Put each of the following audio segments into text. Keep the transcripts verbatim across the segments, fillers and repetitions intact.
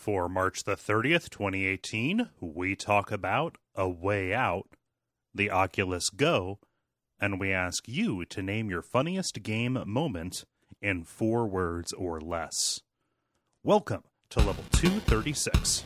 For March the thirtieth, twenty eighteen, we talk about A Way Out, the Oculus Go, and we ask you to name your funniest game moment in four words or less. Welcome to Level two thirty-six.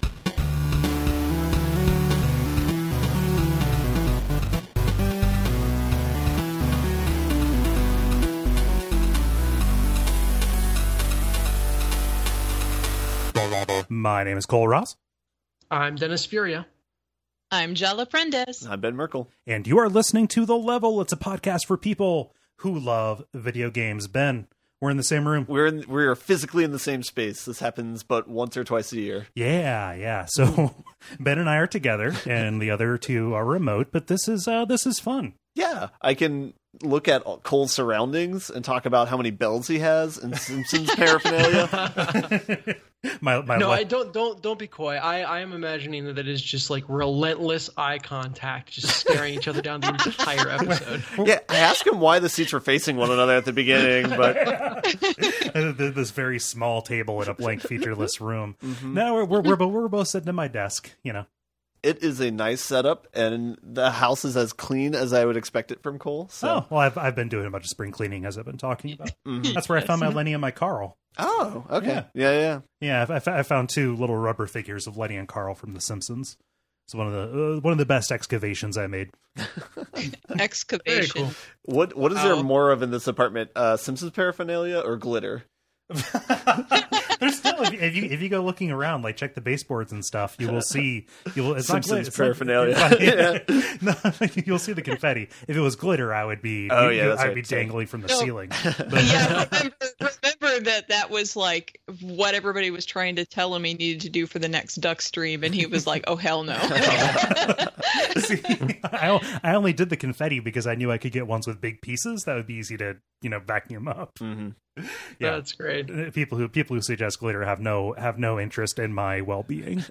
My name is Cole Ross. I'm Dennis Furia. I'm Jella Prendes. I'm Ben Merkel. And you are listening to The Level. It's a podcast for people who love video games. Ben, we're in the same room. We're in, we're physically in the same space. This happens but once or twice a year. Yeah, yeah. So Ben and I are together, and the other two are remote. But this is uh, this is fun. Yeah, I can look at Cole's surroundings and talk about how many bells he has and Simpsons paraphernalia. my, my no, li- I don't. Don't don't be coy. I, I am imagining that it is just like relentless eye contact, just staring each other down the entire episode. Yeah, I asked him why the seats were facing one another at the beginning, but this very small table in a blank, featureless room. Mm-hmm. No, we're we're, we're we're both sitting at my desk. You know. It is a nice setup, and the house is as clean as I would expect it from Cole. So. Oh, well, I've I've been doing a bunch of spring cleaning, as I've been talking about. Mm-hmm. That's where I found my Lenny and my Carl. Oh, okay. Yeah, yeah. Yeah, yeah I, I, I found two little rubber figures of Lenny and Carl from The Simpsons. It's one of the uh, one of the best excavations I made. Excavation. Cool. What What is Oh. there more of in this apartment? Uh, Simpsons paraphernalia or glitter? There's still, if you, if you if you go looking around, like check the baseboards and stuff, you will see. You will. It's Simpsons not paraphernalia. Not, no, you'll see the confetti. If it was glitter, I would be. Oh, you- yeah, that's I'd right. be Sorry. dangling from the No. ceiling. But, Yeah, remember, remember that that was like what everybody was trying to tell him he needed to do for the next duck stream, and he was like, "Oh hell no!" see, I, I only did the confetti because I knew I could get ones with big pieces that would be easy to you know vacuum up. Mm-hmm. Yeah, That's great. people who people who suggest glitter have no have no interest in my well being.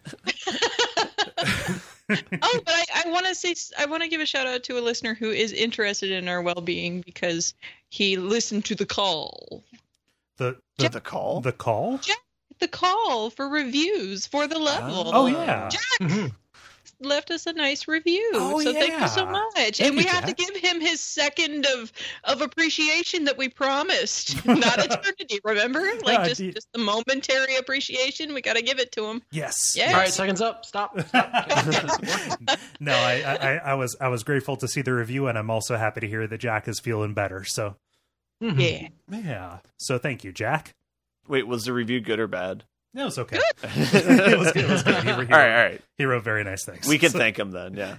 Oh, but I, I want to say I want to give a shout out to a listener who is interested in our well-being because he listened to the call, The the, The call? the call. the call for reviews for the level. Oh yeah. Mhm. Left us a nice review. Oh, so thank yeah. you so much. Thank and we you, have Jack. to give him his second of of appreciation that we promised. Not eternity, remember? Like Yeah, just, d- just the momentary appreciation. We got to give it to him. Yes. Yeah. All right, seconds up. Stop. Stop. No, I, I, I was I was grateful to see the review, and I'm also happy to hear that Jack is feeling better. So Mhm. Yeah. yeah. So thank you, Jack. Wait, was the review good or bad? It was okay. it was good. It was good. He, he, all right, all right. he wrote very nice things. We can So- thank him then, yeah.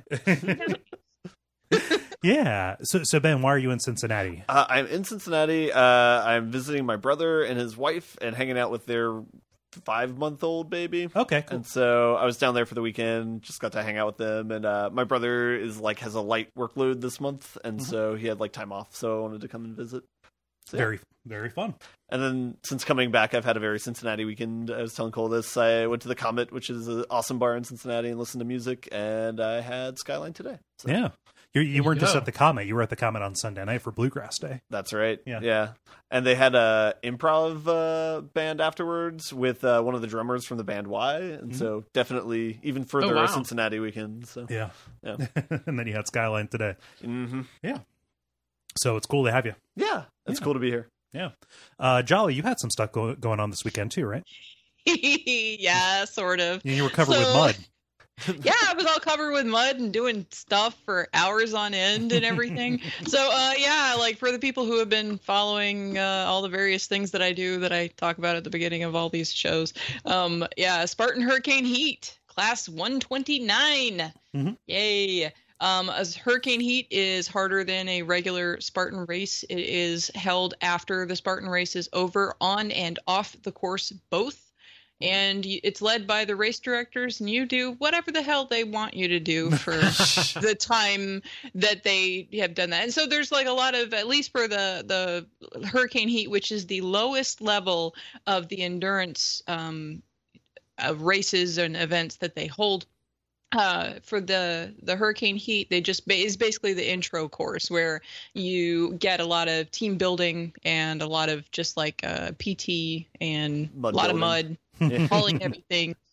Yeah. So so Ben, why are you in Cincinnati? Uh, I'm in Cincinnati. Uh, I'm visiting my brother and his wife and hanging out with their five-month-old baby. Okay. Cool. And so I was down there for the weekend, just got to hang out with them. And uh, my brother is like has a light workload this month, and Mm-hmm. so he had like time off, so I wanted to come and visit. So, yeah. Very very fun. And then since coming back, I've had a very Cincinnati weekend. I was telling Cole this. I went to the Comet, which is an awesome bar in Cincinnati, and listened to music. And I had Skyline today. So Yeah. You you weren't just go. at the Comet. You were at the Comet on Sunday night for Bluegrass Day. that's right. Yeah. Yeah. And they had a improv uh, band afterwards with uh, one of the drummers from the band Y. And so definitely even further wow. a Cincinnati weekend. So Yeah. Yeah. And then you had Skyline today. hmm Yeah. So it's cool to have you. yeah, it's Yeah. cool to be here. Yeah. Uh, Jolly, you had some stuff go- going on this weekend too, right? Yeah, sort of. You were covered with So- mud. Yeah, I was all covered with mud and doing stuff for hours on end and everything. So, uh, yeah, like for the people who have been following uh, all the various things that I do that I talk about at the beginning of all these shows, um, yeah, Spartan Hurricane Heat, class one twenty-nine. Mhm. Yay. Um, as Hurricane Heat is harder than a regular Spartan race. It is held after the Spartan race is over, on and off the course both. And y- it's led by the race directors, and you do whatever the hell they want you to do for the time that they have done that. And so there's like a lot of, at least for the the Hurricane Heat, which is the lowest level of the endurance um, uh, races and events that they hold. Uh, for the the Hurricane Heat, they just ba- is basically the intro course where you get a lot of team building and a lot of just like uh, P T and Mud a lot building. of mud, Yeah. hauling everything,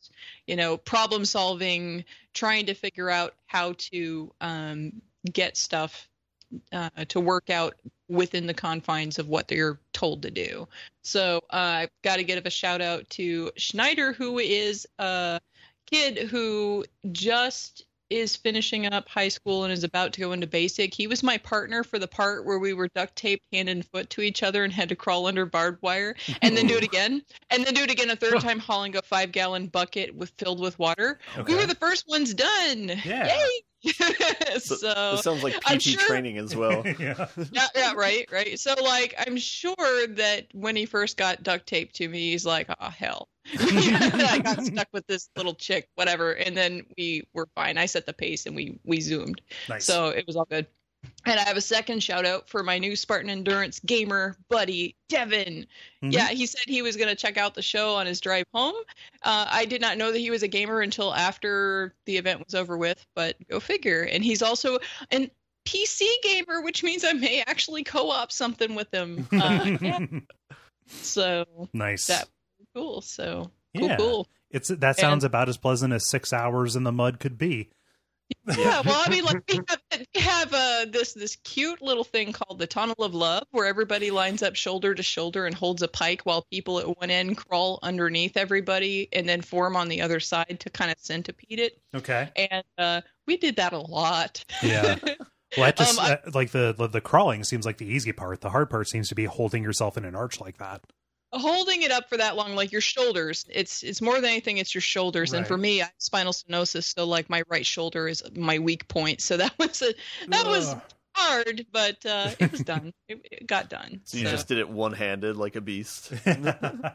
you know, problem solving, trying to figure out how to um, get stuff uh, to work out within the confines of what they're told to do. So uh, I've got to give a shout out to Schneider, who is a kid who just is finishing up high school and is about to go into basic. He was my partner for the part where we were duct taped hand and foot to each other and had to crawl under barbed wire and then do it again and then do it again a third time, hauling a five gallon bucket with filled with water. Okay. We were the first ones done. Yeah. Yay! so, so this sounds like P T sure, training as well. yeah. yeah, yeah, right, right. So like, I'm sure that when he first got duct taped to me, he's like, "Oh hell." I got stuck with this little chick, whatever, and then we were fine. I set the pace and we we zoomed. Nice. So it was all good. And I have a second shout out for my new Spartan Endurance gamer buddy, Devin. Mm-hmm. Yeah, he said he was going to check out the show on his drive home. Uh, I did not know that he was a gamer until after the event was over with, but go figure. And he's also an P C gamer, which means I may actually co-op something with him. Uh, yeah. So nice. That cool. So cool, yeah. cool. It's that sounds and, about as pleasant as six hours in the mud could be. Yeah, well, I mean, like we have, we have uh, this this cute little thing called the Tunnel of Love, where everybody lines up shoulder to shoulder and holds a pike, while people at one end crawl underneath everybody and then form on the other side to kind of centipede it. Okay. And uh, we did that a lot. Yeah. Well, that just um, I, uh, like the, the the crawling seems like the easy part. The hard part seems to be holding yourself in an arch like that. Holding it up for that long, like your shoulders, it's it's more than anything, it's your shoulders. Right. And for me, I have spinal stenosis, so like my right shoulder is my weak point. So that was a that Ugh. was hard, but uh, it was done. It, it got done. So you so. just did it one-handed like a beast. uh,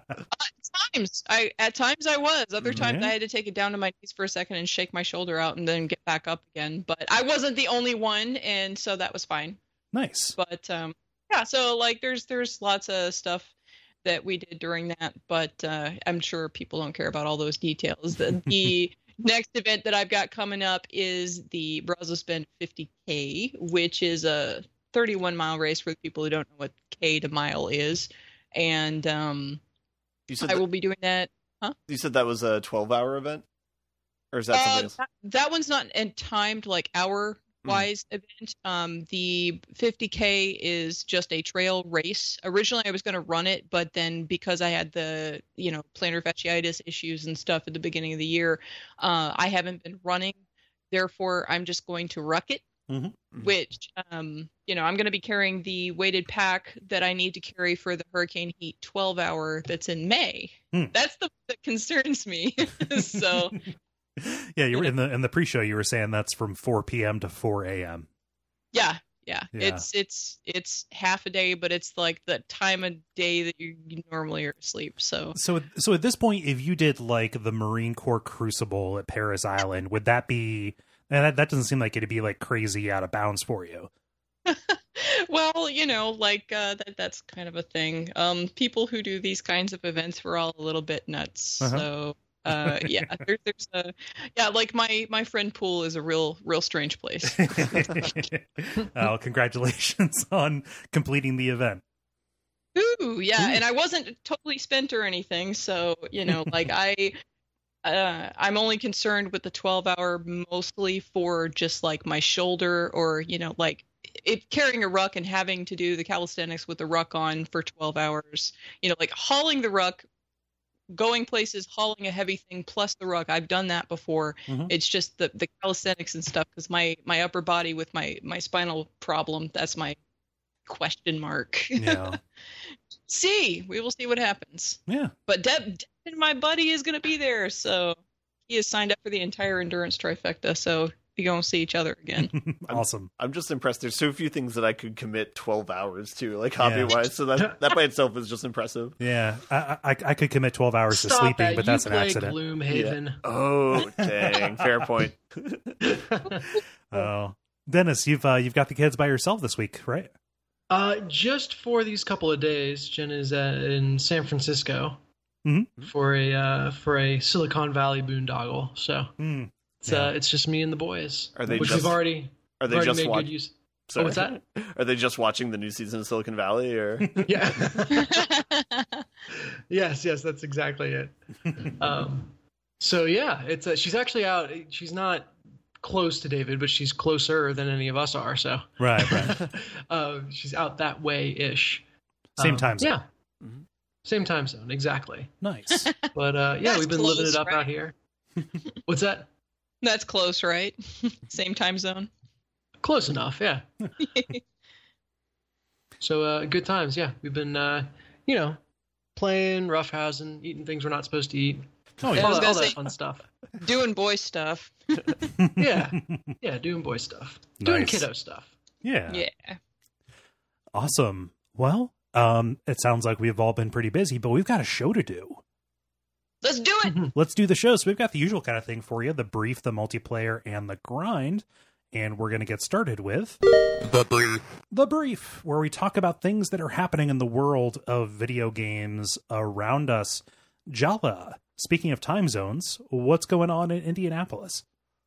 at times, I at times I was. Other times mm-hmm. I had to take it down to my knees for a second and shake my shoulder out and then get back up again. But I wasn't the only one, and so that was fine. Nice. But um, yeah, so like there's there's lots of stuff that we did during that, but uh, I'm sure people don't care about all those details. The, the next event that I've got coming up is the Brazos Bend fifty K, which is a thirty-one mile race for the people who don't know what K to mile is. And um, you said I that, will be doing that. Huh? You said that was a twelve hour event? Or is that something uh, else? That, that one's not in timed like hour wise mm. event. Um, the fifty K is just a trail race. Originally, I was going to run it, but then because I had the you know plantar fasciitis issues and stuff at the beginning of the year, uh, I haven't been running. Therefore, I'm just going to ruck it. Mm-hmm. Mm-hmm. Which um, you know I'm going to be carrying the weighted pack that I need to carry for the Hurricane Heat twelve hour that's in May. Mm. That's the that concerns me. So. Yeah, you were in the in the pre-show. You were saying that's from four p.m. to four a.m. Yeah, yeah, yeah. It's it's it's half a day, but it's like the time of day that you, you normally are asleep. So, so so at this point, if you did like the Marine Corps Crucible at Parris Island, would that be? That that doesn't seem like it'd be like crazy out of bounds for you. Well, you know, like uh, that that's kind of a thing. Um, people who do these kinds of events were all a little bit nuts. Uh-huh. So. uh yeah there, there's a yeah like my my friend pool is a real real strange place. Oh, congratulations on completing the event. Ooh, yeah. Ooh. And I wasn't totally spent or anything, so you know like I uh I'm only concerned with the twelve hour mostly for just like my shoulder, or you know like if carrying a ruck and having to do the calisthenics with the ruck on for twelve hours, you know like hauling the ruck, going places, hauling a heavy thing plus the ruck. I've done that before. Mm-hmm. It's just the, the calisthenics and stuff, because my, my upper body with my, my spinal problem, that's my question mark. Yeah. See, we will see what happens. Yeah. But Deb, Deb, my buddy, is going to be there. So he has signed up for the entire endurance trifecta. So we going to see each other again. Awesome. I'm, I'm just impressed. There's so few things that I could commit twelve hours to, like hobby wise. Yeah. So that that by itself is just impressive. Yeah, I I, I could commit twelve hours Stop to sleeping, that. but you that's an play accident. Gloomhaven. Yeah. Oh dang, fair point. Oh, Dennis, you've uh, you've got the kids by yourself this week, right? Uh, just for these couple of days, Jen is uh, in San Francisco mm-hmm. for a uh, for a Silicon Valley boondoggle. So. Mm. It's, yeah. uh, it's just me and the boys. Are they which just, we've already, are they already just made watch- good use. Sorry. Oh, what's that? Are they just watching the new season of Silicon Valley, or? Yeah. Yes, yes, that's exactly it. Um, So yeah, it's uh, she's actually out. She's not close to David, but she's closer than any of us are. So Right, right. uh, she's out that way ish. Same Um, time zone. Yeah, Mhm. same time zone, exactly. Nice. But uh, yeah, That's we've been close, living it up right? out here. What's that? That's close, right? Same time zone. Close enough, yeah. So uh, good times, yeah. We've been, uh, you know, playing, roughhousing, eating things we're not supposed to eat. Oh, I all was that, gonna all that say- fun stuff. Doing boy stuff. Yeah, yeah, doing boy stuff, doing Nice. kiddo stuff. Yeah. Yeah. Awesome. Well, um, it sounds like we've all been pretty busy, but we've got a show to do. Let's do it. Let's do the show. So we've got the usual kind of thing for you, the brief, the multiplayer, and the grind. And we're going to get started with The brief. the brief, where we talk about things that are happening in the world of video games around us. Jala, speaking of time zones, what's going on in Indianapolis?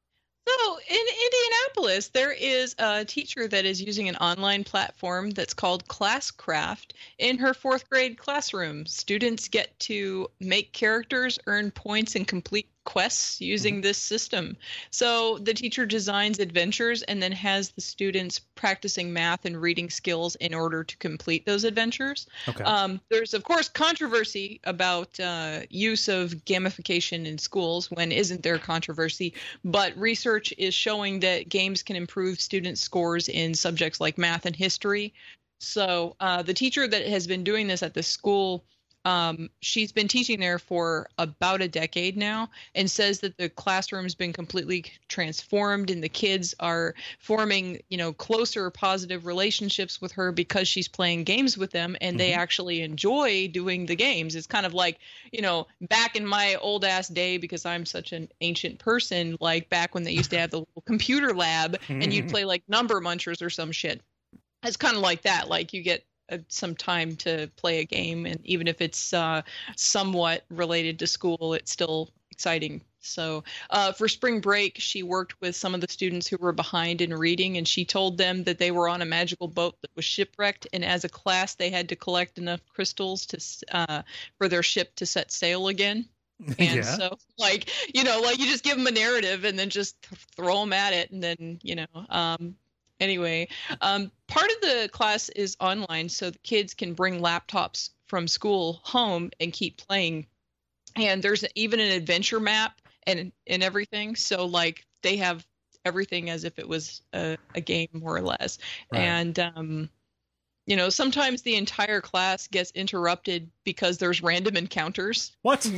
So in Indianapolis, there is a teacher that is using an online platform that's called Classcraft in her fourth grade classroom. Students get to make characters, earn points, and complete quests using this system. So the teacher designs adventures and then has the students practicing math and reading skills in order to complete those adventures. Okay. Um, there's, of course, controversy about uh, use of gamification in schools. When isn't there controversy? But research is showing that games can improve students' scores in subjects like math and history. So uh, the teacher that has been doing this at the school, um, she's been teaching there for about a decade now, and says that the classroom's been completely transformed and the kids are forming, you know, closer positive relationships with her because she's playing games with them, and they Mhm. actually enjoy doing the games. It's kind of like, you know, back in my old ass day, because I'm such an ancient person, like back when they used to have the little computer lab and you'd play like Number Munchers or some shit. It's kind of like that. Like you get uh, some time to play a game, and even if it's uh, somewhat related to school, it's still exciting. So uh, for spring break, she worked with some of the students who were behind in reading, and she told them that they were on a magical boat that was shipwrecked, and as a class, they had to collect enough crystals to uh, for their ship to set sail again. And Yeah. so, like, you know, like you just give them a narrative and then just th- throw them at it, and then, you know, um, anyway, um, part of the class is online, so the kids can bring laptops from school home and keep playing. And there's even an adventure map and and everything. So like they have everything as if it was a, a game, more or less. Right. And um, you know, sometimes the entire class gets interrupted because there's random encounters. What? Win,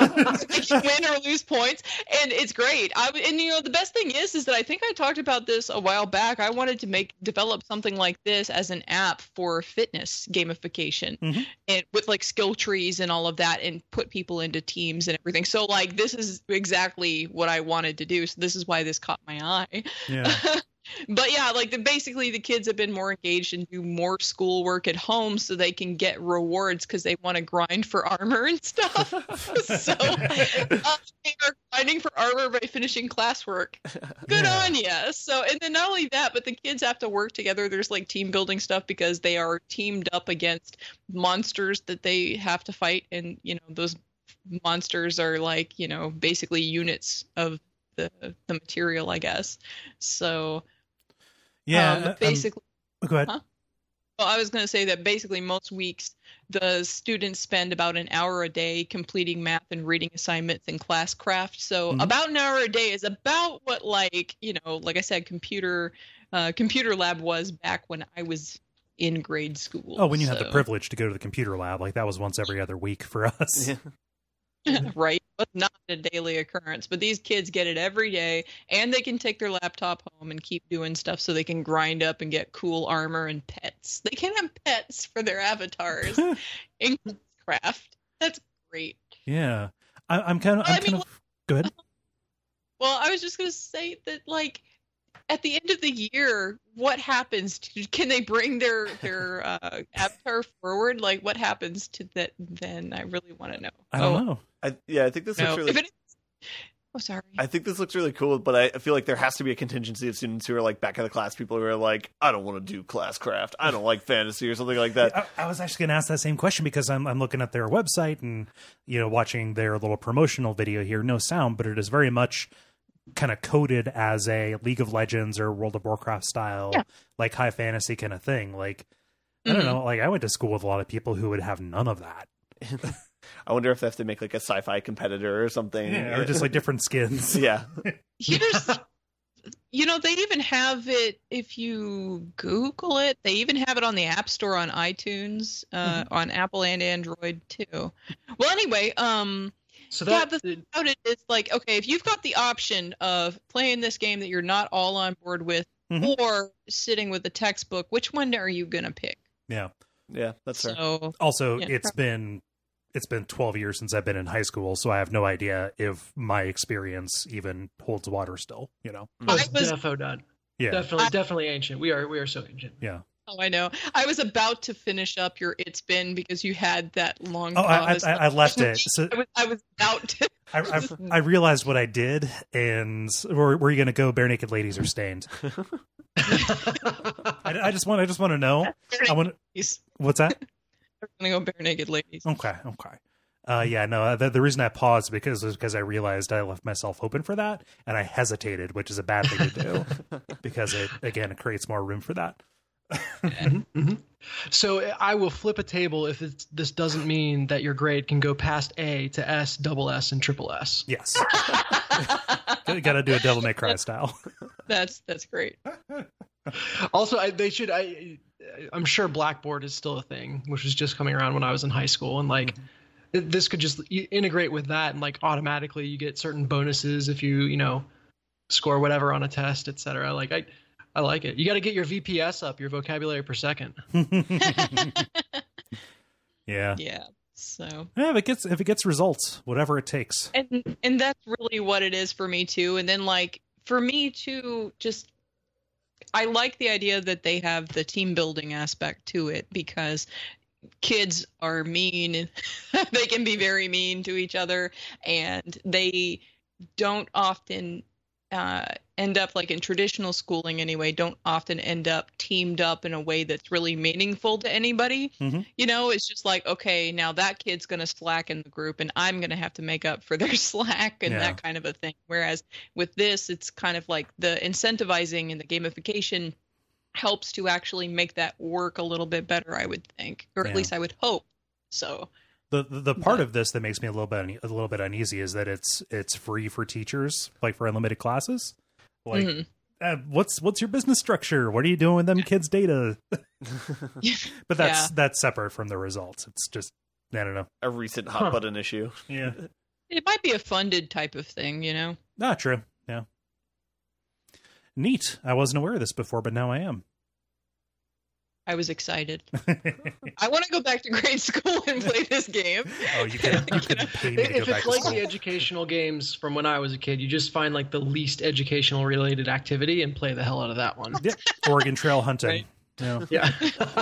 win or lose points, and it's great. I and you know the best thing is is that I think I talked about this a while back. I wanted to make develop something like this as an app for fitness gamification, Mhm. and with like skill trees and all of that, and put people into teams and everything. So like this is exactly what I wanted to do. So this is why this caught my eye. Yeah. But yeah, like the, basically the kids have been more engaged and do more schoolwork at home so they can get rewards because they want to grind for armor and stuff. So uh, they are grinding for armor by finishing classwork. Good Yeah. on ya. So, and then not only that, but the kids have to work together. There's like team building stuff because they are teamed up against monsters that they have to fight. And, you know, those monsters are like, you know, basically units of the, the material, I guess. So, Yeah. um, um, basically, go ahead. Huh? well, I was going to say that basically most weeks the students spend about an hour a day completing math and reading assignments in Classcraft. So Mhm. about an hour a day is about what, like, you know, like I said, computer uh, computer lab was back when I was in grade school. Oh, when you had the So- privilege to go to the computer lab, like that was once every other week for us. Yeah. right? But not a daily occurrence. But these kids get it every day, and they can take their laptop home and keep doing stuff so they can grind up and get cool armor and pets. They can have pets for their avatars in Craft. That's great. Yeah. I, I'm kind of. I'm I kind mean, of. Go ahead. Well, I was just gonna say that, like, at the end of the year, what happens? To, can they bring their their uh, avatar forward? Like, what happens to that then? I really want to know. I don't Oh, know. I, yeah, I think this no. looks really. If it Oh, sorry. I think this looks really cool, but I feel like there has to be a contingency of students who are like back in the class, people who are like, I don't want to do classcraft, I don't like fantasy or something like that. I, I was actually going to ask that same question because I'm I'm looking at their website and, you know, watching their little promotional video here. No sound, but it is very much kind of coded as a League of Legends or World of Warcraft style, yeah. like high fantasy kind of thing. Like, I don't mm-hmm. know. Like, I went to school with a lot of people who would have none of that. I wonder if they have to make like a sci-fi competitor or something. Yeah, or just like different skins. Yeah. Here's, you know, they even have it, if you Google it, they even have it on the App Store on iTunes, uh, mm-hmm. on Apple and Android too. Well, anyway, um, so that, yeah, the thing about it is like, okay, if you've got the option of playing this game that you're not all on board with, mm-hmm. or sitting with the textbook, which one are you going to pick? Yeah. Yeah, that's fair. So, also, yeah, it's probably. been it's been twelve years since I've been in high school, so I have no idea if my experience even holds water still, you know. Oh, it's defo done. Yeah. Definitely I, definitely ancient. We are we are so ancient. Yeah. Oh, I know. I was about to finish up your It's Been because you had that long Oh, I, pause. I, I left it. So I, was, I was about to. I, I, I realized what I did, and were, were you going to go Bare Naked Ladies or Stained? I, I just want I just want to know. I want. What's that? I'm gonna go Bare Naked Ladies. Okay, okay. Uh, yeah, no. The, the reason I paused because was because I realized I left myself open for that, and I hesitated, which is a bad thing to do because it again it creates more room for that. mm-hmm, mm-hmm. So I will flip a table if it's, this doesn't mean that your grade can go past A to S, double S, and triple S. Yes. Got to do a Devil May Cry style. That's that's great. Also, I, they should. I, I'm sure Blackboard is still a thing, which was just coming around when I was in high school, and like mm-hmm. this could just integrate with that, and like automatically you get certain bonuses if you you know score whatever on a test, et cetera. Like I. I like it. You got to get your V P S up, your vocabulary per second. Yeah. Yeah. So. Yeah, if it gets if it gets results, whatever it takes. And and that's really what it is for me too. And then like for me too, just I like the idea that they have the team building aspect to it because kids are mean. They can be very mean to each other, and they don't often. Uh, end up like in traditional schooling anyway, don't often end up teamed up in a way that's really meaningful to anybody. Mm-hmm. You know, it's just like, okay, now that kid's going to slack in the group and I'm going to have to make up for their slack and yeah. that kind of a thing. Whereas with this, it's kind of like the incentivizing and the gamification helps to actually make that work a little bit better, I would think, or at yeah. least I would hope. So The, the the part of this that makes me a little bit a little bit uneasy is that it's it's free for teachers, like for unlimited classes. Like, mm-hmm. uh, what's what's your business structure? What are you doing with them kids' data? But that's yeah. that's separate from the results. It's just I don't know, a recent hot huh. button issue. Yeah, it might be a funded type of thing, you know. Not true. Yeah, neat. I wasn't aware of this before, but now I am. I was excited. I want to go back to grade school and play this game. Oh, you can, you can pay me to If go it's back like to the educational games from when I was a kid, you just find like the least educational related activity and play the hell out of that one. Yeah. Oregon Trail hunting. Right? Yeah.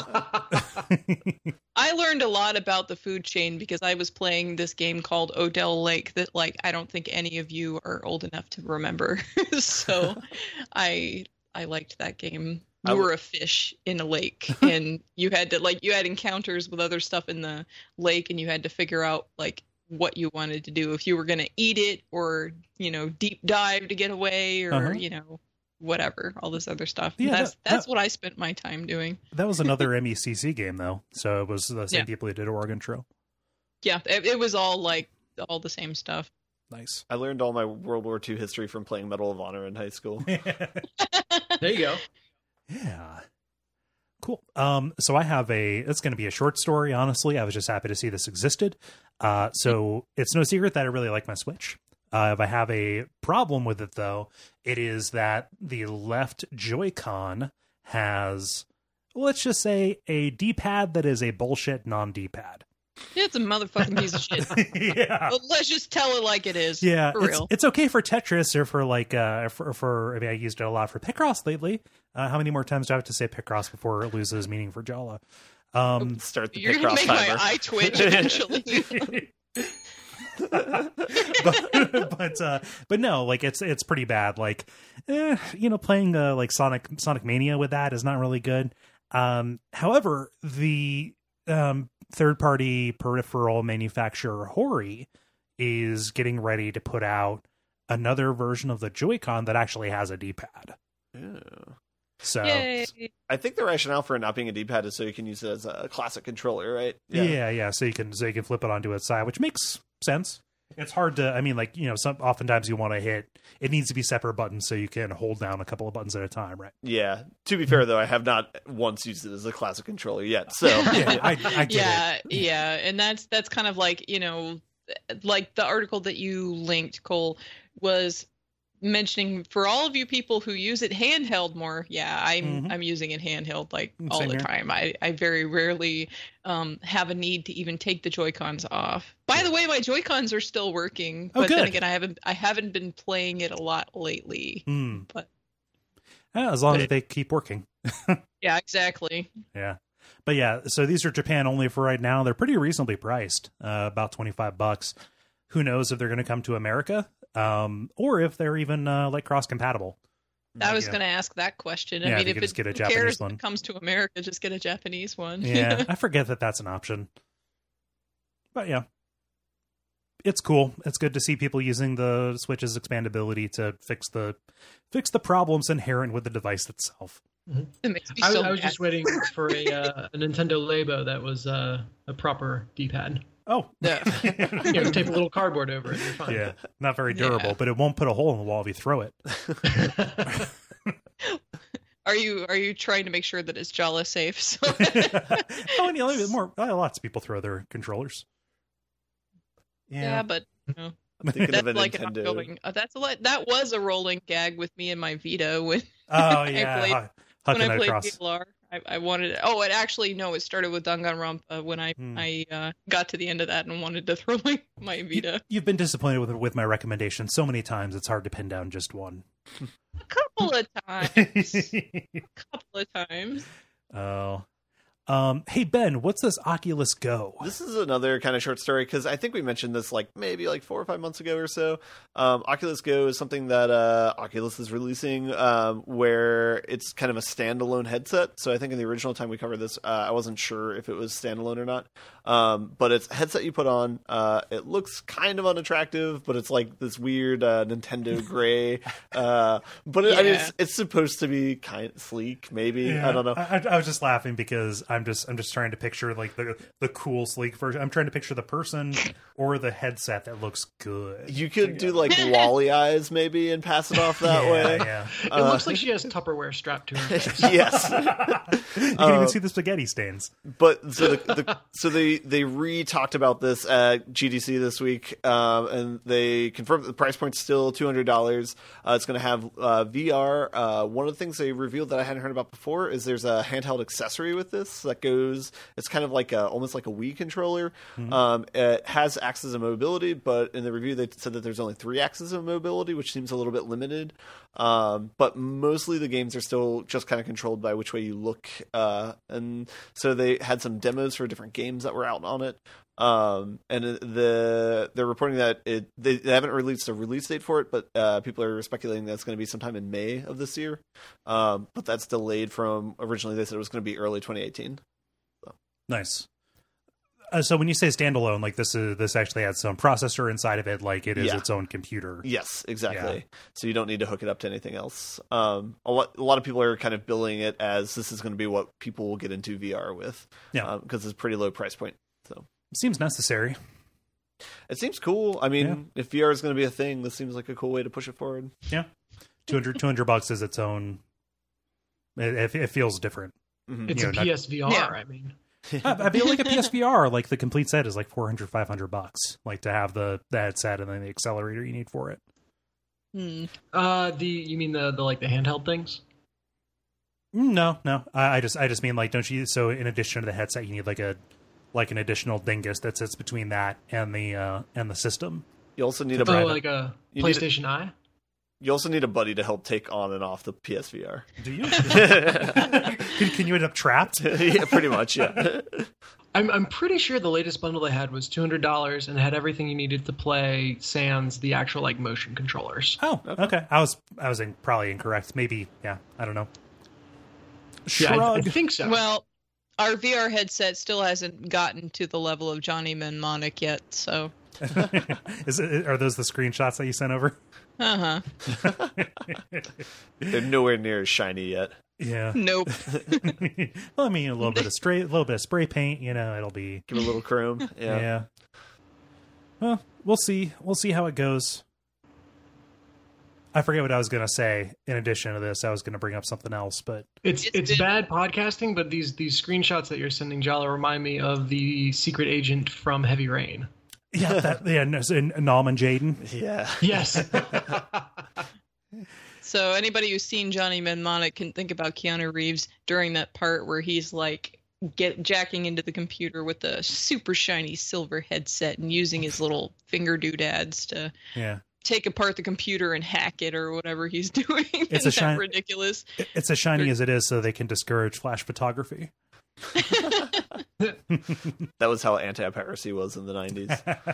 I learned a lot about the food chain because I was playing this game called Odell Lake that like I don't think any of you are old enough to remember. So I I liked that game. You were a fish in a lake and you had to like you had encounters with other stuff in the lake and you had to figure out like what you wanted to do, if you were going to eat it or, you know, deep dive to get away or, uh-huh. you know, whatever, all this other stuff. Yeah, that's that, that's that, what I spent my time doing. That was another M E C C game though. So it was the same yeah. people who did Oregon Trail. Yeah, it, it was all like all the same stuff. Nice. I learned all my World War Two history from playing Medal of Honor in high school. There you go. Yeah. Cool. Um, so I have a, it's going to be a short story, honestly. I was just happy to see this existed. Uh, so it's no secret that I really like my Switch. Uh, if I have a problem with it, though, it is that the left Joy-Con has, let's just say, a D-pad that is a bullshit non-D-pad. It's a motherfucking piece of shit. Yeah. But let's just tell it like it is. Yeah. For it's, real. It's okay for Tetris or for like, uh, for, for, I mean, I used it a lot for Picross lately. Uh, how many more times do I have to say Picross before it loses meaning for Jala? Um, Start the You're Picross going to make timer. my eye twitch eventually. but but, uh, but no, like it's it's pretty bad. Like, eh, you know, playing uh, like Sonic Sonic Mania with that is not really good. Um, however, the um, third party peripheral manufacturer Hori is getting ready to put out another version of the Joy-Con that actually has a D-pad. Yeah. So Yay. I think the rationale for it not being a D-pad is so you can use it as a classic controller, right? yeah. yeah, yeah. So you can so you can flip it onto its side, which makes sense. It's hard to, I mean, like, you know, some oftentimes you want to hit, it needs to be separate buttons so you can hold down a couple of buttons at a time, right? Yeah. To be fair, though, I have not once used it as a classic controller yet. So yeah, I, I get yeah, it. yeah, and that's that's kind of like, you know, like the article that you linked, Cole, was mentioning for all of you people who use it handheld more. Yeah, I'm Mhm. I'm using it handheld like Same all the here. time. I I very rarely um have a need to even take the Joy-Cons off. By the way, my Joy-Cons are still working, Oh, but then good. again, I haven't I haven't been playing it a lot lately. Hmm. But Yeah, as long as they keep working. yeah, exactly. Yeah. But yeah, so these are Japan only for right now. They're pretty reasonably priced, uh, about twenty-five bucks. Who knows if they're going to come to America, um, or if they're even uh, like cross compatible. I was Yeah. going to ask that question. I Yeah, if mean, you if could it just get a who Japanese cares one. when it comes to America, just get a Japanese one. Yeah, I forget that that's an option. But yeah, it's cool. It's good to see people using the Switch's expandability to fix the fix the problems inherent with the device itself. It makes me I, so I was mad. just waiting for a, uh, a Nintendo Labo that was uh, a proper D-pad. Oh, Yeah. You know, tape a little cardboard over it. You're fine. yeah, not very Yeah. durable, but it won't put a hole in the wall if you throw it. Are you are you trying to make sure that it's Jala safe? So oh, and you know, more uh, lots of people throw their controllers. yeah, but you know, I'm thinking that's of a like an Nintendo. ongoing. Uh, that's a li- that was a rolling gag with me and my Vita when Oh I yeah, played- Hu- when Hucking I it played across. D L R. I, I wanted. Oh, it actually no. It started with Danganronpa when I Hmm. I uh, got to the end of that and wanted to throw my my Vita. You've been disappointed with with my recommendation so many times. It's hard to pin down just one. A couple of times. a couple of times. Oh, um, hey Ben, what's this Oculus Go? This is another kind of short story because I think we mentioned this like maybe like four or five months ago or so. Um, Oculus Go is something that uh, Oculus is releasing um, where it's kind of a standalone headset. So I think in the original time we covered this, uh, I wasn't sure if it was standalone or not. Um, but it's a headset you put on. Uh, it looks kind of unattractive, but it's like this weird uh, Nintendo gray. uh, but it, I mean, Yeah. it's, it's supposed to be kind of sleek, maybe. I don't know. I, I was just laughing because I'm just I'm just trying to picture like the the cool sleek version. I'm trying to picture the person or the headset that looks good. You could do like Wally eyes maybe and pass it off that yeah, way. Yeah. It Uh, looks like she has Tupperware strapped to her face. Yes. You can Uh, even see the spaghetti stains. But so the, the so they they re talked about this at G D C this week, um, and they confirmed that the price point's still two hundred dollars. Uh, it's going to have uh, V R. Uh, one of the things they revealed that I hadn't heard about before is there's a handheld accessory with this that goes. It's kind of like a almost like a Wii controller. Mm-hmm. Um, it has axes of mobility, but in the review they said that there's only three axes of mobility, which seems a little bit limited. Um, but mostly the games are still just kind of controlled by which way you look. Uh, and so they had some demos for different games that were out on it. Um, and the they're reporting that it they, they haven't released a release date for it, but uh, people are speculating that it's going to be sometime in May of this year. Um, but that's delayed from originally they said it was going to be early twenty eighteen. Nice. Uh, so when you say standalone, like this is this actually has some processor inside of it, like it is Yeah. its own computer. Yes, exactly. So you don't need to hook it up to anything else. Um, a lot, a lot of people are kind of billing it as this is going to be what people will get into V R with. Yeah. because it's a pretty low price point. So Seems necessary. it seems cool. I mean, Yeah. if V R is going to be a thing, this seems like a cool way to push it forward. Yeah, two hundred, two hundred bucks is its own. It, it, it feels different. Mhm. It's You a know, not- P S V R, Yeah. I mean. I, I feel like a P S V R, like the complete set is like four hundred, five hundred bucks, like to have the, the headset and then the accelerator you need for it. Hmm. Uh, the you mean the, the like the handheld things? Mm, No, no, I, I just I just mean like, don't you? So in addition to the headset, you need like a like an additional dingus that sits between that and the uh, and the system. You also need a Oh, Right. like a You need a- PlayStation Eye? you also need a buddy to help take on and off the P S V R. Do you? can, can you end up trapped? Yeah, pretty much. Yeah. I'm I'm pretty sure the latest bundle they had was two hundred dollars and had everything you needed to play sans the actual like motion controllers. Oh, okay. okay. I was I was in, probably incorrect. Maybe, yeah. I don't know. Yeah, I, I think so. Well, our V R headset still hasn't gotten to the level of Johnny Mnemonic yet, so. Is it, are those the screenshots that you sent over? Uh huh. They're nowhere near as shiny yet. Yeah. Nope. Well, I mean, a little bit of spray, a little bit of spray paint. You know, it'll be give it a little chrome. Yeah. Yeah. Well, we'll see. We'll see how it goes. I forget what I was going to say. In addition to this, I was going to bring up something else, but it's it's, it's been... bad podcasting. But these these screenshots that you're sending, Jala, remind me of the secret agent from Heavy Rain. Yeah, that, yeah, no, Nalman Jaden. Yeah. Yes. So anybody who's seen Johnny Mnemonic can think about Keanu Reeves during that part where he's like get jacking into the computer with a super shiny silver headset and using his little finger doodads to yeah. take apart the computer and hack it or whatever he's doing. It's Isn't a shiny, that ridiculous? It's as shiny as it is so they can discourage flash photography. That was how anti-piracy was in the nineties.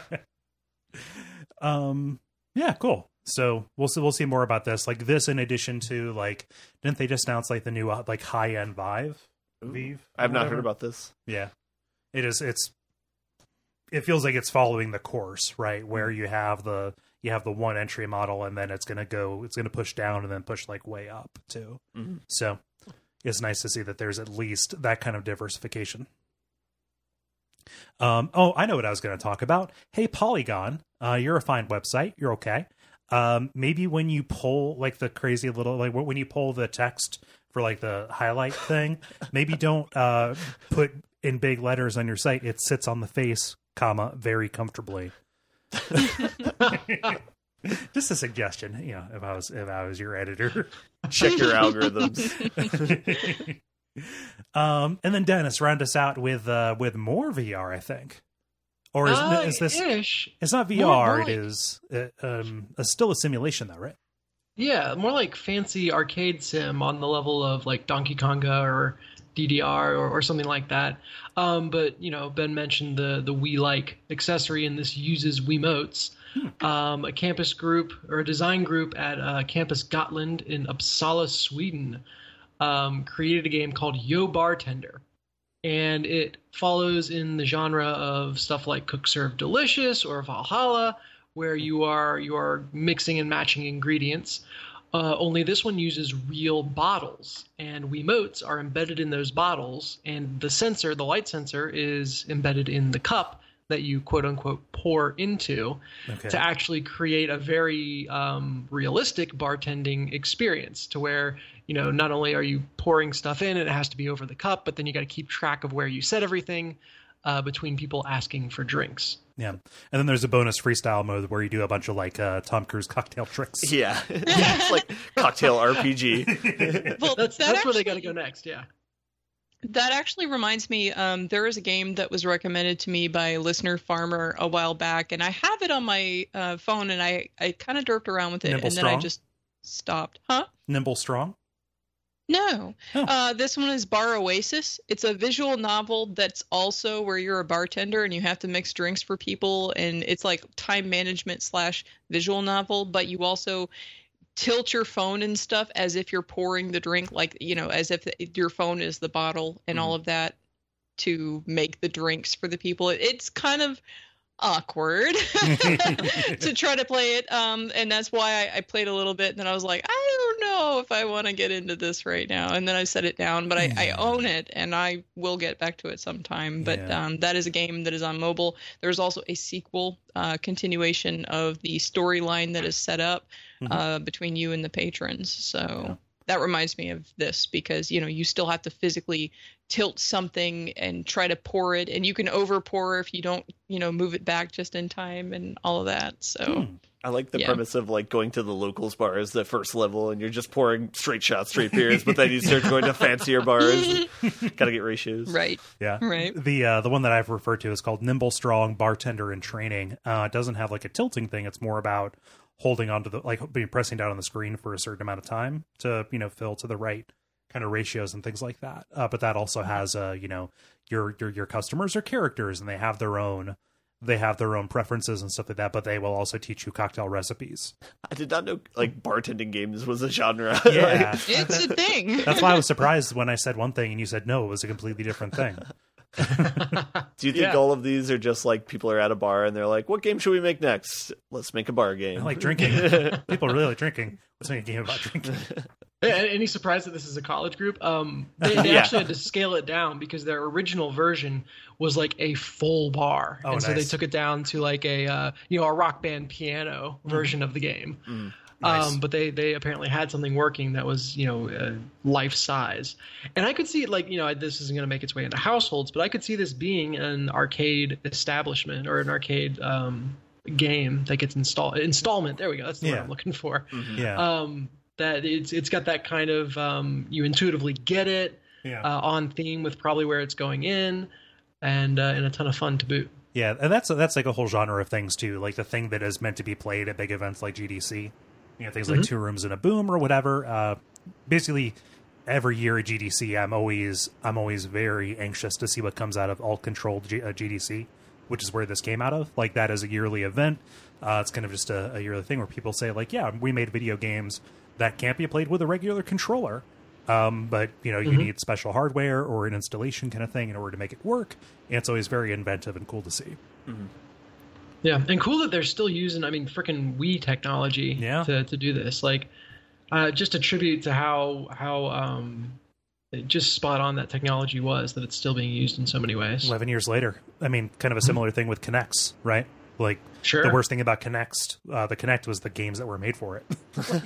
um, yeah, cool. So we'll see. We'll see more about this. Like this, in addition to like, didn't they just announce like the new uh, like high end Vive? Vive. I've not heard about this. Yeah, it is. It's. It feels like it's following the course, right? Where you have the you have the one entry model, and then it's gonna go. It's gonna push down and then push like way up too. Mm-hmm. So it's nice to see that there's at least that kind of diversification. Um. Oh, I know what I was going to talk about. Hey, Polygon, uh, you're a fine website. You're okay. Um, maybe when you pull like the crazy little, like when you pull the text for like the highlight thing, maybe don't, uh, put in big letters on your site. It sits on the face, comma, very comfortably. Just a suggestion, you know, if I was, if I was your editor, check your algorithms. um, and then Dennis, round us out with, uh, with more V R, I think. Or is, uh, is this? Ish. It's not V R. More, more it like, is uh, um, it's still a simulation, though, right? Yeah, more like fancy arcade sim on the level of like Donkey Konga or D D R or, or something like that. Um, but you know, Ben mentioned the the Wii-like accessory, and this uses Wiimotes. Hmm. Um, a campus group or a design group at uh, Campus Gotland in Uppsala, Sweden, um, created a game called Yo Bartender. And it follows in the genre of stuff like Cook Serve Delicious or Valhalla, where you are you are mixing and matching ingredients. Uh, only this one uses real bottles, and Wiimotes are embedded in those bottles, and the sensor, the light sensor, is embedded in the cup that you quote unquote pour into okay. to actually create a very um, realistic bartending experience to where, you know, not only are you pouring stuff in and it has to be over the cup, but then you got to keep track of where you set everything uh, between people asking for drinks. Yeah. And then there's a bonus freestyle mode where you do a bunch of like uh, Tom Cruise cocktail tricks. Yeah. Yeah. It's like cocktail R P G. Well, that's, that that's actually, where they got to go next. Yeah. That actually reminds me, um, there is a game that was recommended to me by listener Farmer a while back, and I have it on my uh, phone, and I, I kind of derped around with it, Nimble and Strong? then I just stopped. Huh? Nimble Strong? No. Oh. Uh, this one is Bar Oasis. It's a visual novel that's also where you're a bartender and you have to mix drinks for people, and it's like time management slash visual novel, but you also tilt your phone and stuff as if you're pouring the drink, like, you know, as if your phone is the bottle and mm-hmm. all of that to make the drinks for the people. It's kind of awkward to try to play it. Um, and that's why I, I played a little bit and then I was like, I don't know if I want to get into this right now. And then I set it down, but I, yeah. I own it and I will get back to it sometime. But yeah. um, that is a game that is on mobile. There's also a sequel uh, continuation of the storyline that is set up mm-hmm. uh, between you and the patrons. So yeah. that reminds me of this because, you know, you still have to physically tilt something and try to pour it, and you can over pour if you don't, you know, move it back just in time and all of that. So hmm. I like the yeah. premise of like going to the locals bar as the first level and you're just pouring straight shots, straight beers, but then you start going to fancier bars. Gotta get ratios. Right. Yeah. Right. The uh, the one that I've referred to is called Nimble Strong Bartender in Training. Uh, it doesn't have like a tilting thing. It's more about holding onto the, like being pressing down on the screen for a certain amount of time to, you know, fill to the right kind of ratios and things like that. Uh, but that also has, uh, you know, your your your customers are characters, and they have their own they have their own preferences and stuff like that. But they will also teach you cocktail recipes. I did not know like bartending games was a genre. Yeah, It's a thing. that's why I was surprised when I said one thing and you said no, it was a completely different thing. Do you think Yeah. all of these are just like people are at a bar and they're like, what game should we make next? Let's make a bar game. I like drinking. People really like drinking. Let's make a game about drinking. Yeah, and any surprise that this is a college group? Um, they, they Yeah. actually had to scale it down because their original version was like a full bar, Oh, and so they nice. took it down to like a uh, you know a rock band piano version of the game. Mm. Nice. Um, but they they apparently had something working that was you know uh, life size, and I could see like you know this isn't going to make its way into households, but I could see this being an arcade establishment or an arcade um, game that gets installed installment. There we go. That's the word Yeah. I'm looking for. Yeah. Um, that it's it's got that kind of um, you intuitively get it yeah. uh, on theme with probably where it's going in, and uh, and a ton of fun to boot. Yeah, and that's that's like a whole genre of things too. Like the thing that is meant to be played at big events like G D C, you know, things like Mhm. Two Rooms and a Boom or whatever. Uh, basically, every year at G D C, I'm always I'm always very anxious to see what comes out of all controlled G- uh, G D C, which is where this came out of. Like that is a yearly event. Uh, it's kind of just a, a yearly thing where people say like, yeah, we made video games that can't be played with a regular controller. Um, but you know, you Mhm. need special hardware or an installation kind of thing in order to make it work. And it's always very inventive and cool to see. Yeah, and cool that they're still using, I mean, freaking Wii technology Yeah. to, to do this. Like, uh, just a tribute to how how um, just spot on that technology was, that it's still being used in so many ways. eleven years later. I mean, kind of a similar thing with Kinects, right? Like, Sure. the worst thing about Kinect, uh, the Kinect was the games that were made for it.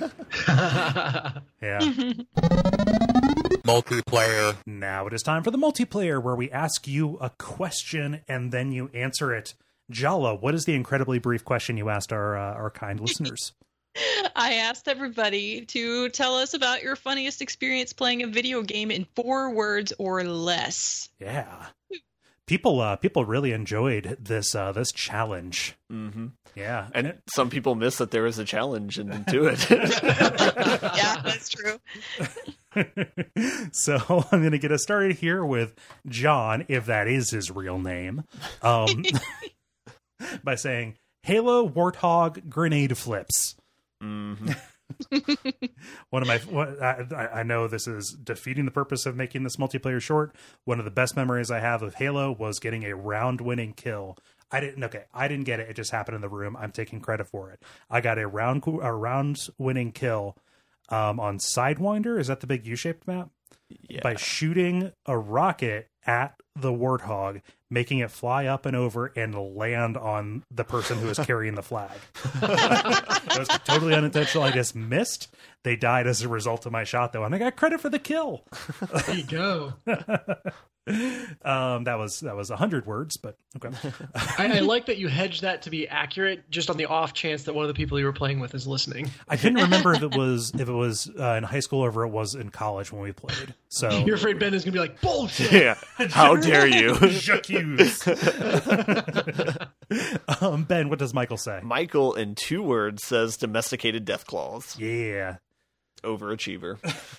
Yeah. Multiplayer. Now it is time for the multiplayer, where we ask you a question and then you answer it. Jala, what is the incredibly brief question you asked our uh, our kind listeners? I asked everybody to tell us about your funniest experience playing a video game in four words or less. Yeah. People uh, people really enjoyed this uh, this challenge. Mm-hmm. Yeah. And some people miss that there was a challenge and do it. Yeah, that's true. So I'm going to get us started here with John, if that is his real name, um, by saying Halo Warthog grenade flips. Mm-hmm. One of my, what, I, I know this is defeating the purpose of making this multiplayer short. One of the best memories I have of Halo was getting a round-winning kill. I didn't. Okay, I didn't get it. It just happened in the room. I'm taking credit for it. I got a round, a round-winning kill um, on Sidewinder. Is that the big U-shaped map? Yeah. By shooting a rocket at the Warthog, making it fly up and over and land on the person who is carrying the flag. It was totally unintentional. I just missed. They died as a result of my shot, though, and I got credit for the kill. There you go. Um, that was that was a hundred words, but okay. I, I like that you hedged that to be accurate, just on the off chance that one of the people you were playing with is listening. I couldn't remember if it was if it was uh, in high school or if it was in college when we played. So You're afraid Ben is going to be like, bullshit! Yeah. How dare you? J'accuse. um, Ben, what does Michael say? Michael, in two words, says domesticated death claws. Yeah. Overachiever.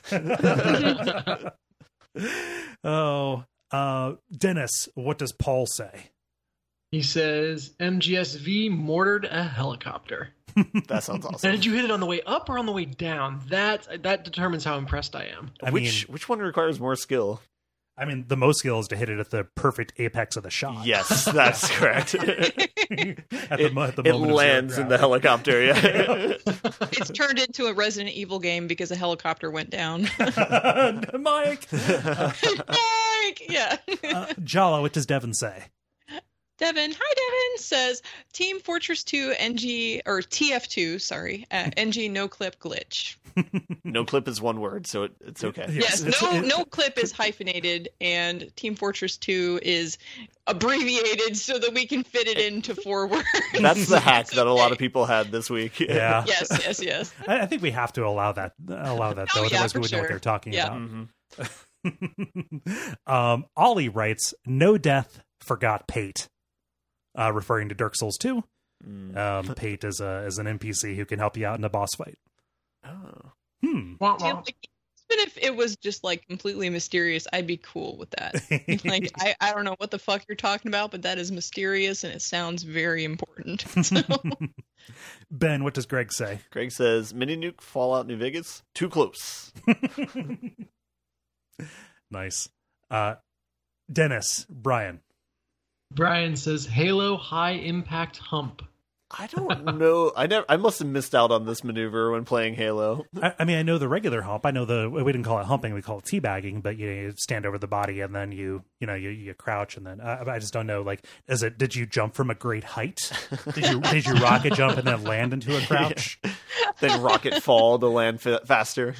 Oh, uh, Dennis, what does Paul say? He says, M G S V mortared a helicopter. That sounds Now, awesome. did you hit it on the way up or on the way down? That that determines how impressed I am. I which mean, which one requires more skill? I mean, the most skill is to hit it at the perfect apex of the shot. Yes, that's correct. at the, it mo- at the it moment of zero lands in the gravity. helicopter. Yeah. It's turned into a Resident Evil game because a helicopter went down. Mike. Uh, Mike! Yeah. uh, Jala, what does Devin say? Devin, hi Devin, says Team Fortress two N G, or T F two, sorry, uh, N G no clip glitch. No clip is one word, so it, it's okay. Yes, It's- no it- no clip is hyphenated, and Team Fortress two is abbreviated so that we can fit it into four words. That's the hack It's that a lot of okay. people had this week. Yeah. Yes, yes, yes. I, I think we have to allow that. Allow that, though. Oh, yeah, Otherwise, we for would know what sure. they're talking Yeah. about. Mhm. um, Ollie writes, "No death forgot Pate," uh, referring to Dark Souls two. Mm. Um, Pate is a is an N P C who can help you out in a boss fight. Oh. Hmm. Wah, Do you wah. like Even if it was just like completely mysterious, I'd be cool with that. Like, I, I don't know what the fuck you're talking about, but that is mysterious and it sounds very important. So. Ben, what does Greg say? Greg says, Mini Nuke Fallout New Vegas, too close. Nice. Uh, Dennis, Brian. Brian says Halo High Impact Hump. I don't know. I never. I must have missed out on this maneuver when playing Halo. I, I mean, I know the regular hump. I know the we didn't call it humping; we call it teabagging. But you, know, you stand over the body and then you, you know, you, you crouch and then. Uh, I just don't know. Like, is it? Did you jump from a great height? Did you did you rocket jump and then land into a crouch? Yeah. Then rocket fall to land fa- faster.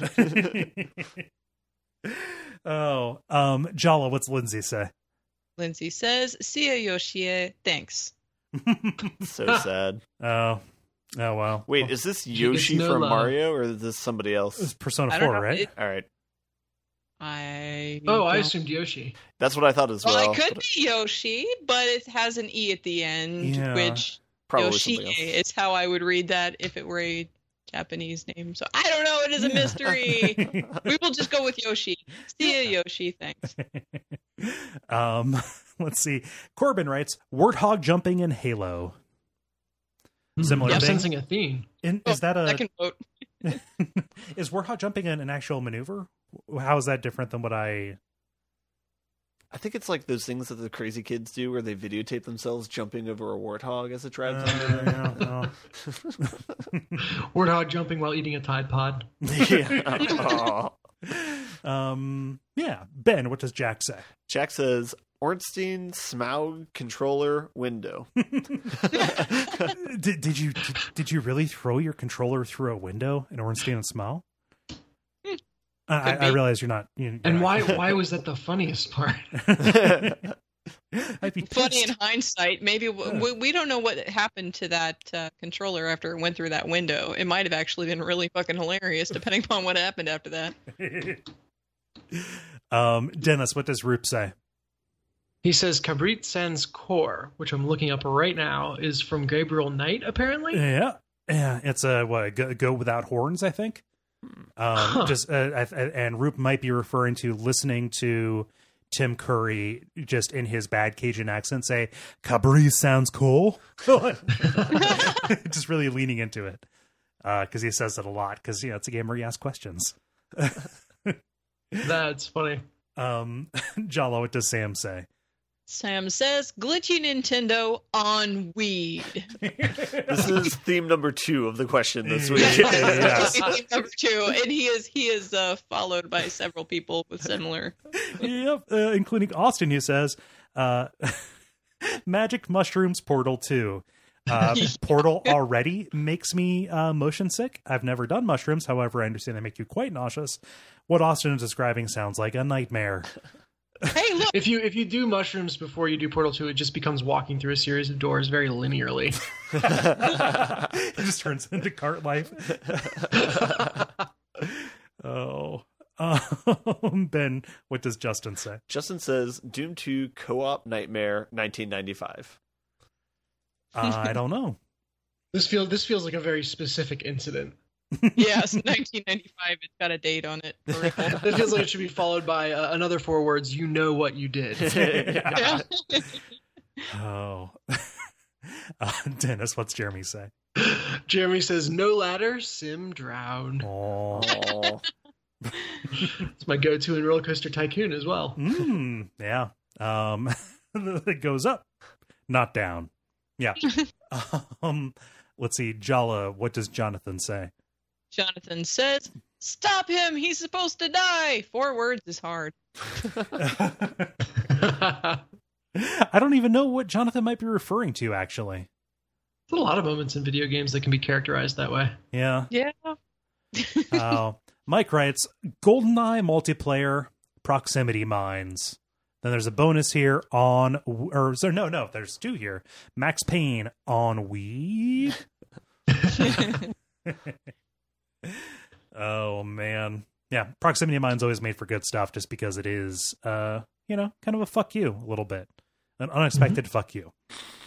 Oh, um, Jala, what's Lindsay say? Lindsay says, "See ya, Yoshie. Thanks." So sad. Oh, oh wow. Wait, is this Yoshi no from love. Mario, or is this somebody It's else? Persona I don't four, know. right? It- All right, I Oh, I don't- assumed Yoshi. that's what I thought as Well, well. it could but be Yoshi, but it has an E at the end, Yeah. which Probably Yoshi something else. is how I would read that if it were a Japanese name. So I don't know. It is a mystery. We will just go with Yoshi. See ya, Yoshi. Thanks. um, let's see. Corbin writes, "Warthog jumping in Halo." Similar I'm thing. sensing a theme. In, Oh, is that a second vote? is Warthog jumping an, an actual maneuver? How is that different than what I? I think it's like those things that the crazy kids do, where they videotape themselves jumping over a warthog as a trap. Uh, yeah, Warthog jumping while eating a Tide Pod. yeah. Aw. um, yeah. Ben, what does Jack say? Jack says Ornstein Smaug controller window. did, did you did, did you really throw your controller through a window in Ornstein and Smile? I, I realize you're not. You, And why why was that the funniest part? I'd be Funny pissed. in hindsight. Maybe w- we, we don't know what happened to that uh, controller after it went through that window. It might have actually been really fucking hilarious, depending upon what happened after that. um, Dennis, what does Roop say? He says Cabrit Sans Core, which I'm looking up right now, is from Gabriel Knight, apparently. Yeah, yeah. It's a what? Go, go without horns, I think. Um, Huh. Just uh, I, and Roop might be referring to listening to Tim Curry just in his bad Cajun accent say "Cabri sounds cool," just really leaning into it because uh, he says it a lot. Because yeah, it's a game where he asks questions. That's funny. Um, Jalo, what does Sam say? Sam says, glitchy Nintendo on weed. This is theme number two of the question this week. Yes. Number two, and he is he is uh, followed by several people with similar. Yep, uh, including Austin, who says, uh, "Magic Mushrooms Portal two." Uh, Portal already makes me uh, motion sick. I've never done mushrooms, however, I understand they make you quite nauseous. What Austin is describing sounds like a nightmare. Hey, look! If you if you do mushrooms before you do Portal two, it just becomes walking through a series of doors very linearly. It just turns into cart life. Oh. Um, Ben, what does Justin say? Justin says Doom two Co-op Nightmare nineteen ninety-five. Uh, I don't know. This feels this feels like a very specific incident. Yes, nineteen ninety-five. It's got a date on it. For real. It feels like it should be followed by uh, another four words. You know what you did. Yeah. Oh. Uh, Dennis, what's Jeremy say? Jeremy says no ladder, sim drown. Oh. Aw. It's my go-to in Roller Coaster Tycoon as well. Mm, yeah. Um, it goes up, not down. Yeah. um, let's see. Jala, what does Jonathan say? Jonathan says, stop him! He's supposed to die! Four words is hard. I don't even know what Jonathan might be referring to, actually. There's a lot of moments in video games that can be characterized that way. Yeah. Yeah. Oh. Mike writes, GoldenEye multiplayer proximity mines. Then there's a bonus here on, or so no, no, there's two here. Max Payne on weed. Oh man, yeah. Proximity mines always made for good stuff, just because it is, uh, you know, kind of a fuck you a little bit, an unexpected mm-hmm. fuck you.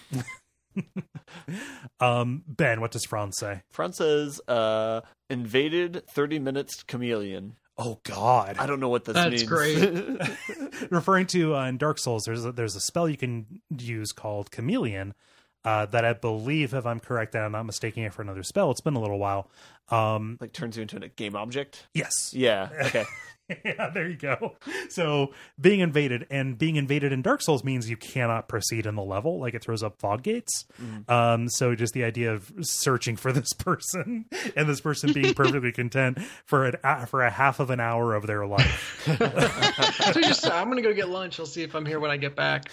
um, Ben, what does Franz say? Franz says uh, invaded thirty minutes chameleon. Oh God! I don't know what this That's means. great. Referring to uh, in Dark Souls, there's a, there's a spell you can use called Chameleon uh, that I believe, if I'm correct, and I'm not mistaking it for another spell. It's been a little while. Um, Like turns you into a game object. yes. Yeah. Okay. Yeah, there you go. So being invaded and being invaded in Dark Souls means you cannot proceed in the level. Like it throws up fog gates. Mm-hmm. Um, so just the idea of searching for this person and this person being perfectly content for an for a half of an hour of their life. So you just, I'm gonna go get lunch. I'll see if I'm here when I get back.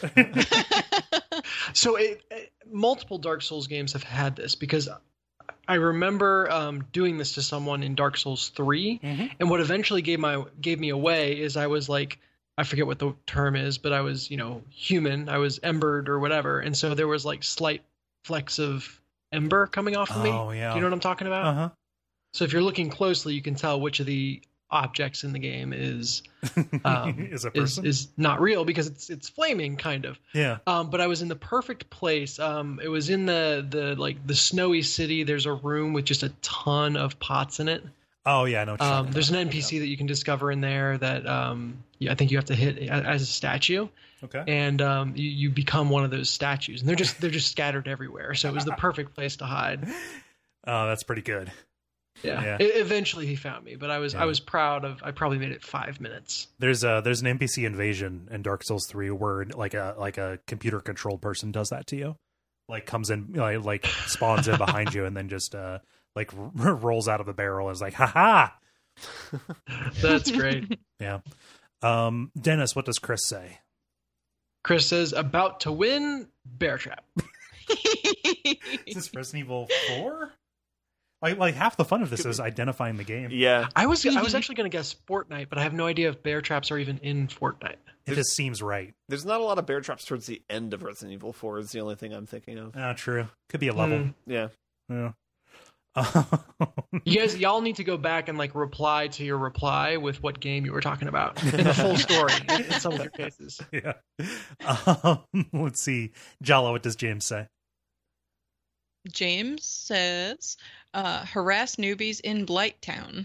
So it, it, multiple Dark Souls games have had this because I remember um, doing this to someone in Dark Souls three, Mm-hmm. and what eventually gave my gave me away is I was like, I forget what the term is, but I was, you know, human. I was embered or whatever, and so there was like slight flecks of ember coming off of me. Oh, yeah. Do you know what I'm talking about? Uh huh. So if you're looking closely, you can tell which of the objects in the game is um, Is a is, person. is not real because it's it's flaming kind of. Yeah. Um, but I was in the perfect place. Um, it was in the the like the snowy city. There's a room with just a ton of pots in it. Oh yeah. No. Um, there's an N P C that you can discover in there that um, yeah, I think you have to hit a- as a statue, Okay. and um, you, you become one of those statues. And they're just they're just scattered everywhere. So it was the perfect place to hide. Oh, that's pretty good. Yeah. Yeah. E- eventually he found me, but I was Yeah. I was proud of. I probably made it five minutes. There's a there's an N P C invasion in Dark Souls three where like a like a computer controlled person does that to you, like comes in like, like spawns in behind you and then just uh like r- rolls out of a barrel and is like, ha ha. That's great. Yeah. Um, Dennis, what does Chris say? Chris says about to win Bear Trap. Is this Resident Evil four? Like like half the fun of this is identifying the game. Yeah. I was I was actually going to guess Fortnite, but I have no idea if bear traps are even in Fortnite. It just seems right. There's not a lot of bear traps towards the end of Resident Evil four is the only thing I'm thinking of. Ah, true. Could be a level. Mm. Yeah. Yeah. You guys, y'all need to go back and like reply to your reply with what game you were talking about in the full story in, in some of their cases. Yeah. Um, let's see. Jala, what does James say? James says, uh, harass newbies in Blighttown.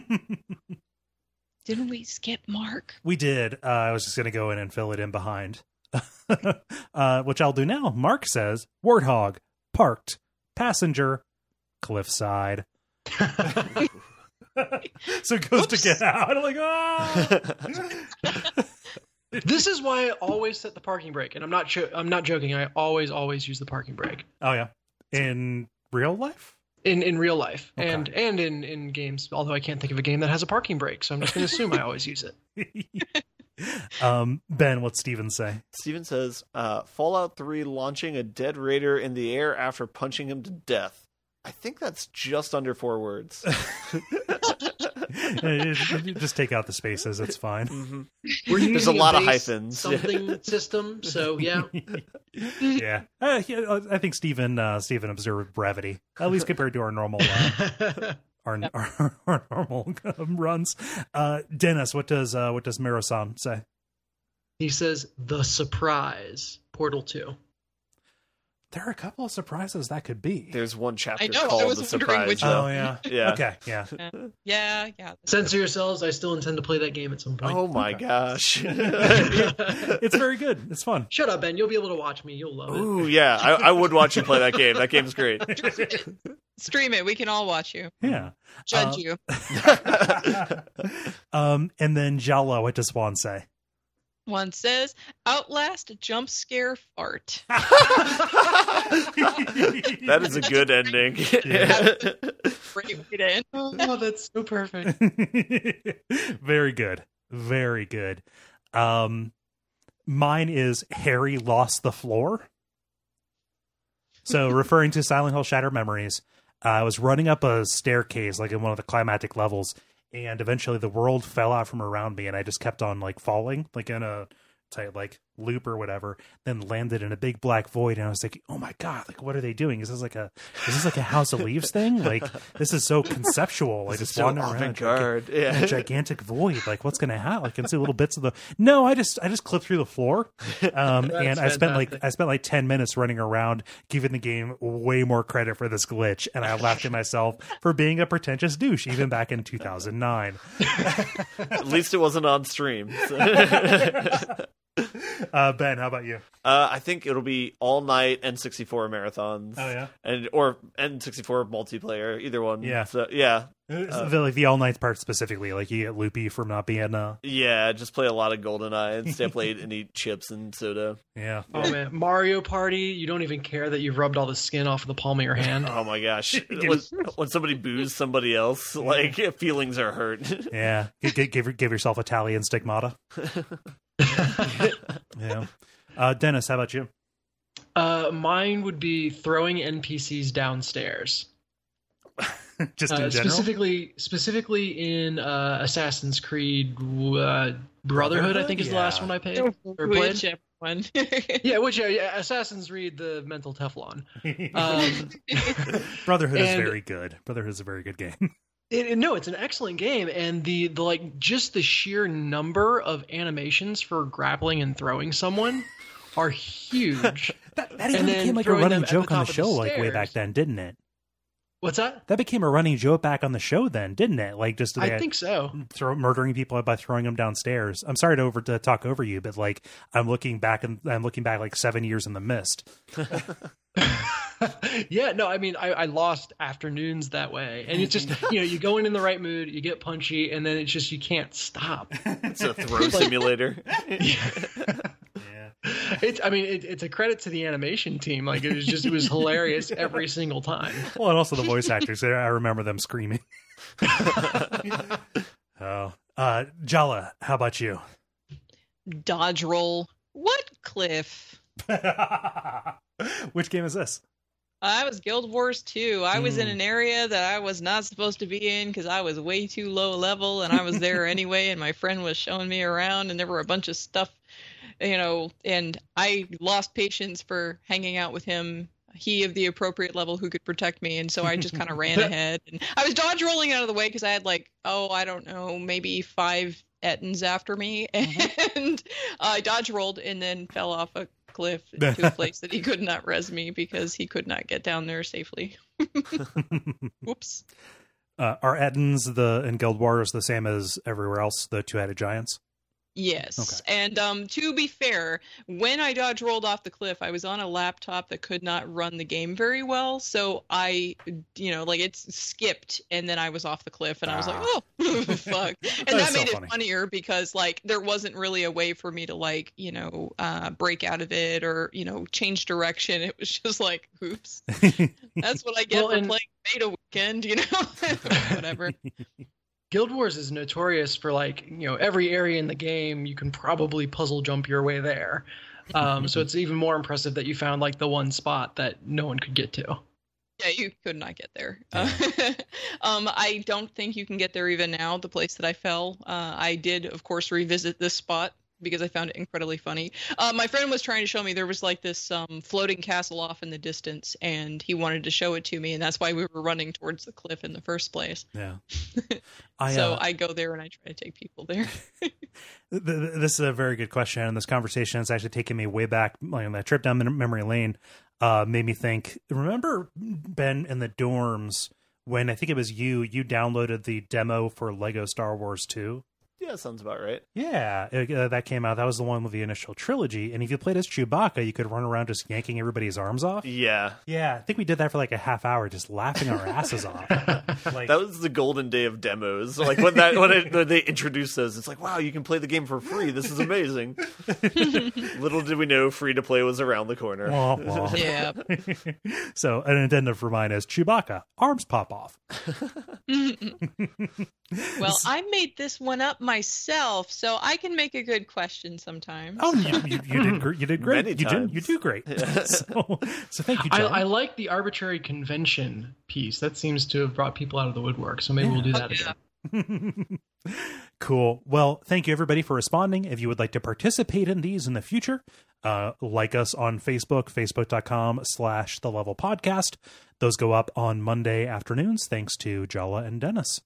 Didn't we skip Mark? We did. Uh, I was just going to go in and fill it in behind, uh, which I'll do now. Mark says, Warthog, parked, passenger, cliffside. So it goes Oops. to get out. I'm like, ah. This is why I always set the parking brake, and I'm not jo- I'm not joking. I always always use the parking brake Oh, yeah. In real life? in in real life Okay. and and in in games. Although I can't think of a game that has a parking brake, so I'm just going to assume I always use it. um, Ben, what's Steven say? Steven says, uh, Fallout three launching a dead raider in the air after punching him to death. I think that's just under four words. Just take out the spaces. It's fine. Mm-hmm. We're There's a using lot of base hyphens. something system, so yeah. Yeah. Uh, yeah, I think Steven, uh, Steven observed brevity, at least compared to our normal uh, our, our, our normal um, runs. Uh, Dennis, what does uh, what does Miro-san say? He says the surprise Portal two. There are a couple of surprises that could be. There's one chapter I know, I called was The wondering Surprise. which though. Oh yeah. Yeah. Okay. Yeah. Yeah, yeah. Censor yourselves. I still intend to play that game at some point. Oh my Okay. gosh. It's very good. It's fun. Shut up, Ben. You'll be able to watch me. You'll love it. Ooh, yeah. I, I would watch you play that game. That game's great. Stream it. We can all watch you. Yeah. Judge Uh, you. Um, and then Jalo, what does Swan say? One says, Outlast jump scare fart. That is a good ending. Yeah. Great way to end. Oh, that's so perfect. Very good. Very good. Um, mine is Harry lost the floor. So referring to Silent Hill Shattered Memories, uh, I was running up a staircase, like in one of the climactic levels, and eventually the world fell out from around me, and I just kept on like falling, like in a type, like loop or whatever, then landed in a big black void, and I was like, oh my god, like what are they doing? Is this like a is this like a House of Leaves thing? Like this is so conceptual. Like it's so wandering around in a avant-garde. giga- Yeah. in a gigantic void. Like what's gonna happen? I can see little bits of the no. I just I just clipped through the floor, um, and I spent like fantastic. I spent like ten minutes running around, giving the game way more credit for this glitch, and I laughed at myself for being a pretentious douche even back in two thousand nine. At least it wasn't on stream. So. Uh, Ben, how about you? Uh, I think it'll be all night N sixty-four marathons. Oh, yeah? and or N sixty-four multiplayer, either one. Yeah. So yeah, Uh, the, like the all night part specifically, like you get loopy from not being uh yeah. Just play a lot of GoldenEye and stay up late and eat chips and soda. yeah. Oh man, Mario Party! You don't even care that you've rubbed all the skin off of the palm of your hand. Oh my gosh! when, when somebody boos somebody else, like feelings are hurt. Yeah, give, give, give give yourself Italian stigmata. Yeah. Uh, Dennis, how about you? Uh, mine would be throwing N P Cs downstairs. Just in Uh, general. specifically, specifically in uh, Assassin's Creed uh, Brotherhood, I think is the last Yeah. one I paid or played. Whichever one. Yeah, which yeah, yeah, Assassin's Creed, the mental Teflon. Um, Brotherhood is and- very good. Brotherhood is a very good game. It, it- no, it's an excellent game, and the, the like just the sheer number of animations for grappling and throwing someone are huge. That, that even And then became like a throwing running them at the joke on top the of the show, like way stairs. back then, didn't it? What's that? That became a running joke back on the show then, didn't it? Like just I they think so. throw murdering people by throwing them downstairs. I'm sorry to over to talk over you, but like I'm looking back and I'm looking back like seven years in the mist. Yeah, no, I mean, I, I lost afternoons that way, and it's just you know, you go in in the right mood, you get punchy, and then it's just you can't stop. It's a throw simulator. Yeah. It's, I mean, it, it's a credit to the animation team. Like it was just, it was hilarious every single time. Well, and also the voice actors. I remember them screaming. Oh, uh, Jala, how about you? Dodge roll. What cliff? Which game is this? I was Guild Wars two. I was in Mm. an area that I was not supposed to be in because I was way too low level, and I was there anyway, and my friend was showing me around, and there were a bunch of stuff, you know, and I lost patience for hanging out with him, he of the appropriate level who could protect me, and so I just kind of ran ahead. And I was dodge rolling out of the way because I had like, oh, I don't know, maybe five Ettins after me, and I dodge rolled and then fell off a cliff to a place that he could not res me because he could not get down there safely. Whoops. Uh, are Ettins the in Guild Wars the same as everywhere else? The two-headed giants. Yes. Okay. And um, to be fair, when I dodge rolled off the cliff, I was on a laptop that could not run the game very well. So I, you know, like it's skipped and then I was off the cliff and I was like, Ah. oh, fuck. And That's that so made funny. it funnier because like there wasn't really a way for me to like, you know, uh, break out of it or, you know, change direction. It was just like, oops. That's what I get Well, for and- playing beta weekend, you know, whatever. Guild Wars is notorious for like, you know, every area in the game you can probably puzzle jump your way there. Um, so it's even more impressive that you found like the one spot that no one could get to. Yeah, you could not get there. Uh, um, I don't think you can get there even now, the place that I fell. Uh, I did, of course, revisit this spot because I found it incredibly funny. Uh, my friend was trying to show me there was like this um, floating castle off in the distance, and he wanted to show it to me, and that's why we were running towards the cliff in the first place. Yeah. I, so uh, I go there and I try to take people there. th- th- this is a very good question, and this conversation has actually taken me way back. Like, on that trip down mem- memory lane uh, made me think. Remember, Ben, in the dorms when I think it was you, you downloaded the demo for Lego Star Wars two. Yeah, sounds about right. Yeah, it- uh, that came out. That was the one with the initial trilogy. And if you played as Chewbacca, you could run around just yanking everybody's arms off. Yeah, Yeah, I think we did that for like a half hour, just laughing our asses off. Like, that was the golden day of demos. Like when that when, it, when they introduced those, it's like, wow, you can play the game for free. This is amazing. Little did we know, free to play was around the corner. wah, wah. Yeah. So an addendum for mine is Chewbacca, arms pop off. Well, I made this one up myself, so I can make a good question sometimes. Oh, you, you, you did gr- you did great. Many you did times. you do great. so, so thank you, I, John. I like the arbitrary convention piece. That seems to have brought people out of the woodwork. So maybe we'll do that Yeah. again. Cool. Well, thank you everybody for responding. If you would like to participate in these in the future, uh, like us on Facebook, facebook.com slash the level podcast. Those go up on Monday afternoons, thanks to Jala and Dennis.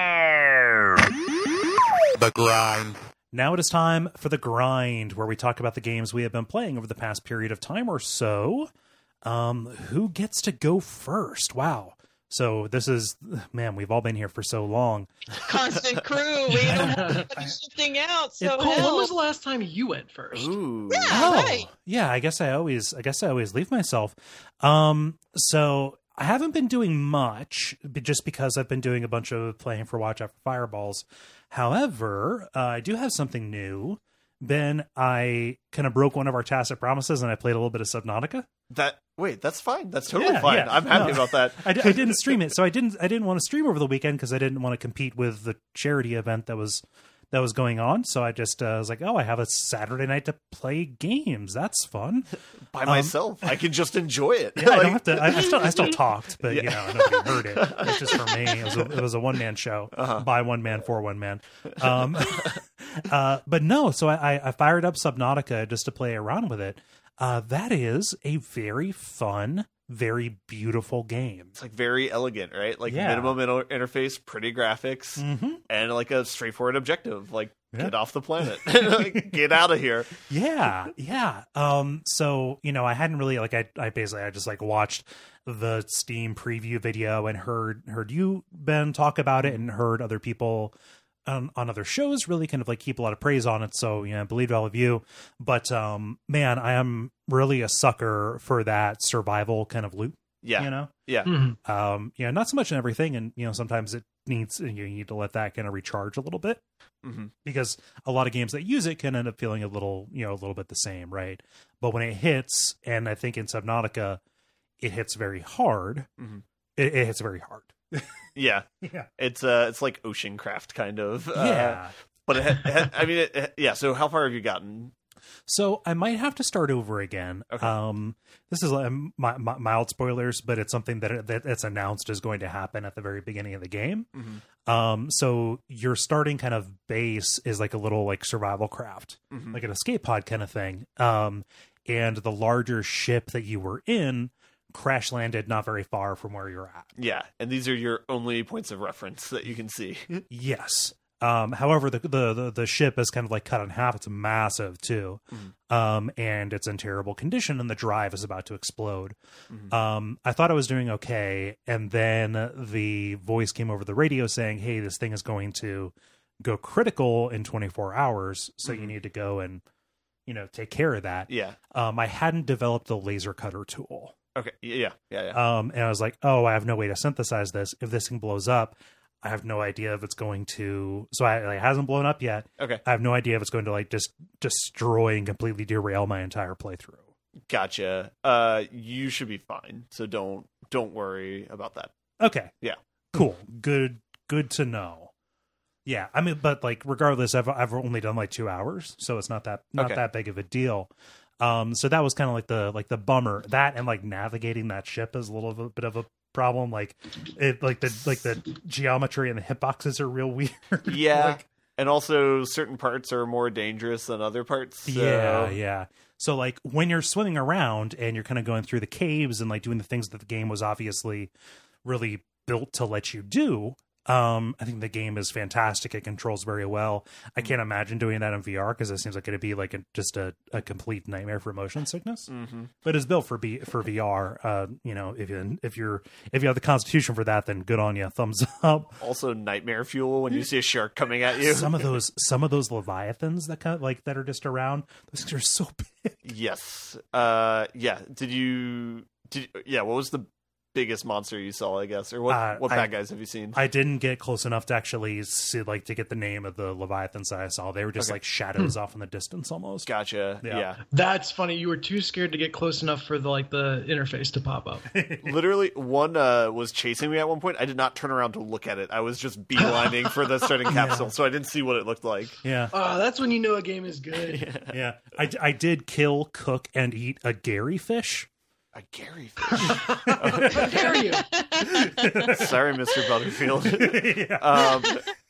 The grind. Now it is time for the grind, where we talk about the games we have been playing over the past period of time or so. Um, who gets to go first? Wow. So this is, man, we've all been here for so long. Constant crew. We don't have to shifting out. So Cole, when hell. was the last time you went first? Ooh. Yeah, Oh, right. yeah, I guess I always, I guess I always leave myself. Um, so I haven't been doing much, but just because I've been doing a bunch of playing for Watch Out for Fireballs. However, uh, I do have something new. Ben, I kind of broke one of our tacit promises, and I played a little bit of Subnautica. That wait, that's fine. That's totally Yeah, fine. yeah. I'm happy No. about that. I, d- I didn't stream it, so I didn't. I didn't want to stream over the weekend because I didn't want to compete with the charity event that was that was going on. So I just uh, was like, oh, I have a Saturday night to play games. That's fun. By Um, myself, I can just enjoy it. Yeah, I Like, don't have to. I, I still, I still talked, but you Yeah. know, nobody heard it. It's just for me. It was a, it was a one man show Uh-huh. by one man for one man. Um, uh, but no, so I, I- I fired up Subnautica just to play around with it. Uh, that is a very fun, very beautiful game. It's like very elegant, right? Like Yeah. minimum inter- interface, pretty graphics, Mm-hmm. and like a straightforward objective. Like Yeah. get off the planet, like, get out of here. Yeah, yeah. Um, so you know, I hadn't really like I, I basically I just like watched the Steam preview video and heard heard you, Ben, talk about it, and heard other people on, on other shows really kind of like keep a lot of praise on it. So you know, I believed all of you. But um, man, I am really a sucker for that survival kind of loop. Yeah, You know, yeah, Mhm. um, you know, not so much in everything, and you know, sometimes it needs you need to let that kind of recharge a little bit. hmm Because a lot of games that use it can end up feeling a little, you know, a little bit the same, right? But when it hits, and I think in Subnautica, it hits very hard. Mhm. It, it hits very hard. yeah. Yeah, It's uh, it's like Oceancraft kind of. Uh, yeah. but it, ha- it ha- I mean, it, it- yeah. So how far have you gotten? So I might have to start over again. Okay. Um, this is um, my, my, mild spoilers, but it's something that that it's announced is going to happen at the very beginning of the game. Mhm. Um, so your starting kind of base is like a little like survival craft, Mhm. like an escape pod kind of thing. Um, and the larger ship that you were in crash landed not very far from where you're at. Yeah, and these are your only points of reference that you can see. Yes. Um, however, the, the the the ship is kind of like cut in half. It's massive too, Mhm. um, and it's in terrible condition. And the drive is about to explode. Mhm. Um, I thought I was doing okay, and then the voice came over the radio saying, "Hey, this thing is going to go critical in twenty-four hours, so you Mhm. need to go and you know take care of that." Yeah. Um, I hadn't developed the laser cutter tool. Okay. Yeah. Yeah. Yeah. Um, and I was like, oh, I have no way to synthesize this. If this thing blows up, I have no idea if it's going to. So I, like, it hasn't blown up yet. Okay. I have no idea if it's going to like just destroy and completely derail my entire playthrough. Gotcha. Uh, you should be fine. So don't don't worry about that. Okay. Yeah. Cool. Good. Good to know. Yeah. I mean, but like, regardless, I've I've only done like two hours, so it's not that not Okay. that big of a deal. Um, so that was kind of like the like the bummer. That and like navigating that ship is a little bit of a problem. Like it like the like the geometry and the hitboxes are real weird. Yeah. Like, And also, certain parts are more dangerous than other parts. So... yeah, yeah. So like when you're swimming around and you're kind of going through the caves and like doing the things that the game was obviously really built to let you do, um, I think the game is fantastic. It controls very well. I can't imagine doing that in V R because it seems like it'd be like a, just a, a complete nightmare for motion sickness. hmm But it's built for B for V R. Uh, you know, if you if you're if you have the constitution for that, then good on you. Thumbs up. Also, nightmare fuel when you see a shark coming at you. Some of those some of those leviathans that kind of like that are just around. Those things are so big. Yes. Uh. Yeah. Did you? Did yeah? What was the biggest monster you saw? I guess, or what? Uh, what I- bad guys have you seen? I didn't get close enough to actually see, like, to get the name of the leviathans that I saw. They were just Okay. like shadows off in the distance, almost. Gotcha. Yeah. Yeah. That's funny. You were too scared to get close enough for the like the interface to pop up. Literally, one uh, was chasing me at one point. I did not turn around to look at it. I was just beelining for the starting capsule, so I didn't see what it looked like. Yeah, Oh, that's when you know a game is good. yeah. I, I did kill, cook, and eat a Gary fish. A Gary fish. How dare you? Sorry, Mister Butterfield. yeah. um,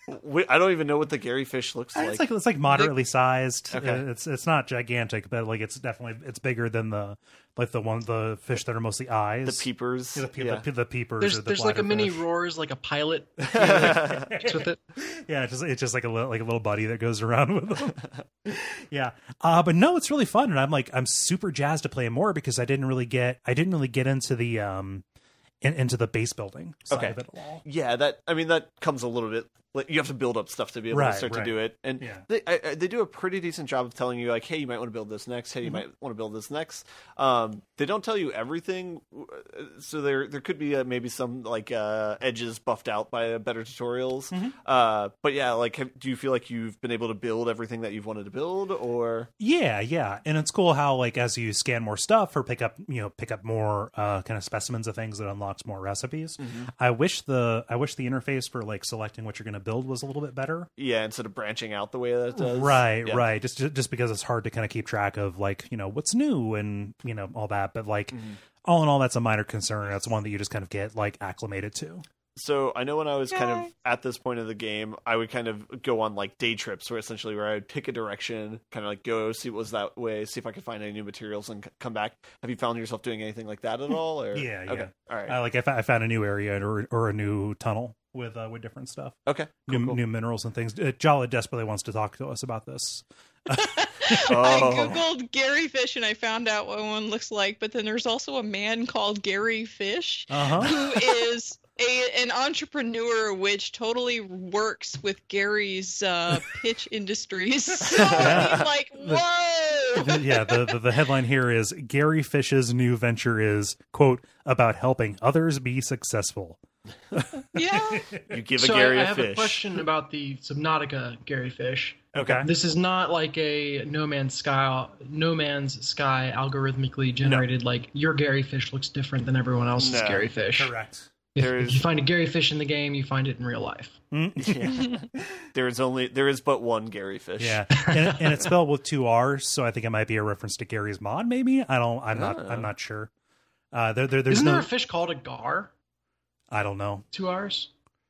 We, I don't even know what the Gary fish looks like. It's like it's like moderately The- sized. Okay. Uh, It's it's not gigantic, but like it's definitely it's bigger than the like the one the fish that are mostly eyes. the peepers. Yeah, the, pe- yeah. the, the peepers. There's or the there's like a mini bladderfish. roars, like a pilot mix with it. Yeah, it's just it's just like a little like a little buddy that goes around with them. Yeah, uh, but no, it's really fun, and I'm like I'm super jazzed to play more because I didn't really get I didn't really get into the um in, into the base building side Okay. of it at all. Yeah, that I mean that comes a little bit. Like, you have to build up stuff to be able Right, to start right. to do it, and Yeah. they I, I- they do a pretty decent job of telling you like, hey, you might want to build this next. Hey, you Mm-hmm. might want to build this next. Um, they don't tell you everything, so there there could be uh, maybe some like uh, edges buffed out by uh, better tutorials. Mm-hmm. Uh, but yeah, like, have, do you feel like you've been able to build everything that you've wanted to build, or Yeah, yeah, and it's cool how like as you scan more stuff or pick up you know pick up more uh, kind of specimens of things, it unlocks more recipes. Mm-hmm. I wish the I wish the interface for like selecting what you're going to build was a little bit better. yeah, instead of branching out the way that it does? Right, Yeah. right. Just just because it's hard to kind of keep track of like you know what's new and you know all that, but like Mm-hmm. all in all, that's a minor concern. That's one that you just kind of get like acclimated to. So I know when I was kind Yay. of at this point of the game, I would kind of go on like day trips where essentially where I would pick a direction, kind of like go see what was that way, see if I could find any new materials and c- come back. Have you found yourself doing anything like that at all? Or Yeah, yeah. okay, all right, Uh, like if I I found a new area or or a new tunnel with uh, with different stuff, okay, cool, new cool. new minerals and things. Uh, Jala desperately wants to talk to us about this. Oh. I googled Gary Fish and I found out what one looks like, but then there's also a man called Gary Fish Uh huh. who is a an entrepreneur which totally works with Gary's uh, pitch industries. So Yeah. he's like, whoa. Yeah, the, the the headline here is Gary Fish's new venture is quote about helping others be successful. Yeah. You give a So Gary I, I a have fish. a question about the Subnautica Gary Fish. Okay. This is not like a No Man's Sky, No Man's Sky algorithmically generated. Like your Gary Fish looks different than everyone else's No. Gary Fish. Correct. If, There if is- you find a Gary Fish in the game, you find it in real life. Yeah. There is only there is but one Gary fish. Yeah, and, and it's spelled with two R's, so I think it might be a reference to Gary's mod. Maybe I don't. I'm not. Oh. I'm not sure. Uh, there, there, there's Isn't no. there a fish called a gar? I don't know. Two R's?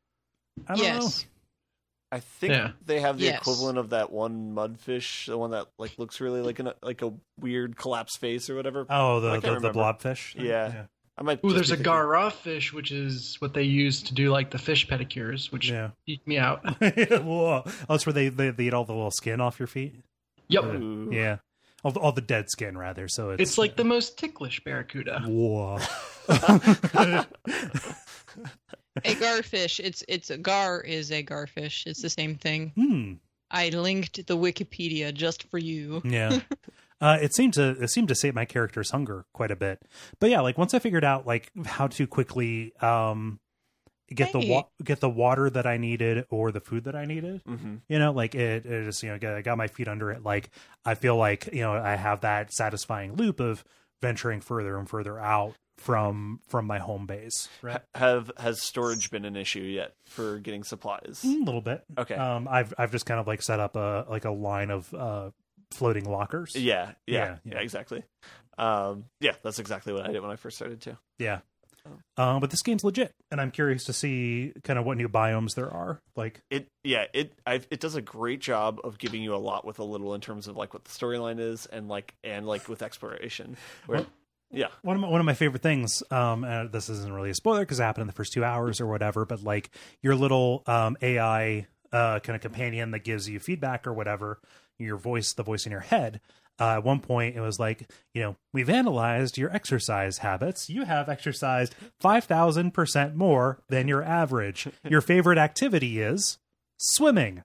I don't Yes. I think Yeah. they have the Yes. equivalent of that one mudfish, the one that like looks really like an like a weird collapsed face or whatever. know. Oh, I the can't the, the remember. blobfish. Yeah. I might. Ooh, just there's be a thinking- gara fish, which is what they use to do like the fish pedicures, which Yeah. eat me out. Whoa. Oh, that's where they, they they eat all the little skin off your feet. Yep. Ooh. Yeah, all the, all the dead skin rather. So it's It's like the most ticklish barracuda. whoa. A garfish. It's it's a gar is a garfish. It's the same thing. Hmm. I linked the Wikipedia just for you. Yeah. Uh, it seemed to it seemed to sate my character's hunger quite a bit, but yeah, like once I figured out like how to quickly um get the wa- Hey. get the water that I needed or the food that I needed, Mhm. you know, like it, it just you know got, I got my feet under it. Like I feel like you know I have that satisfying loop of venturing further and further out from from my home base. Right, Have has storage been an issue yet for getting supplies? a little bit. Okay. Um, I've I've just kind of like set up a like a line of uh floating lockers. Yeah, yeah, Yeah, yeah, yeah. exactly. Um, yeah, that's exactly what I did when I first started too. Yeah. Um, but this game's legit, and I'm curious to see kind of what new biomes there are. Like, It, yeah, it, I, it does a great job of giving you a lot with a little in terms of like what the storyline is and like and like with exploration. Where, yeah, one of my, one of my favorite things. Um, and this isn't really a spoiler because it happened in the first two hours or whatever. But like your little um A I uh kind of companion that gives you feedback or whatever, your voice, the voice in your head. Uh, at one point, it was like, you know, we've analyzed your exercise habits. You have exercised five thousand percent more than your average. Your favorite activity is swimming.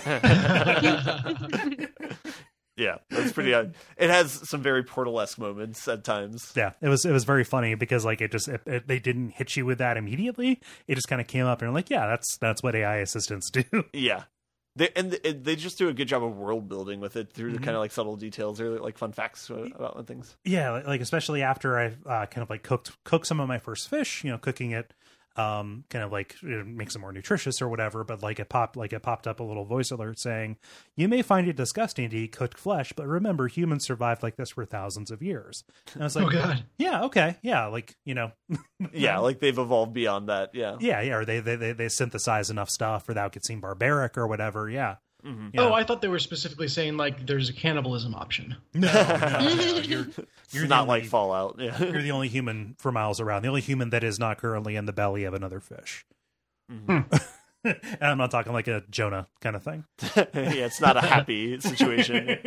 yeah, that's pretty. Uh, it has some very Portal-esque moments at times. Yeah, it was it was very funny because like it just it, it, they didn't hit you with that immediately. It just kind of came up and you're like, yeah, that's that's what A I assistants do. Yeah. They, and they, they just do a good job of world building with it through the kind of like subtle details or like fun facts about things. Yeah, like, like especially after I uh, kind of like cooked cooked some of my first fish, you know, cooking it um, kind of like it makes them more nutritious or whatever. But like it popped, like it popped up a little voice alert saying, "You may find it disgusting to eat cooked flesh, but remember, humans survived like this for thousands of years." And I was like, Oh God. "Yeah, okay, yeah, like you know, Yeah, like they've evolved beyond that. Yeah. yeah, yeah, or they they they, they synthesize enough stuff without it seem barbaric or whatever." Yeah. Mm-hmm. You know? Oh, I thought they were specifically saying like there's a cannibalism option. No, no, no, you're you're It's the not only- like Fallout. Yeah. You're the only human for miles around. The only human that is not currently in the belly of another fish. Mhm. And I'm not talking like a Jonah kind of thing. Yeah, it's not a happy situation.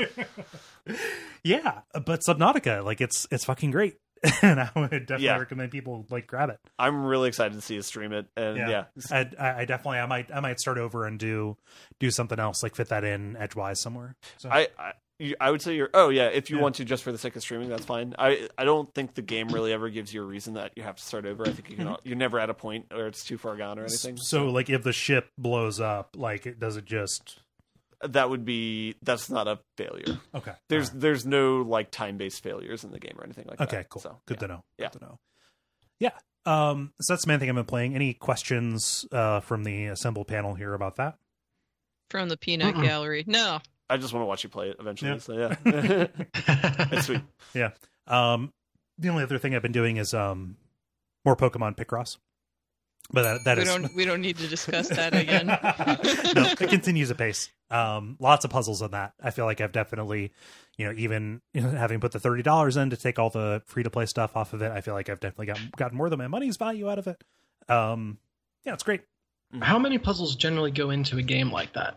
Yeah, but Subnautica, like it's it's fucking great, and I would definitely Yeah. recommend people like grab it. I'm really excited to see you stream it, and yeah, Yeah. I, I I definitely I might I might start over and do do something else, like fit that in edgewise somewhere. So. I, I you- I would say you're. Oh yeah, if you Yeah. want to just for the sake of streaming, that's fine. I I don't think the game really ever gives you a reason that you have to start over. I think you can. You're never at a point where it's too far gone or anything. So like if the ship blows up, like it does it just that would be that's not a failure. okay? There's All right. there's no like time based failures in the game or anything like that. Okay, cool. So, Good yeah. to know. Yeah. Good to know. Yeah. Um, so that's the main thing I've been playing. Any questions uh, from the assembled panel here about that? From the peanut Mm-mm. gallery. No. I just want to watch you play it eventually. Yeah. So yeah, it's sweet. Um, the only other thing I've been doing is um, more Pokemon Picross. But that, that we is don't we don't need to discuss that again. no, it continues apace. Um, lots of puzzles on that. I feel like I've definitely, you know, even you know, having put the thirty dollars in to take all the free to play stuff off of it, I feel like I've definitely gotten gotten more than my money's value out of it. Um, yeah, it's great. How many puzzles generally go into a game like that?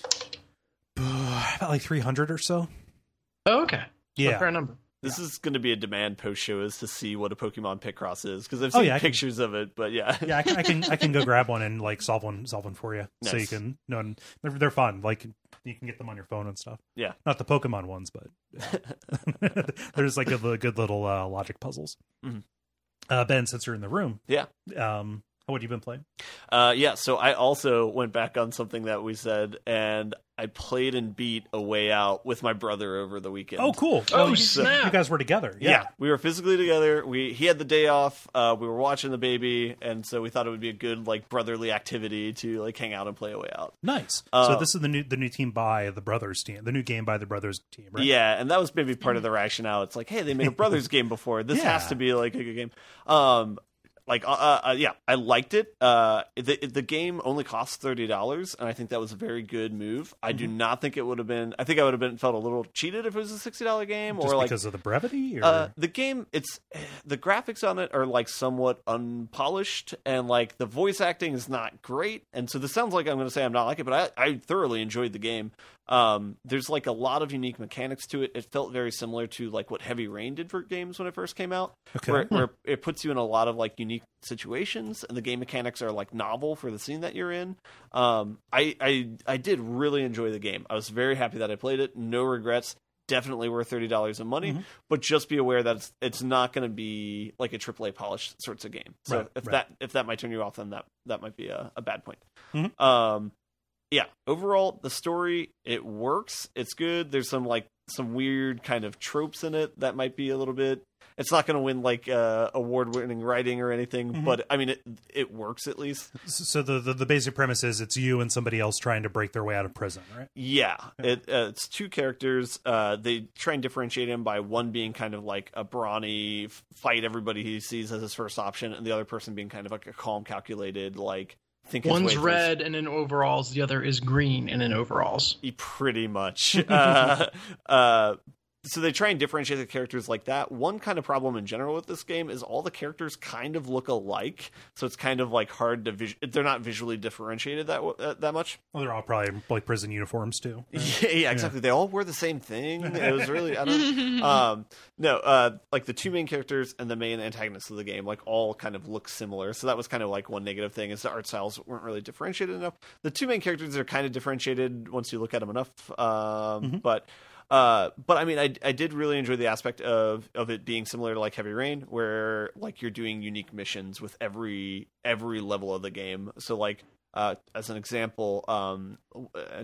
About like three hundred or so. Oh, okay. So Yeah. fair number. This is going to be a demand post show is to see what a Pokemon Picross is because I've Oh, seen yeah, I can- pictures of it, but yeah, Yeah, I can, I can I can go grab one and like solve one solve one for you, so you Nice. can. No, and they're they're fun. Like you can get them on your phone and stuff. Yeah. not the Pokemon ones, but yeah. There's like good good little uh, logic puzzles. Mhm. Uh, Ben, since you're in the room, yeah. um, what have you been playing? Uh, yeah, so I also went back on something that we said, and I played and beat A Way Out with my brother over the weekend. Oh, cool! Oh, you, snap. you guys were together. Yeah. Yeah, we were physically together. We he had the day off. Uh, we were watching the baby, and so we thought it would be a good like brotherly activity to like hang out and play A Way Out. nice. Uh, so this is the new the new team by the Brothers team, the new game by the Brothers team, right? Yeah, and that was maybe part of the rationale. It's like, hey, they made a brothers game before. This Yeah. has to be like a good game. Um, like, uh, uh, yeah, I liked it. Uh, the the game only costs thirty dollars, and I think that was a very good move. I do not think it would have been. I think I would have been felt a little cheated if it was a sixty dollar game, Just or like because of the brevity. Or... Uh, the game, it's the graphics on it are like somewhat unpolished, and like the voice acting is not great. And so this sounds like I'm going to say I'm not like it, but I, I thoroughly enjoyed the game. Um, there's like a lot of unique mechanics to it. It felt very similar to like what Heavy Rain did for games when it first came out, Okay. where, where it puts you in a lot of like unique situations, and the game mechanics are like novel for the scene that you're in. Um, I, I I did really enjoy the game. I was very happy that I played it. No regrets. Definitely worth thirty dollars in money, Mhm. but just be aware that it's, it's not going to be like a triple A polished sorts of game. So Right, if right. that if that might turn you off, then that that might be a, a bad point. Mhm. Um, yeah. Overall, the story it works. It's good. There's some like some weird kind of tropes in it that might be a little bit. It's not going to win like uh, award-winning writing or anything, Mhm. but I mean it it works at least. So the, the the basic premise is it's you and somebody else trying to break their way out of prison, right? Yeah, it, uh, it's two characters. Uh, they try and differentiate him by one being kind of like a brawny, f- fight everybody he sees as his first option, and the other person being kind of like a calm, calculated, like think his way One's through- red and in overalls, the other is green and in overalls. pretty much. uh, uh, so they try and differentiate the characters like that. One kind of problem in general with this game is all the characters kind of look alike, so it's kind of like hard to vis- they're not visually differentiated that w- uh, that much. Well, they're all probably like prison uniforms too. right? Yeah, yeah, exactly. They all wore the same thing. It was really I don't um no, uh like the two main characters and the main antagonists of the game like all kind of look similar. So that was kind of like one negative thing is the art styles weren't really differentiated enough. The two main characters are kind of differentiated once you look at them enough. Um Mhm. but Uh, but I mean, I, I did really enjoy the aspect of, of it being similar to like Heavy Rain, where like you're doing unique missions with every every level of the game. So like uh, as an example, um, and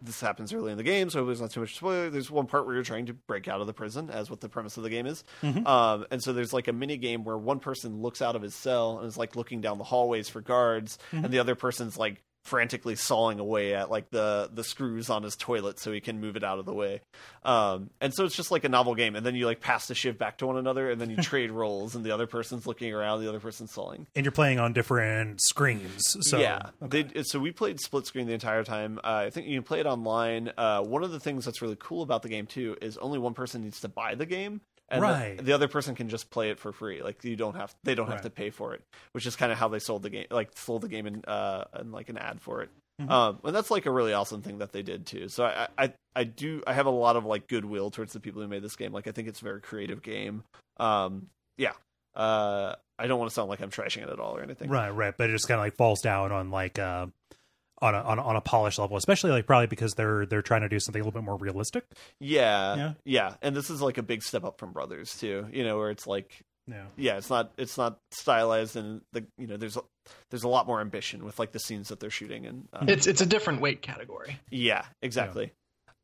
this happens early in the game, so there's not too much spoiler. There's one part where you're trying to break out of the prison, as what the premise of the game is. Mhm. Um, and so there's like a mini game where one person looks out of his cell and is like looking down the hallways for guards, Mhm. and the other person's like frantically sawing away at like the the screws on his toilet so he can move it out of the way. Um, and so it's just like a novel game, and then you like pass the shiv back to one another, and then you trade roles, and the other person's looking around, the other person's sawing. And you're playing on different screens. So yeah, okay. they, so we played split screen the entire time. Uh, I think you can play it online. Uh, one of the things that's really cool about the game too is only one person needs to buy the game. And Right. the, the other person can just play it for free. Like you don't have, they don't have Right. to pay for it, which is kind of how they sold the game. Like sold the game in, uh, in like an ad for it. Mhm. Um, and that's like a really awesome thing that they did too. So I, I, I do, I have a lot of like goodwill towards the people who made this game. Like I think it's a very creative game. Um, yeah. Uh, I don't want to sound like I'm trashing it at all or anything. Right, right. But it just kind of like falls down on like uh, on a on a, on a polished level, especially like probably because they're they're trying to do something a little bit more realistic. Yeah, Yeah. yeah, and this is like a big step up from Brothers too. You know, where it's like, Yeah. yeah, it's not it's not stylized, and the you know there's a, there's a lot more ambition with like the scenes that they're shooting, and uh, It's it's a different weight category. yeah, exactly.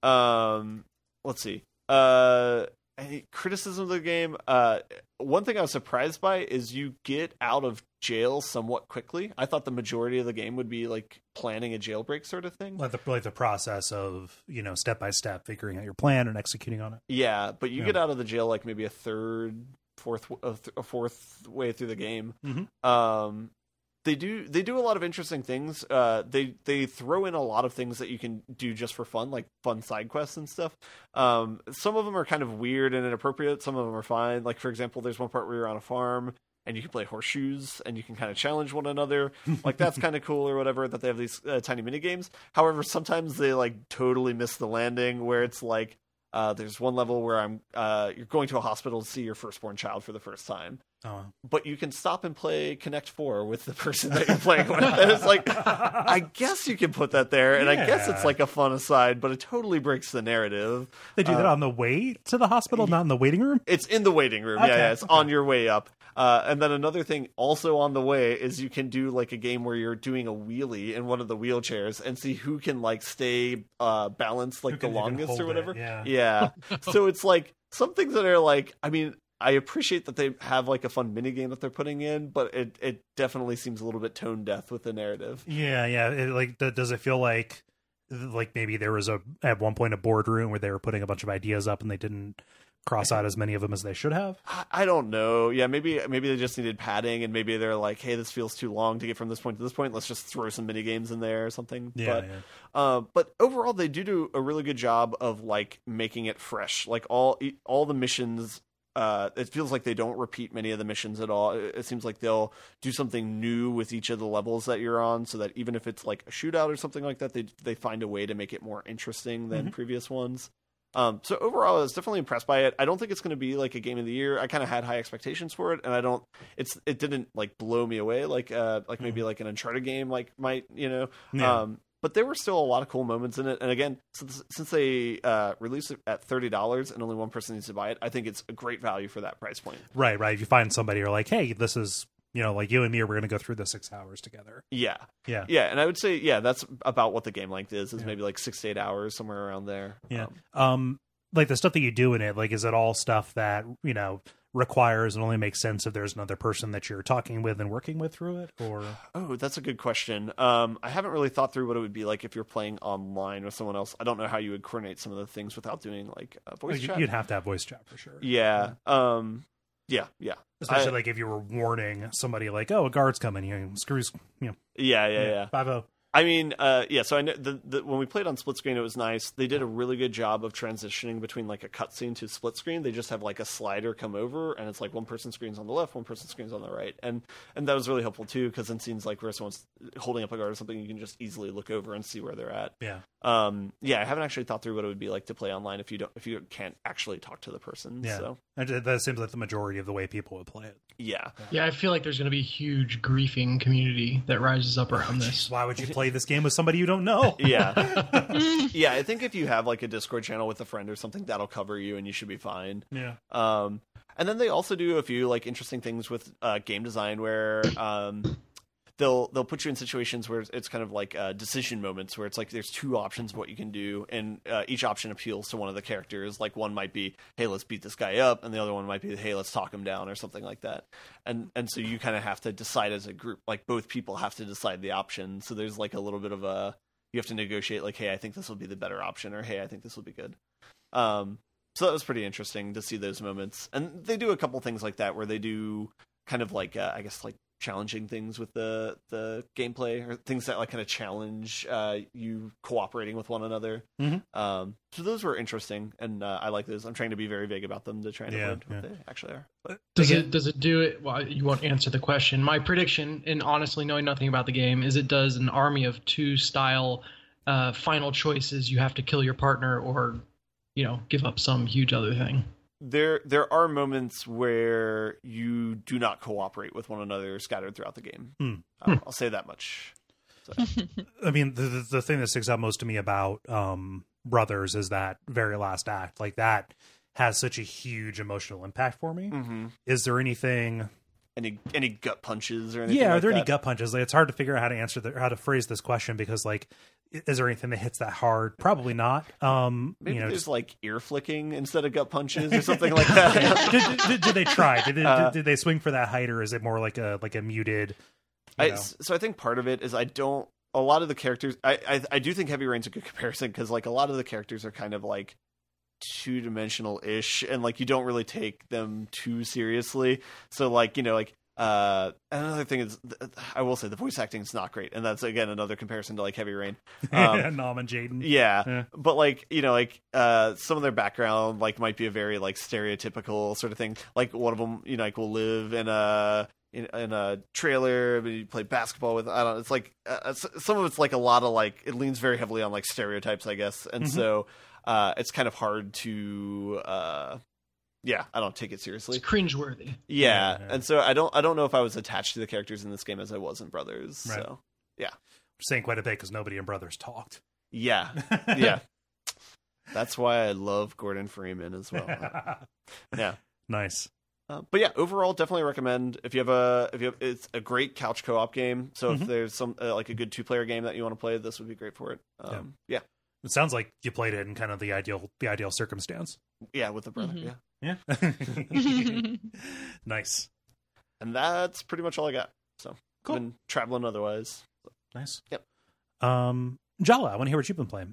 Um, let's see. Uh, any criticism of the game? Uh, one thing I was surprised by is you get out of jail somewhat quickly. I thought the majority of the game would be like planning a jailbreak sort of thing. Like the like the process of, you know, step by step figuring out your plan and executing on it. Yeah, but you Yeah. get out of the jail like maybe a third, fourth, a, th- a fourth way through the game. Mhm. Um, they do they do a lot of interesting things. Uh, they they throw in a lot of things that you can do just for fun, like fun side quests and stuff. Um, some of them are kind of weird and inappropriate. Some of them are fine. Like for example, there's one part where you're on a farm and you can play horseshoes and you can kind of challenge one another. Like that's kind of cool or whatever that they have these uh, tiny mini games. However, sometimes they like totally miss the landing where it's like. Uh, there's one level where I'm uh, you're going to a hospital to see your firstborn child for the first time, Oh. but you can stop and play Connect Four with the person that you're playing with. And it's like, I guess you can put that there, and I guess it's Yeah. like a fun aside, but it totally breaks the narrative. They do that Uh, on the way to the hospital, not in the waiting room? It's in the waiting room. Okay, Yeah, yeah, it's okay. on your way up. Uh, and then another thing also on the way is you can do like a game where you're doing a wheelie in one of the wheelchairs and see who can like stay uh, balanced like Who the can- who can longest hold or it, whatever. yeah. Yeah. So it's like some things that are like, I mean, I appreciate that they have like a fun mini game that they're putting in, but it, it definitely seems a little bit tone deaf with the narrative. Yeah, yeah. It, like, th- does it feel like like maybe there was a at one point a boardroom where they were putting a bunch of ideas up and they didn't cross out as many of them as they should have? I- I don't know. Yeah, maybe maybe they just needed padding, and maybe they're like, hey, this feels too long to get from this point to this point. Let's just throw some mini games in there or something. Yeah, but, yeah. Uh, but overall, they do do a really good job of like making it fresh. Like all all the missions, uh, it feels like they don't repeat many of the missions at all. It, it seems like they'll do something new with each of the levels that you're on, so that even if it's like a shootout or something like that, they they find a way to make it more interesting than Mhm. previous ones. Um, so overall, I was definitely impressed by it. I don't think it's going to be like a game of the year. I kind of had high expectations for it, and I don't. It's it didn't like blow me away like uh like maybe like an Uncharted game like might you know. Yeah. Um, but there were still a lot of cool moments in it. And again, since since they uh, released it at thirty dollars and only one person needs to buy it, I think it's a great value for that price point. Right, right. If you find somebody you're like, hey, this is, you know, like you and me, we're going to go through the six hours together. Yeah, Yeah. yeah, and I would say yeah, that's about what the game length is. Is Yeah. maybe like six to eight hours somewhere around there. Yeah. Um, Um, like the stuff that you do in it, like, is it all stuff that, you know, requires and only makes sense if there's another person that you're talking with and working with through it? Or Oh, that's a good question. Um, I haven't really thought through what it would be like if you're playing online with someone else. I don't know how you would coordinate some of the things without doing like a voice like, chat. you'd have to have voice chat for sure. Yeah. Um, yeah. Yeah. Especially I- like if you were warning somebody like, oh, a guard's coming, you know, screws, you know, Yeah. Yeah. Yeah. five oh. I mean, uh, yeah. So I know the, the when we played on split screen, it was nice. They did a really good job of transitioning between like a cutscene to split screen. They just have like a slider come over, and it's like one person's screen's on the left, one person's screen's on the right, and and that was really helpful too, because in scenes like where someone's holding up a guard or something, you can just easily look over and see where they're at. Yeah. Um, yeah, I haven't actually thought through what it would be like to play online if you don't if you can't actually talk to the person. Yeah. So That, that seems like the majority of the way people would play it. yeah. Yeah, I feel like there's going to be a huge griefing community that rises up around this. Jeez, why would you play this game with somebody you don't know? Yeah. Yeah, I think if you have like a Discord channel with a friend or something, that'll cover you and you should be fine. Yeah. Um, and then they also do a few like interesting things with uh, game design where um, they'll they'll put you in situations where it's kind of like uh, decision moments where it's like there's two options of what you can do, and uh, each option appeals to one of the characters. Like one might be, hey, let's beat this guy up, and the other one might be, hey, let's talk him down, or something like that. And and so you kind of have to decide as a group. Like both people have to decide the option. So there's like a little bit of a you have to negotiate. Like, hey, I think this will be the better option, or hey, I think this will be good. Um, so that was pretty interesting to see those moments, and they do a couple things like that where they do kind of like uh, I guess like challenging things with the the gameplay, or things that like kind of challenge uh, you cooperating with one another. Mm-hmm. Um, so those were interesting, and uh, I like those. I'm trying to be very vague about them to try and Yeah, avoid yeah. what they actually are. But Does it does it do it? Well, you won't answer the question. My prediction, and honestly knowing nothing about the game, is it does an Army of Two style uh, final choices. You have to kill your partner, or you know, give up some huge other thing. there there are moments where you do not cooperate with one another scattered throughout the game. Hmm. Um, I'll say that much. So. I mean, the, the the thing that sticks out most to me about um, Brothers is that very last act. Like that has such a huge emotional impact for me. Mm-hmm. Is there anything? Any any gut punches or anything? Yeah, like are there that? any gut punches? Like, it's hard to figure out how to answer the, how to phrase this question because, like, is there anything that hits that hard? Probably not. Um, Maybe you know, there's just, like ear flicking instead of gut punches or something like that. did, did, did they try? Did, they, Uh, did, did they swing for that height, or is it more like a like a muted? You I, know? so I think part of it is I don't. A lot of the characters, I I, I do think Heavy Rain's a good comparison because like a lot of the characters are kind of like two dimensional ish, and like you don't really take them too seriously. So like you know like. Uh, another thing is, I will say the voice acting is not great, and that's again another comparison to like Heavy Rain. Um, Nom and Jaden. yeah, Yeah. but like you know, like uh, some of their background like might be a very like stereotypical sort of thing. Like one of them, you know, like will live in a in, in a trailer, but you play basketball with. I don't know. It's like uh, some of it's like a lot of like it leans very heavily on like stereotypes, I guess, and Mhm. so uh, it's kind of hard to. Uh, Yeah, I don't take it seriously. It's cringeworthy. Yeah, Yeah, yeah. and so I don't I don't know if I was attached to the characters in this game as I was in Brothers. Right. So Saying quite a bit because nobody in Brothers talked. yeah, yeah, that's why I love Gordon Freeman as well. Yeah, Nice. uh, but yeah, overall, definitely recommend if you have a if you have it's a great couch co-op game. So Mhm. if there's some uh, like a good two player game that you want to play, this would be great for it. Um, yeah. It sounds like you played it in kind of the ideal the ideal circumstance. yeah, with the brother. Mhm. Yeah, Yeah. Nice. and that's pretty much all I got. So Cool. I've been traveling otherwise. Nice. Yep. Um, Jala, I want to hear what you've been playing.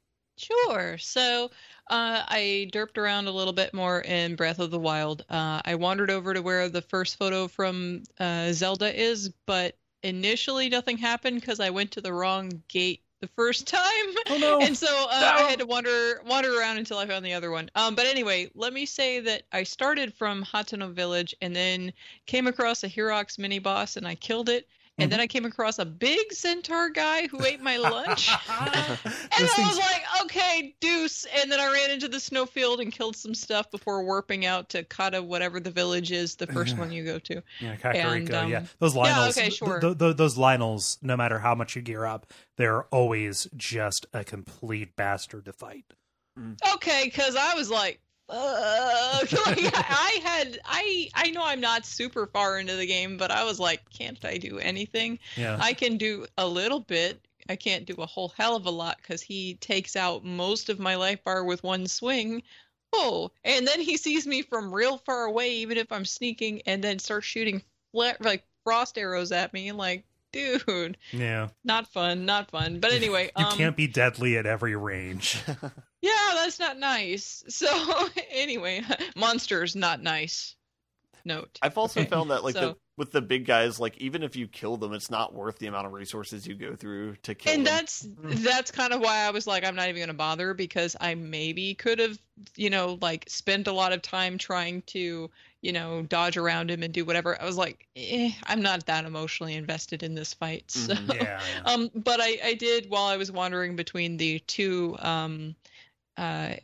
Sure. So uh, I derped around a little bit more in Breath of the Wild. Uh, I wandered over to where the first photo from uh, Zelda is, but initially nothing happened because I went to the wrong gate the first time. Oh no. And so uh, I had to wander wander around until I found the other one. Um, but anyway, let me say that I started from Hateno Village and then came across a Herox mini boss and I killed it. And then I came across a big centaur guy who ate my lunch. And Those I things- was like, okay, deuce. And then I ran into the snowfield and killed some stuff before warping out to Kata, whatever the village is, the first one you go to. Yeah, Kakariko. And, um, yeah, those Lionels. okay, sure. th- th- those Lionels, no matter how much you gear up, they're always just a complete bastard to fight. Okay, because I was like, fuck. Like, I had, I, I know I'm not super far into the game, but I was like, can't I do anything? Yeah. I can do a little bit. I can't do a whole hell of a lot because he takes out most of my life bar with one swing. Oh, and then he sees me from real far away, even if I'm sneaking, and then starts shooting flat, like frost arrows at me. Like, dude, yeah. not fun, not fun. But anyway, You um, can't be deadly at every range. yeah, that's not nice. So anyway, monsters not nice. Note. I've also Okay. found that like the So- with the big guys, like even if you kill them, it's not worth the amount of resources you go through to kill And them. that's that's kind of why I was like, I'm not even gonna bother because I maybe could have, you know, like spent a lot of time trying to, you know, dodge around him and do whatever. I was like, eh, I'm not that emotionally invested in this fight. So, Mhm. yeah. yeah. um, but I I did while I was wandering between the two um, uh,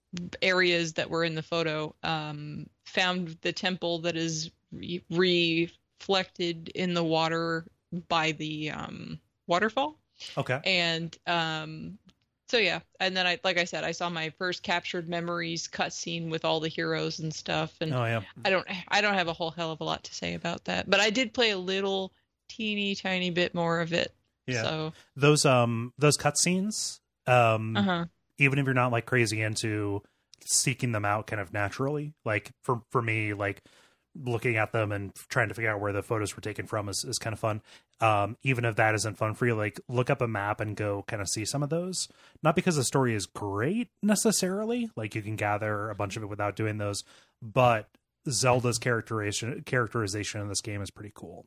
areas that were in the photo, um, found the temple that is re- reflected in the water by the um, waterfall. Okay. And um, so yeah, and then I, like I said, I saw my first captured memories cutscene with all the heroes and stuff, and Oh yeah. I don't, I don't have a whole hell of a lot to say about that, but I did play a little teeny tiny bit more of it. Yeah. So Those um those cutscenes, um, uh-huh. even if you're not like crazy into seeking them out kind of naturally, like for for me, like looking at them and trying to figure out where the photos were taken from is, is kind of fun. Um, even if that isn't fun for you, like look up a map and go kind of see some of those. Not because the story is great necessarily, like you can gather a bunch of it without doing those, but Zelda's characterization characterization in this game is pretty cool.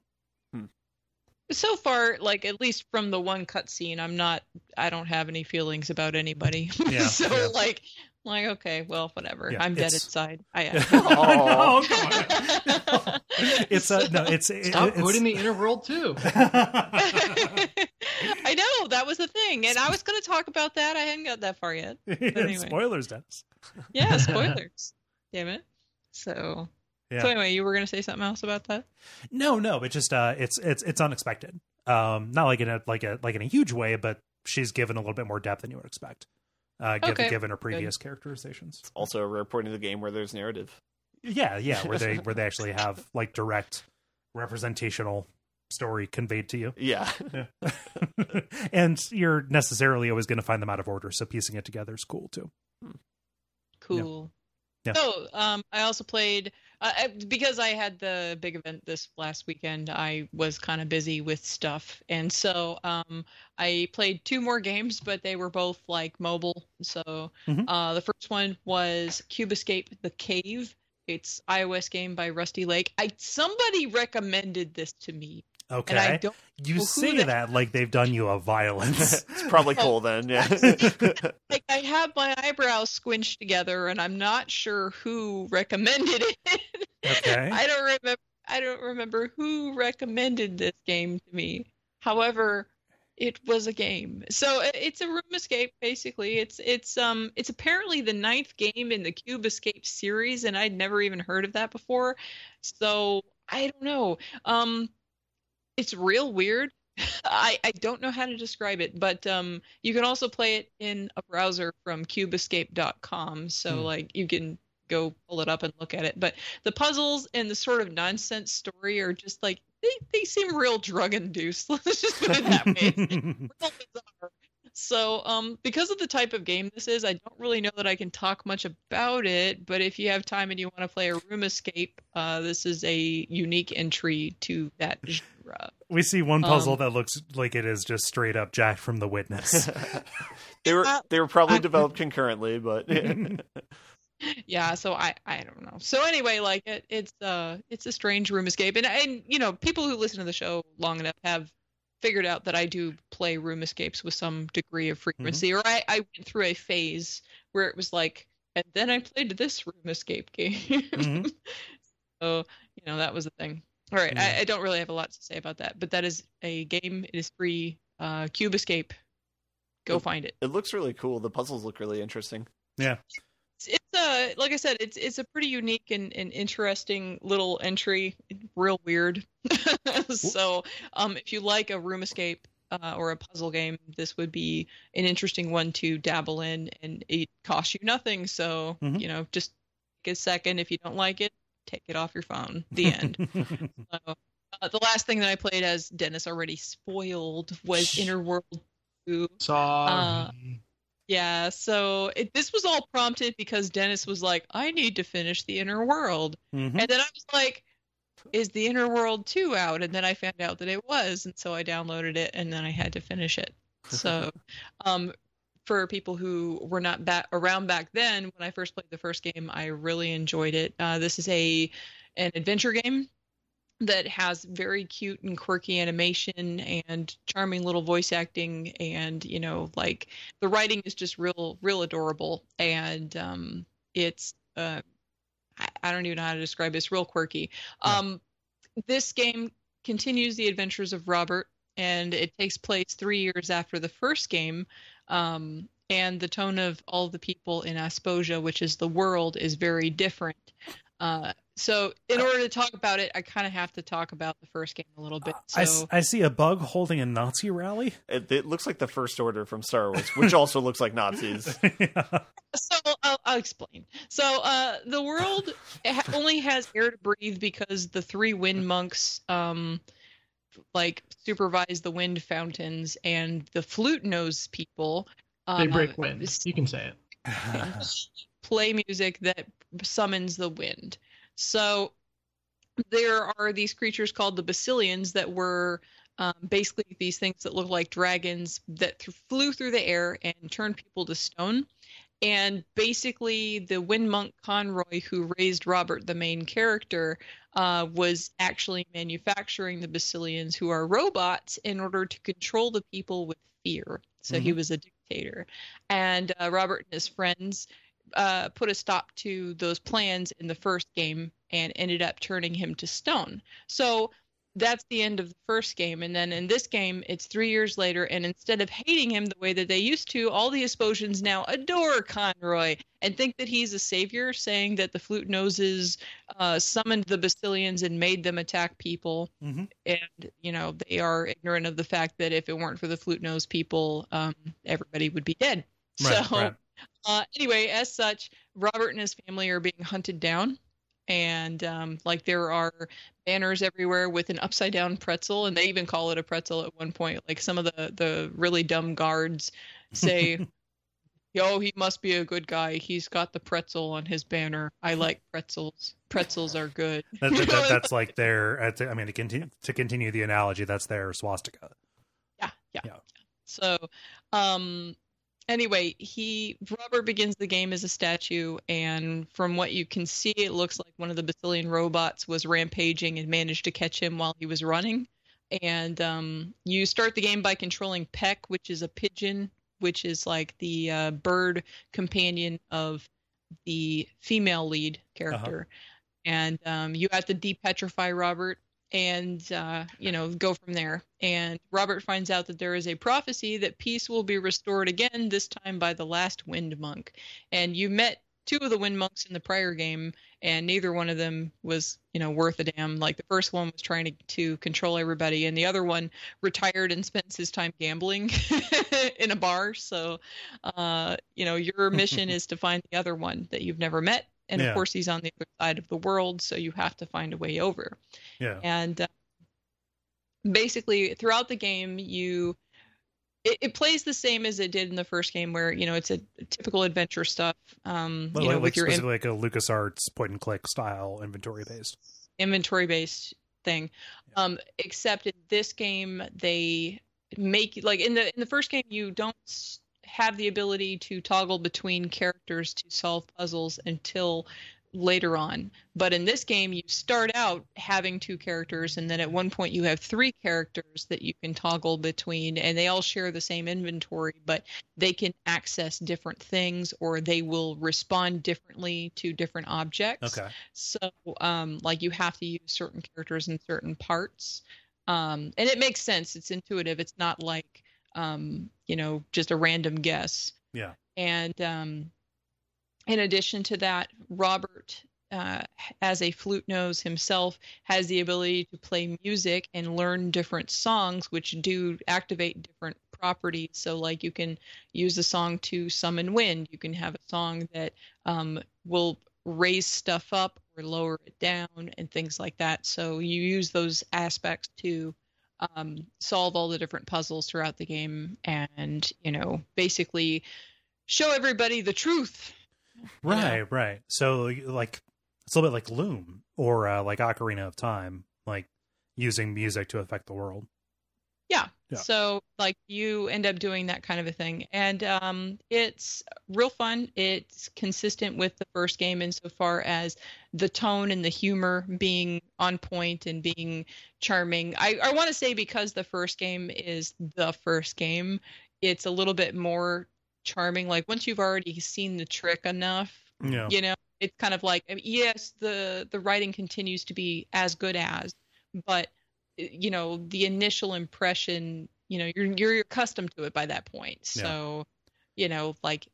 So far, like at least from the one cutscene, I'm not. I don't have any feelings about anybody. Yeah, so yeah. like, like okay, well, whatever. Yeah, I'm dead it's- inside. I am. Oh, come on. It's a no. It's it, Stop it's, avoiding the inner world too. I know that was the thing, and I was going to talk about that. I hadn't got that far yet. anyway. Spoilers, Dennis. Yeah, spoilers. Damn it. So. Yeah. So anyway, you were going to say something else about that? No, no. It just uh, it's it's it's unexpected. Um, not like in a like a like in a huge way, but she's given a little bit more depth than you would expect. Uh, given, Okay. given her previous characterizations. Also, a rare point in the game where there's narrative. Yeah, yeah, where they where they actually have like direct representational story conveyed to you. Yeah. Yeah. And you're necessarily always going to find them out of order, so piecing it together is cool too. Cool. Yeah. So, um, I also played uh, I- because I had the big event this last weekend. I was kind of busy with stuff, and so um, I played two more games, but they were both like mobile. So, Mhm. uh, the first one was Cube Escape: The Cave. It's iOS game by Rusty Lake. I somebody recommended this to me, and I Okay, don't. you well, who say the- that like they've done you a violence. It's probably cool then, yeah. Like I have my eyebrows squinched together, and I'm not sure who recommended it. Okay. I don't remember. I don't remember who recommended this game to me. However, it was a game. So i- it's a room escape, basically. It's it's um it's apparently the ninth game in the Cube Escape series, and I'd never even heard of that before. So I don't know. Um, it's real weird. I, I don't know how to describe it, but um, you can also play it in a browser from cube escape dot com. So Hmm. like you can go pull it up and look at it. But the puzzles and the sort of nonsense story are just like they, they seem real drug induced. Let's just put it that way. Real bizarre. So um, because of the type of game this is, I don't really know that I can talk much about it. But if you have time and you want to play a room escape, uh, this is a unique entry to that genre. We see one puzzle Um, that looks like it is just straight up Jack from The Witness. they were Uh, they were probably I- developed concurrently, but Yeah, so I I don't know. So anyway, like it, it's uh it's a strange room escape, and and you know people who listen to the show long enough have figured out that I do play room escapes with some degree of frequency, or I I went through a phase where it was like, and then I played this room escape game. Mhm. So you know that was the thing. All right, Yeah. I, I don't really have a lot to say about that, but that is a game. It is free. Uh, Cube Escape. Go Oh. find it. it looks really cool. The puzzles look really interesting. Yeah. It's, it's uh like I said, it's it's a pretty unique and, and interesting little entry. Real weird. So um, if you like a room escape uh, or a puzzle game, this would be an interesting one to dabble in, and it costs you nothing. So Mhm. you know, just take a second. If you don't like it, take it off your phone. The end. So, uh, the last thing that I played, as Dennis already spoiled, was Inner World two. Sorry. Yeah, so it, this was all prompted because Dennis was like, I need to finish the Inner World. Mhm. And then I was like, is the Inner World two out? And then I found out that it was, and so I downloaded it, and then I had to finish it. So um, for people who were not back around back then, when I first played the first game, I really enjoyed it. Uh, this is a an adventure game that has very cute and quirky animation and charming little voice acting, and you know, like the writing is just real real adorable, and um it's uh I, I don't even know how to describe it. It's real quirky. Yeah. Um this game continues the adventures of Robert, and it takes place three years after the first game. Um and the tone of all the people in Asposia, which is the world, is very different. Uh, so in order to talk about it, I kind of have to talk about the first game a little bit. So I, s- I see a bug holding a Nazi rally. It, it looks like the First Order from Star Wars, which also looks like Nazis. Yeah. so I'll, I'll explain. So uh, the world ha- only has air to breathe because the three wind monks um, like supervise the wind fountains, and the flute nose people. Uh, They break wind. You can say it. Play music that summons the wind. So there are these creatures called the Basilians that were um, basically these things that look like dragons that th- flew through the air and turned people to stone. And basically, the Wind Monk Conroy, who raised Robert, the main character, uh, was actually manufacturing the Basilians, who are robots, in order to control the people with fear. So mm-hmm. he was a dictator. And uh, Robert and his friends uh, put a stop to those plans in the first game and ended up turning him to stone. So that's the end of the first game. And then in this game, it's three years later, and instead of hating him the way that they used to, all the Esposians now adore Conroy and think that he's a savior, saying that the Flute Noses uh, summoned the Basilians and made them attack people. Mm-hmm. And, you know, they are ignorant of the fact that if it weren't for the Flute Nose people, um, everybody would be dead. Right, so right. Uh, anyway, as such, Robert and his family are being hunted down. And um, like there are banners everywhere with an upside down pretzel, and they even call it a pretzel at one point. Like some of the, the really dumb guards say, yo, he must be a good guy. He's got the pretzel on his banner. I like pretzels. Pretzels are good. that, that, that, that's like their, I mean, to continue, to continue the analogy, that's their swastika. Yeah, yeah. yeah. So, um, Anyway, he Robert begins the game as a statue, and from what you can see, it looks like one of the Basilian robots was rampaging and managed to catch him while he was running. And um, you start the game by controlling Peck, which is a pigeon, which is like the uh, bird companion of the female lead character. Uh-huh. And um, you have to depetrify Robert and, uh, you know, go from there. And Robert finds out that there is a prophecy that peace will be restored again, this time by the last Wind Monk. And you met two of the Wind Monks in the prior game, and neither one of them was, you know, worth a damn. Like, the first one was trying to, to control everybody, and the other one retired and spends his time gambling in a bar. So, uh, you know, your mission is to find the other one that you've never met. And yeah. of course, he's on the other side of the world, so you have to find a way over. Yeah. And uh, basically, throughout the game, you it, it plays the same as it did in the first game, where you know it's a typical adventure stuff. Um, well, you know, like, with your specifically like a LucasArts point and click style inventory based. Inventory based thing, yeah. um, except in this game they make like in the in the first game you don't have the ability to toggle between characters to solve puzzles until later on. But in this game, you start out having two characters, and then at one point you have three characters that you can toggle between, and they all share the same inventory, but they can access different things, or they will respond differently to different objects. Okay. So, um, like you have to use certain characters in certain parts. Um, and it makes sense. It's intuitive. It's not like, um, you know, just a random guess. Yeah. And um, in addition to that, Robert, uh, as a flute nose himself, has the ability to play music and learn different songs, which do activate different properties. So, like, you can use a song to summon wind. You can have a song that um, will raise stuff up or lower it down and things like that. So you use those aspects to um, solve all the different puzzles throughout the game and, you know, basically show everybody the truth. Right, you know? right. So, like, it's a little bit like Loom or uh, like Ocarina of Time, like using music to affect the world. Yeah. Yeah. So, like, you end up doing that kind of a thing. And um, it's real fun. It's consistent with the first game insofar as the tone and the humor being on point and being charming. I, I want to say because the first game is the first game, it's a little bit more charming. Like, once you've already seen the trick enough, yeah. you know, it's kind of like, I mean, yes, the, the writing continues to be as good as, but you know, the initial impression, you know, you're you're accustomed to it by that point. So, yeah. you know, like,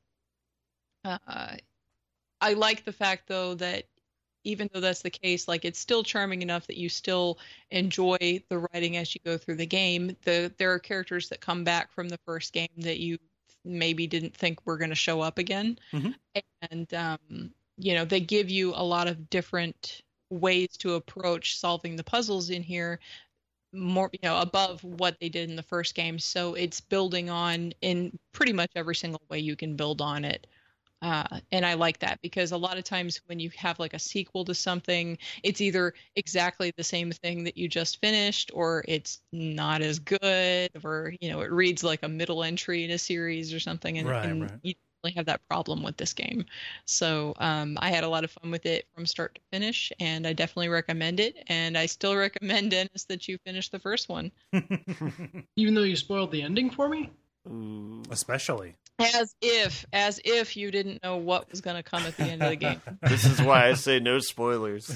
uh, I like the fact though that even though that's the case, like, it's still charming enough that you still enjoy the writing as you go through the game. The there are characters that come back from the first game that you maybe didn't think were going to show up again, mm-hmm. and um, you know, they give you a lot of different ways to approach solving the puzzles in here. more, you know, above what they did in the first game. So it's building on in pretty much every single way you can build on it. Uh, and I like that because a lot of times when you have like a sequel to something, it's either exactly the same thing that you just finished, or it's not as good, or, you know, it reads like a middle entry in a series or something. And, Right, and right. you don't really have that problem with this game. So um, I had a lot of fun with it from start to finish, and I definitely recommend it. And I still recommend, Dennis, that you finish the first one. Even though you spoiled the ending for me? Ooh. Especially. As if, as if you didn't know what was going to come at the end of the game. This is why I say no spoilers.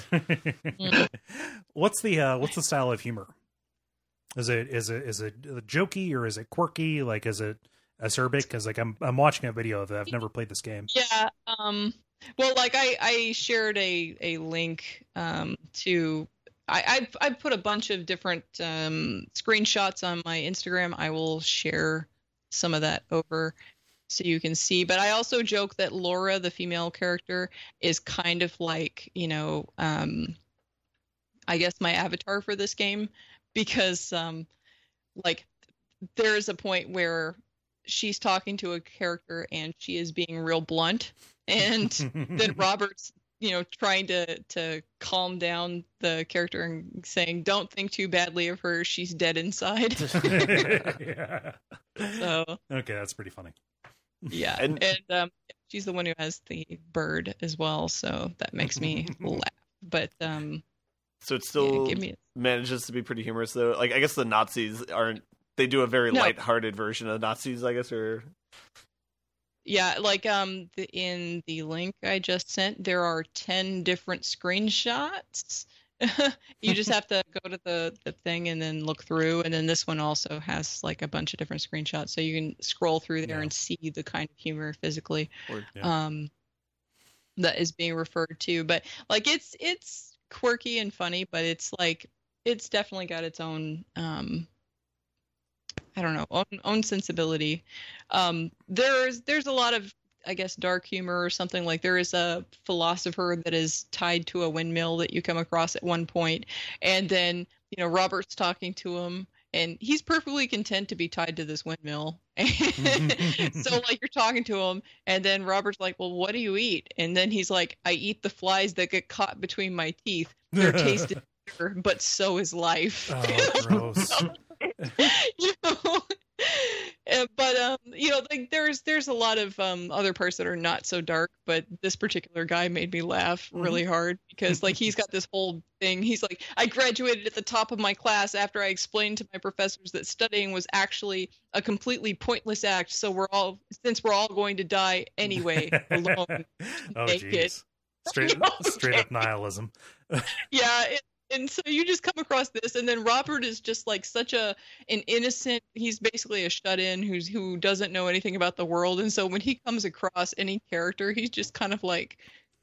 What's the uh, what's the style of humor? Is it is it is it jokey or is it quirky? Like, is it acerbic? Because like I'm I'm watching a video of it. I've never played this game. Yeah. Um. Well, like I I shared a a link um to. I, I I put a bunch of different um, screenshots on my Instagram. I will share some of that over so you can see. But I also joke that Laura, the female character, is kind of like, you know, um, I guess my avatar for this game, because um, like there's a point where she's talking to a character and she is being real blunt, and then Robert's, you know, trying to to calm down the character and saying, "Don't think too badly of her. She's dead inside." Yeah. So Okay, that's pretty funny. yeah, And- and, um, she's the one who has the bird as well, so that makes me laugh. But um, So it yeah, still give me manages to be pretty humorous, though. Like, I guess the Nazis aren't. They do a very No. lighthearted version of Nazis, I guess, or yeah, like um, the, in the link I just sent, there are ten different screenshots. You just have to go to the, the thing and then look through, and then this one also has like a bunch of different screenshots, so you can scroll through there Yeah. and see the kind of humor physically or Yeah. um that is being referred to. But like it's it's quirky and funny, but it's like it's definitely got its own um I don't know, own, own sensibility. Um, there's there's a lot of, I guess, dark humor or something. Like there is a philosopher that is tied to a windmill that you come across at one point, and then you know Robert's talking to him, and he's perfectly content to be tied to this windmill. So like you're talking to him, and then Robert's like, "Well, what do you eat?" And then he's like, "I eat the flies that get caught between my teeth. They're tasted bitter, but so is life." Oh, gross. You know, Uh, but um, you know, like there's there's a lot of um other parts that are not so dark, but this particular guy made me laugh really hard because like he's got this whole thing. He's like, I graduated at the top of my class after I explained to my professors that studying was actually a completely pointless act. So we're all since we're all going to die anyway alone. Oh, naked. jeez. Straight, straight up nihilism. Yeah. It, And so you just come across this, and then Robert is just like such a an innocent. He's basically a shut-in who's who doesn't know anything about the world, and so when he comes across any character, he's just kind of like,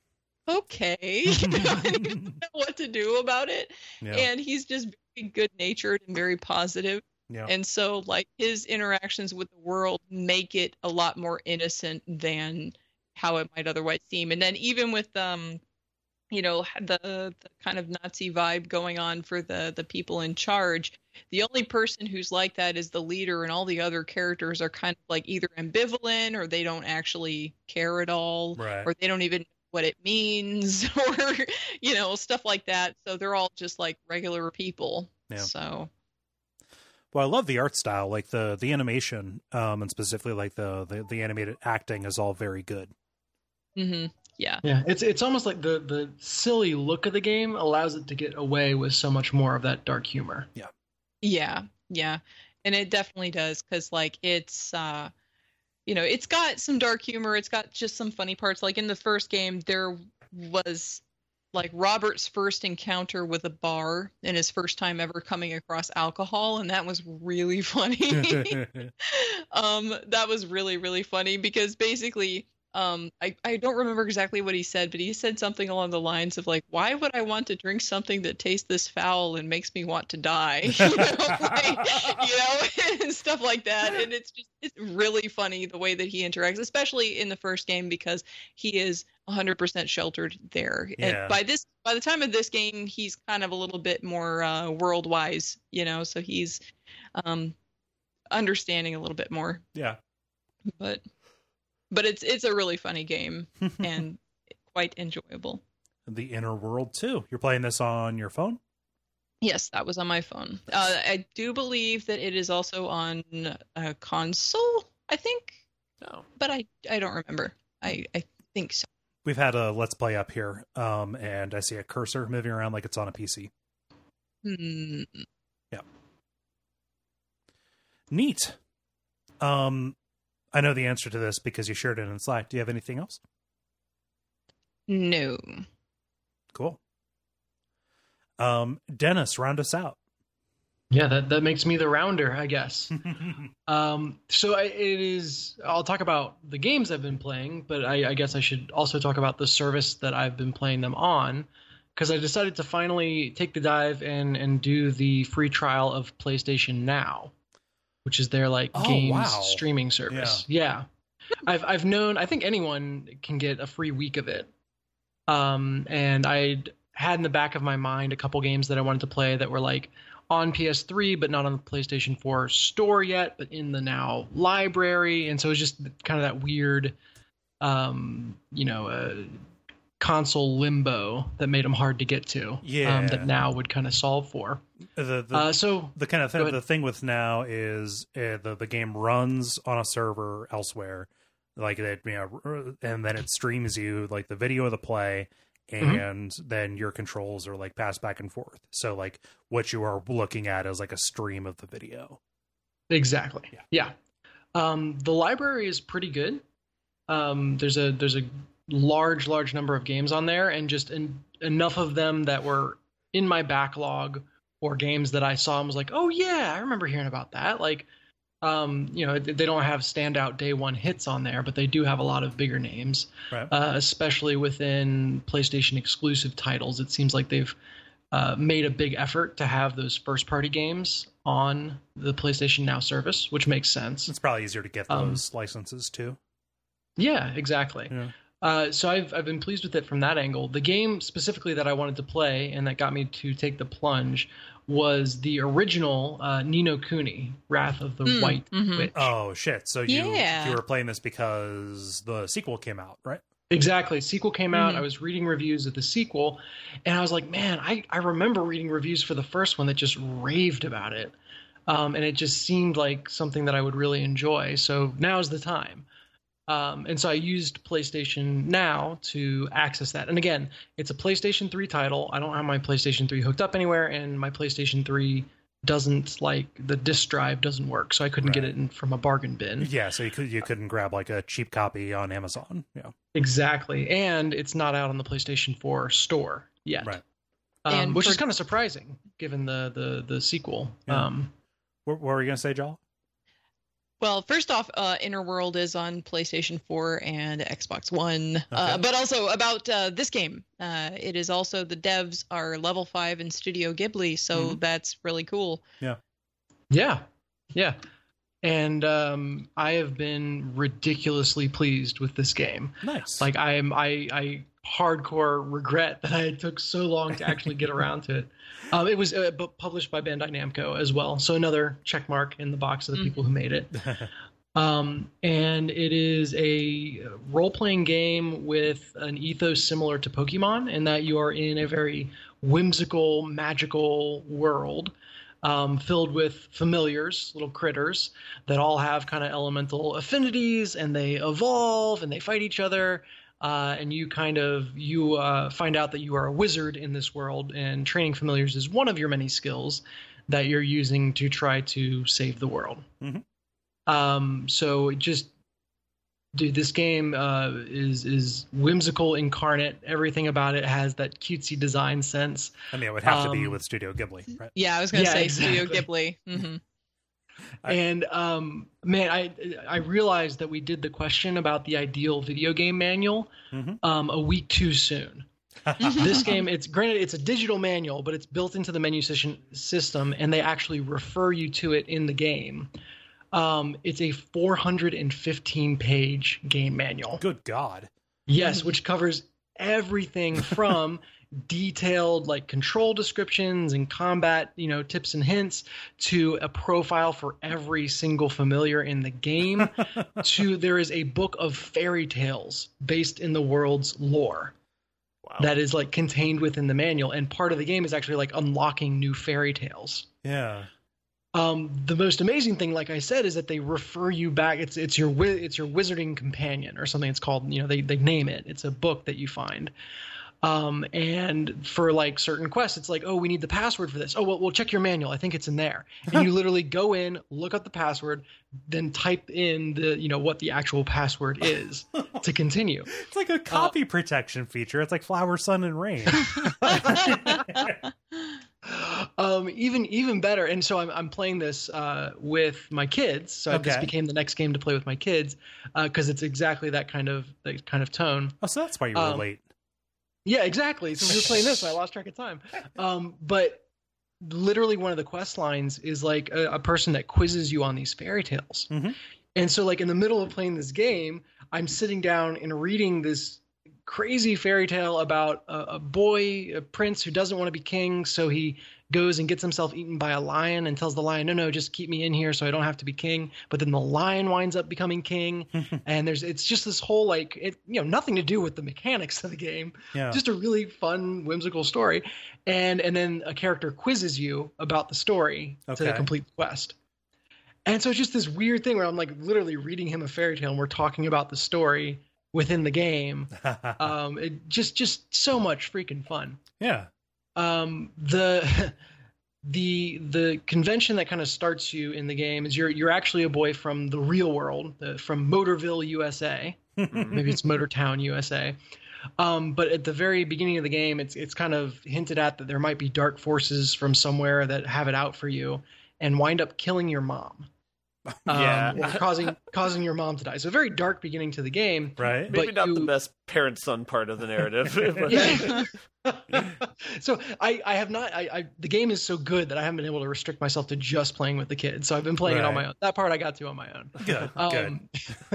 okay, he doesn't know what to do about it, Yeah. and he's just very good-natured and very positive. Yeah. And so like his interactions with the world make it a lot more innocent than how it might otherwise seem. And then even with um. you know, the, the kind of Nazi vibe going on for the, the people in charge. The only person who's like that is the leader, and all the other characters are kind of like either ambivalent or they don't actually care at all, Right. or they don't even know what it means, or, you know, stuff like that. So they're all just like regular people. Yeah. So, Well, I love the art style, like the the animation, um, and specifically like the, the the animated acting is all very good. hmm yeah. Yeah, it's it's almost like the the silly look of the game allows it to get away with so much more of that dark humor. Yeah, yeah. And it definitely does, because like it's uh you know, it's got some dark humor, it's got just some funny parts. Like in the first game there was like Robert's first encounter with a bar and his first time ever coming across alcohol, and that was really funny. um that was really really funny because basically Um, I, I don't remember exactly what he said, but he said something along the lines of like, why would I want to drink something that tastes this foul and makes me want to die? you know, like, you know, and stuff like that. And it's just, it's really funny the way that he interacts, especially in the first game, because he is one hundred percent sheltered there. Yeah. And by this, by the time of this game, he's kind of a little bit more uh, world wise, you know, so he's um, understanding a little bit more. Yeah. But but it's it's a really funny game and quite enjoyable. The Inner World too. You're playing this on your phone? Yes, that was on my phone. Uh, I do believe that it is also on a console, I think. No. But I, I don't remember. I, I think so. We've had a Let's Play up here, um, and I see a cursor moving around like it's on a P C. Hmm. Yeah. Neat. Um, I know the answer to this because you shared it in Slack. Do you have anything else? No. Cool. Um, Dennis, round us out. Yeah, that, that makes me the rounder, I guess. um, so I, it is. I'll talk about the games I've been playing, but I, I guess I should also talk about the service that I've been playing them on, because I decided to finally take the dive and and do the free trial of PlayStation Now, which is their like Oh, games wow. streaming service. Yeah. I've I've known. I think anyone can get a free week of it. Um, and I'd had in the back of my mind a couple games that I wanted to play that were like on P S three, but not on the PlayStation four store yet, but in the Now library. And so it was just kind of that weird, um, you know, uh, console limbo that made them hard to get to. Yeah. Um, that Now would kind of solve for. The, the, Uh, so the kind of go thing, ahead. the thing with Now is uh, the the game runs on a server elsewhere, like that, you know, and then it streams you like the video of the play, and Mm-hmm. then your controls are like passed back and forth. So like what you are looking at is like a stream of the video. Exactly. Yeah. Yeah. Um, the library is pretty good. Um, there's a there's a large large number of games on there, and just en- enough of them that were in my backlog, or games that I saw and was like, oh yeah, I remember hearing about that. Like, um, you know, they don't have standout day one hits on there, but they do have a lot of bigger names, Right. uh, especially within PlayStation exclusive titles. It seems like they've uh, made a big effort to have those first party games on the PlayStation Now service, which makes sense. It's probably easier to get Um, those licenses too. Yeah, exactly. Yeah. Uh, so I've I've been pleased with it from that angle. The game specifically that I wanted to play and that got me to take the plunge was the original uh, Ni no Kuni, Wrath of the Mm, White mhm. Witch. Oh shit! So you Yeah. you were playing this because the sequel came out, right? Exactly. Sequel came out. Mhm. I was reading reviews of the sequel, and I was like, man, I, I remember reading reviews for the first one that just raved about it. Um, and it just seemed like something that I would really enjoy. So now's the time. Um, and so I used PlayStation Now to access that. And again, it's a PlayStation three title. I don't have my PlayStation three hooked up anywhere, and my PlayStation three doesn't, like, the disk drive doesn't work, so I couldn't get Right. it in from a bargain bin. Yeah. So you could you couldn't grab like a cheap copy on Amazon. Yeah. Exactly. And it's not out on the PlayStation four store yet. Right. Um, And which for- is kind of surprising given the the the sequel. Yeah. Um, What, what were you gonna say, Joel? Well, first off, uh, Inner World is on PlayStation four and Xbox One. Uh, Okay. but also about uh, this game, uh, it is also the devs are Level Five and Studio Ghibli, so Mhm. that's really cool. yeah, yeah. And um, I have been ridiculously pleased with this game. Nice. Like I am, I I hardcore regret that I took so long to actually get around to it. Um, it was uh, bu- published by Bandai Namco as well, so another check mark in the box of the Mm. people who made it. Um, and it is a role-playing game with an ethos similar to Pokemon, in that you are in a very whimsical, magical world um, filled with familiars, little critters that all have kind of elemental affinities, and they evolve and they fight each other. Uh, and you kind of you uh, find out that you are a wizard in this world, and training familiars is one of your many skills that you're using to try to save the world. Mhm. Um, so it just, dude, this game uh, is is whimsical incarnate. Everything about it has that cutesy design sense. I mean, it would have to be um, with Studio Ghibli, right? Yeah, I was gonna Yeah, say exactly. Studio Ghibli. hmm I- and um, man, I I realized that we did the question about the ideal video game manual Mhm. um, a week too soon. This game, it's granted it's a digital manual, but it's built into the menu session system, and they actually refer you to it in the game. Um, it's a four hundred fifteen page game manual. Good God. Yes, which covers everything from detailed like control descriptions and combat, you know, tips and hints to a profile for every single familiar in the game to there is a book of fairy tales based in the world's lore. Wow. That is like contained within the manual, and part of the game is actually like unlocking new fairy tales. Yeah. Um, the most amazing thing, like I said, is that they refer you back. It's it's your wi- it's your wizarding companion or something. It's called, you know, they they name it. It's a book that you find. Um, and for like certain quests, it's like, oh, we need the password for this. Oh, well, we'll check your manual. I think it's in there. And you literally go in, look up the password, then type in the, you know, what the actual password is to continue. It's like a copy uh, protection feature. It's like Flower, Sun, and Rain. um, even even better. And so I'm I'm playing this uh, with my kids. So Okay. this became the next game to play with my kids because uh, it's exactly that kind of that kind of tone. Oh, so that's why you were Um, late. Yeah, exactly. So we were playing this, and I lost track of time. Um, but literally, one of the quest lines is like a, a person that quizzes you on these fairy tales. Mhm. And so, like in the middle of playing this game, I'm sitting down and reading this crazy fairy tale about a, a boy, a prince who doesn't want to be king, so he goes and gets himself eaten by a lion and tells the lion, no, no, just keep me in here so I don't have to be king. But then the lion winds up becoming king. And there's, it's just this whole, like, it, you know, nothing to do with the mechanics of the game. Yeah. Just a really fun, whimsical story. And, and then a character quizzes you about the story Okay. to complete the quest. And so it's just this weird thing where I'm like literally reading him a fairy tale and we're talking about the story within the game. Um, it just, just so much freaking fun. Yeah. Um, the the the convention that kind of starts you in the game is you're you're actually a boy from the real world, the, from Motorville, U S A. Maybe it's Motortown, U S A. Um, but at the very beginning of the game, it's it's kind of hinted at that there might be dark forces from somewhere that have it out for you and wind up killing your mom. Um, Yeah. or causing causing your mom to die. So a very dark beginning to the game. Right. But Maybe not you- the best parent-son part of the narrative. but- Yeah. So I, I have not I, I the game is so good that I haven't been able to restrict myself to just playing with the kids. So I've been playing it on Right. my own. That part I got to on my own. Good. Good. Um,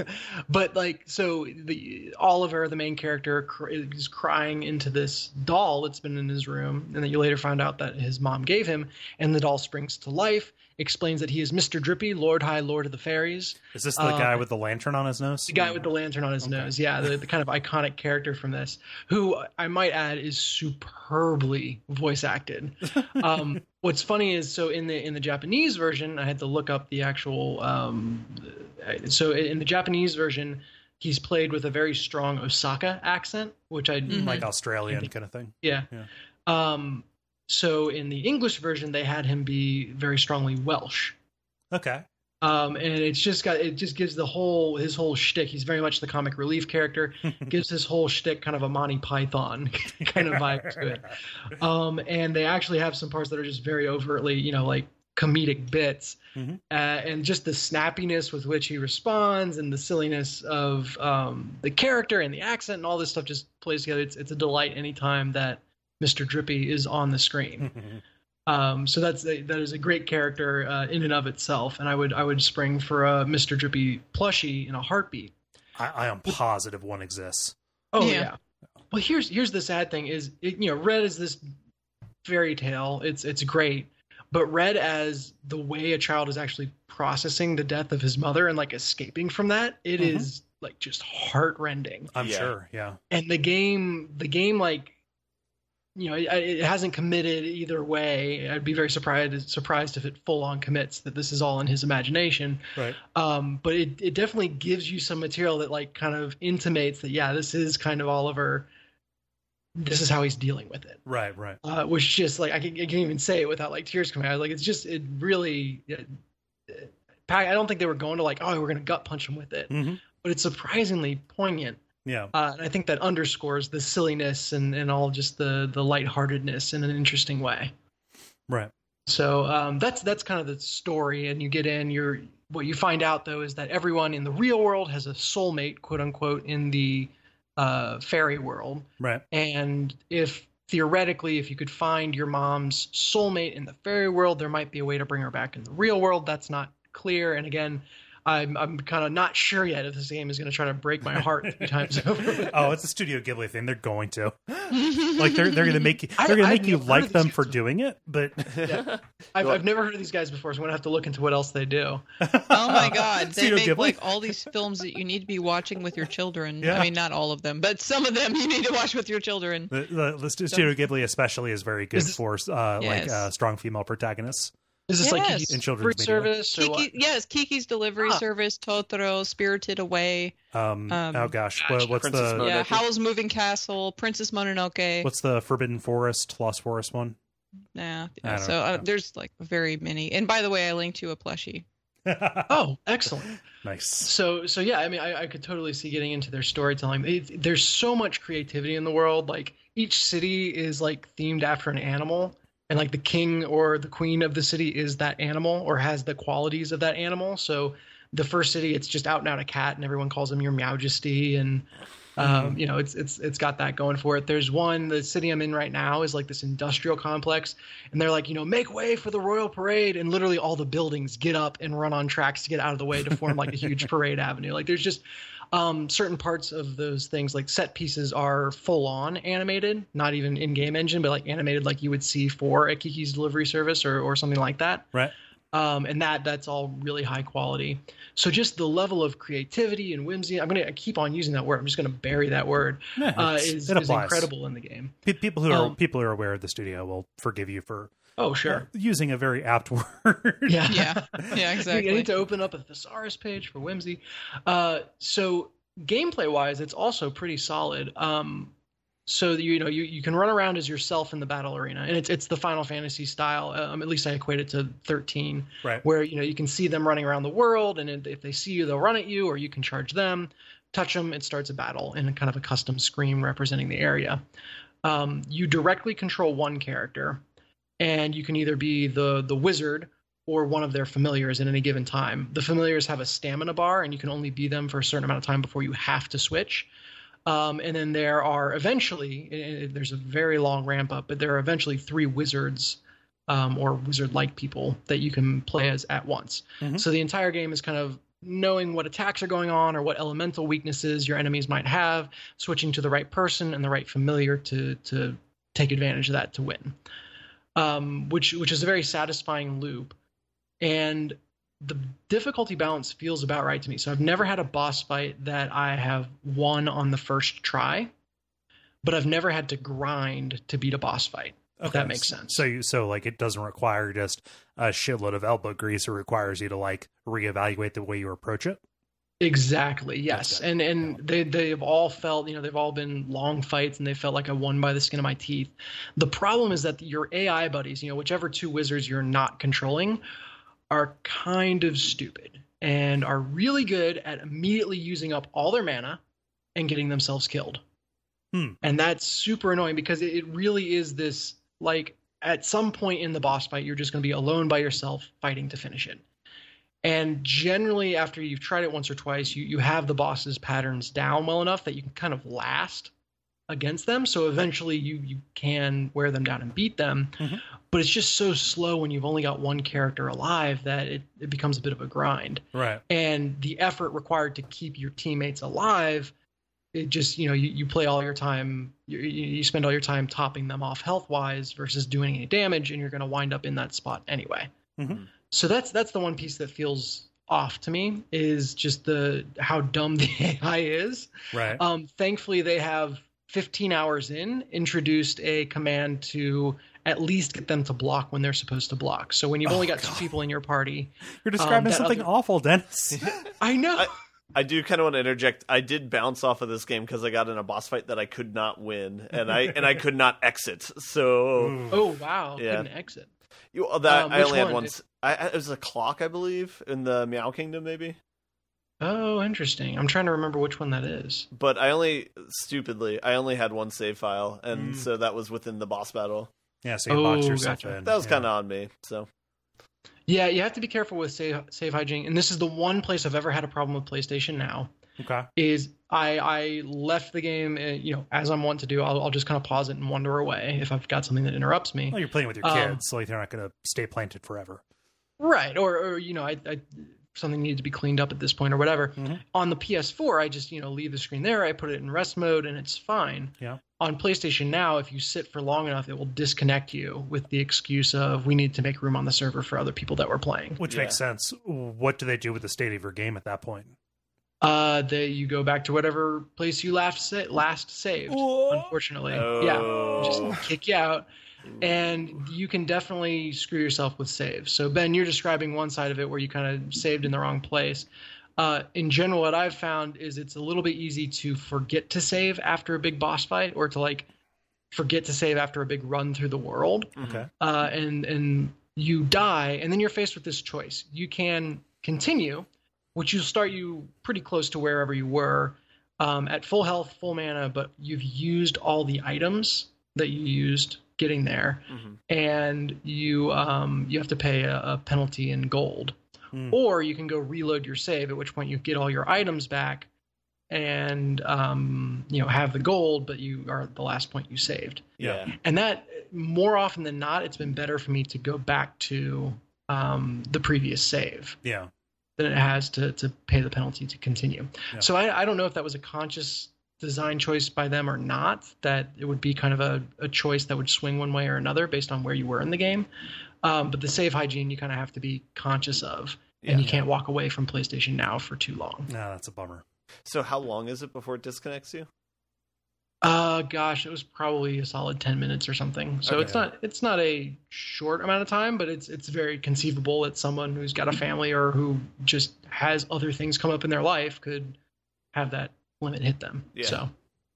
but like so the Oliver, the main character, cr- is crying into this doll that's been in his room, and then you later find out that his mom gave him, and the doll springs to life, explains that he is Mister Drippy, Lord High Lord of the Fairies. Is this the uh, guy with the lantern on his nose? The guy with the lantern on his Okay. nose, yeah, the, the kind of iconic character from this, who I might add is superbly voice acted. Um, what's funny is, so in the in the Japanese version, I had to look up the actual. Um, so in the Japanese version, he's played with a very strong Osaka accent, which I Mhm. Like Australian kind of thing. yeah. Yeah. Um, so in the English version, they had him be very strongly Welsh. Okay. Um, and it's just got it just gives the whole his whole shtick. He's very much the comic relief character. Gives his whole shtick kind of a Monty Python kind of vibe to it. Um, and they actually have some parts that are just very overtly, you know, like comedic bits, Mhm. uh, and just the snappiness with which he responds, and the silliness of um, the character and the accent and all this stuff just plays together. It's it's a delight anytime that Mister Drippy is on the screen. Um, so that's a, that is a great character uh, in and of itself, and I would I would spring for a Mister Drippy plushie in a heartbeat. I, I am positive one exists. Oh Yeah. yeah. Well, here's here's the sad thing is it, you know Red is this fairy tale. It's it's great, but Red as the way a child is actually processing the death of his mother and like escaping from that, it Mhm. is like just heartrending. I'm Yeah. sure. Yeah. And the game the game like. You know, it, it hasn't committed either way. I'd be very surprised surprised if it full on commits that this is all in his imagination. Right. Um, but it, it definitely gives you some material that like kind of intimates that yeah, this is kind of Oliver. This is how he's dealing with it. Right. Right. Uh, which just like I, can, I can't even say it without like tears coming out. Like it's just it really. It, it, I don't think they were going to like oh we're gonna gut punch him with it, hmm but it's surprisingly poignant. Yeah. Uh, and I think that underscores the silliness and, and all just the, the lightheartedness in an interesting way. Right. So um, that's that's kind of the story, and you get in. You're what you find out though is that everyone in the real world has a soulmate, quote unquote, in the uh, fairy world. Right. And if theoretically, if you could find your mom's soulmate in the fairy world, there might be a way to bring her back in the real world. That's not clear. And again, I'm I'm kind of not sure yet if this game is going to try to break my heart three times over. Oh, it's a Studio Ghibli thing. They're going to. Like they're they're going to make you I- they're going to I've make you never heard like of them these for guys. doing it, but Yeah. I've, I've never heard of these guys before, so I'm going to have to look into what else they do. Oh my God! They Studio make Ghibli. like all these films that you need to be watching with your children. Yeah. I mean, not all of them, but some of them you need to watch with your children. the, the, the Stu- Studio Ghibli especially is very good Is this- for uh, like Yes. uh, strong female protagonists. Is this like Yes. Kiki's In children's delivery media. service or what? Kiki, yes, Kiki's Delivery Ah. Service, Totoro, Spirited Away, Um, Um, oh gosh, gosh, what, what's Princess the Mononoke. yeah, Howl's Moving Castle, Princess Mononoke. what's the Forbidden Forest, Lost Forest one? Nah, I don't so know. uh, there's like very many. And by the way, I linked you a plushie. Oh, excellent. Nice. So, so yeah, I mean, I, I could totally see getting into their storytelling. It, there's so much creativity in the world. Like each city is like themed after an animal, and like the king or the queen of the city is that animal or has the qualities of that animal. So, the first city, it's just out and out a cat, and everyone calls him Your Majesty, and um, you know, it's it's it's got that going for it. There's one, the city I'm in right now is like this industrial complex, and they're like, you know, make way for the royal parade, and literally all the buildings get up and run on tracks to get out of the way to form like a huge parade avenue. Like there's just um, certain parts of those things, like set pieces are full on animated, not even in game engine, but like animated like you would see for a Kiki's Delivery Service or or something like that. Right. Um, and that that's all really high quality. So just the level of creativity and whimsy, I'm going to keep on using that word. I'm just going to bury that word. Yeah, Uh, it's- is, it is applies. incredible in the game. Pe- People who are Um, people who are aware of the studio will forgive you for Oh, uh, sure. using a very apt word. Yeah. Yeah, yeah, I exactly. need to open up a thesaurus page for whimsy. Uh, so gameplay wise, it's also pretty solid. Um, so that, you know, you, you can run around as yourself in the battle arena, and it's it's the Final Fantasy style. Um, at least I equate it to thirteen, Right. where you know you can see them running around the world, and if they see you, they'll run at you, or you can charge them, touch them, it starts a battle in a kind of a custom screen representing the area. Um, you directly control one character, and you can either be the the wizard or one of their familiars at any given time. The familiars have a stamina bar, and you can only be them for a certain amount of time before you have to switch. Um, and then there are eventually, eh, there's a very long ramp up, but there are eventually three wizards um, or wizard-like people that you can play as at once. Mhm. So the entire game is kind of knowing what attacks are going on or what elemental weaknesses your enemies might have, switching to the right person and the right familiar to to take advantage of that to win. Um, which which is a very satisfying loop. And the difficulty balance feels about right to me. So I've never had a boss fight that I have won on the first try, but I've never had to grind to beat a boss fight. If that makes sense. So you so like it doesn't require just a shitload of elbow grease. It requires you to like reevaluate the way you approach it. Exactly. Yes. Okay. And and they they've all felt, you know, they've all been long fights, and they felt like I won by the skin of my teeth. The problem is that your A I buddies, you know, whichever two wizards you're not controlling, are kind of stupid and are really good at immediately using up all their mana and getting themselves killed. Hmm. And that's super annoying because it, it really is this, like, at some point in the boss fight, you're just going to be alone by yourself fighting to finish it. And generally, after you've tried it once or twice, you, you have the boss's patterns down well enough that you can kind of last against them. So eventually you, you can wear them down and beat them. Mhm. But it's just so slow when you've only got one character alive that it, it becomes a bit of a grind. Right. And the effort required to keep your teammates alive, it just, you know, you, you play all your time, you, you spend all your time topping them off health-wise versus doing any damage, and you're going to wind up in that spot anyway. Mhm. So that's that's the one piece that feels off to me, is just the how dumb the A I is. Right. Um, thankfully, they have fifteen hours in introduced a command to at least get them to block when they're supposed to block. So when you've Oh, only got God. two people in your party, You're describing um, that something other- awful, Dennis. I know. I- I do kind of want to interject. I did bounce off of this game because I got in a boss fight that I could not win, and I and I could not exit. So Ooh. Oh wow! Yeah. Couldn't exit. you, uh, that Um, I which only had one? one. s- I, I- it was a clock, I believe, in the Meow Kingdom, maybe. Oh, interesting. I'm trying to remember which one that is. But I only stupidly I only had one save file, and Mm. so that was within the boss battle. Yeah, so you box Oh, yourself gotcha. in. That was yeah. kind of on me. So Yeah, you have to be careful with save save hygiene, and this is the one place I've ever had a problem with PlayStation Now. Okay. Is I I left the game, and, you know, as I'm wont to do, I'll, I'll just kind of pause it and wander away if I've got something that interrupts me. Well, you're playing with your Um, kids, so like they're not going to stay planted forever. Right, or, or you know, I, I something needed to be cleaned up at this point or whatever. Mm-hmm. On the P S four, I just, you know, leave the screen there. I put it in rest mode, and it's fine. Yeah. On PlayStation Now, if you sit for long enough, it will disconnect you with the excuse of we need to make room on the server for other people that we're playing. Which Yeah. makes sense. What do they do with the state of your game at that point? Uh, that you go back to whatever place you last sa- last saved. Whoa. Unfortunately, Oh. yeah, just kick you out, and you can definitely screw yourself with saves. So Ben, you're describing one side of it where you kind of saved in the wrong place. Uh, in general, what I've found is it's a little bit easy to forget to save after a big boss fight, or to like forget to save after a big run through the world. Okay. Uh, and and you die, and then you're faced with this choice. You can continue, which will start you pretty close to wherever you were, um, at full health, full mana, but you've used all the items that you used getting there, Mhm. and you um, you have to pay a, a penalty in gold. Hmm. Or you can go reload your save, at which point you get all your items back and um, you know, have the gold, but you are at the last point you saved. yeah. And that, more often than not, it's been better for me to go back to um, the previous save Yeah. than it has to to pay the penalty to continue. Yeah. So I, I don't know if that was a conscious design choice by them or not, that it would be kind of a, a choice that would swing one way or another based on where you were in the game. Um, but the save hygiene you kind of have to be conscious of, and Yeah. you can't walk away from PlayStation Now for too long. No, that's a bummer. So how long is it before it disconnects you? Uh, gosh, it was probably a solid ten minutes or something. So Okay. it's not it's not a short amount of time, but it's it's very conceivable that someone who's got a family or who just has other things come up in their life could have that limit hit them. Yeah. So,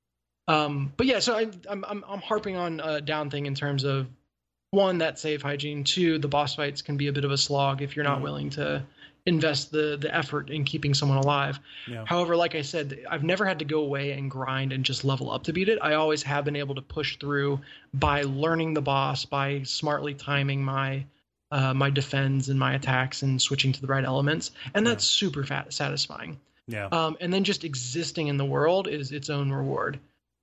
um, but yeah, so I, I'm I'm I'm harping on a down thing in terms of, one, that save hygiene. Two, the boss fights can be a bit of a slog if you're not Mhm. willing to invest the the effort in keeping someone alive. Yeah. However, like I said, I've never had to go away and grind and just level up to beat it. I always have been able to push through by learning the boss, by smartly timing my uh, my defends and my attacks and switching to the right elements, and that's super fat, satisfying. Yeah. Um, and then just existing in the world is its own reward.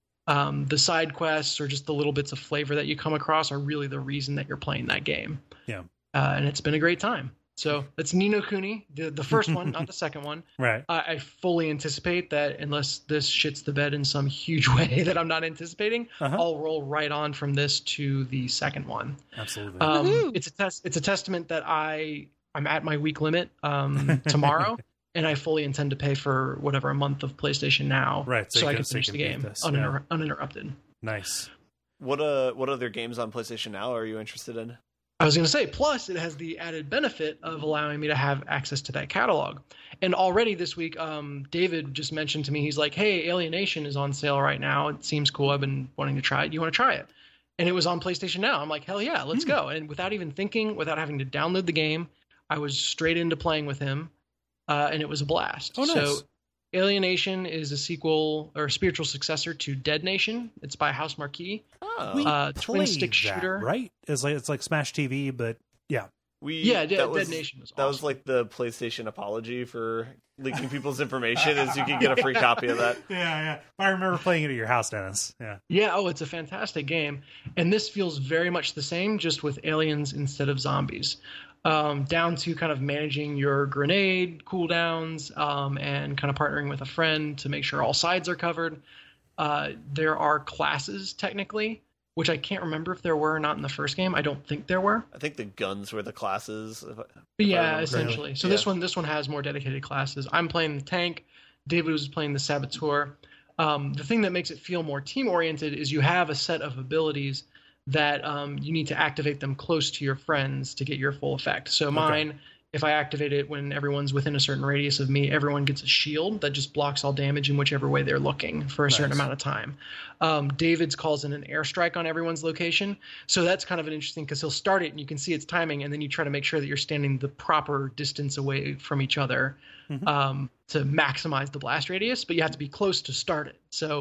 Um, the side quests or just the little bits of flavor that you come across are really the reason that you're playing that game. Yeah. Uh, and it's been a great time. So that's Ni no Kuni, the, the first one, not the second one. Right. I, I fully anticipate that unless this shits the bed in some huge way that I'm not anticipating, Uh-huh. I'll roll right on from this to the second one. Absolutely. Um, Woohoo. it's a test. It's a testament that I I'm at my week limit um, tomorrow, and I fully intend to pay for whatever a month of PlayStation Now, Right, so so, you I can- can so you finish can the beat game this, uninter- yeah. uninterrupted. Nice. What uh what other games on PlayStation Now are you interested in? I was going to say, plus it has the added benefit of allowing me to have access to that catalog. And already this week, um, David just mentioned to me, he's like, hey, Alienation is on sale right now. It seems cool. I've been wanting to try it. You want to try it? And it was on PlayStation Now. I'm like, hell yeah, let's Hmm. go. And without even thinking, without having to download the game, I was straight into playing with him, uh, and it was a blast. Oh, nice. So Alienation is a sequel or spiritual successor to Dead Nation. It's by House Marquee. Oh, We Uh, twin stick played that, shooter. right? It's like it's like Smash T V, but yeah. we Yeah, Dead, that was, Dead Nation was That awesome. was like the PlayStation apology for leaking people's information, is you can get a free copy of that. Yeah, yeah. I remember playing it at your house, Dennis. Yeah. Yeah, oh, it's a fantastic game. And this feels very much the same, just with aliens instead of zombies. Um, down to kind of managing your grenade cooldowns um, and kind of partnering with a friend to make sure all sides are covered. Uh, there are classes, technically, which I can't remember if there were or not in the first game. I don't think there were. I think the guns were the classes. if I- But I yeah, remember essentially. So Yeah. this one, this one has more dedicated classes. I'm playing the tank. David was playing the saboteur. Um, the thing that makes it feel more team oriented is you have a set of abilities that um, you need to activate them close to your friends to get your full effect. So mine, if I activate it when everyone's within a certain radius of me, everyone gets a shield that just blocks all damage in whichever way they're looking for a certain Nice. amount of time. Um, David's calls in an airstrike on everyone's location. So that's kind of an interesting, because he'll start it and you can see its timing, and then you try to make sure that you're standing the proper distance away from each other Mhm. um, to maximize the blast radius, but you have to be close to start it. So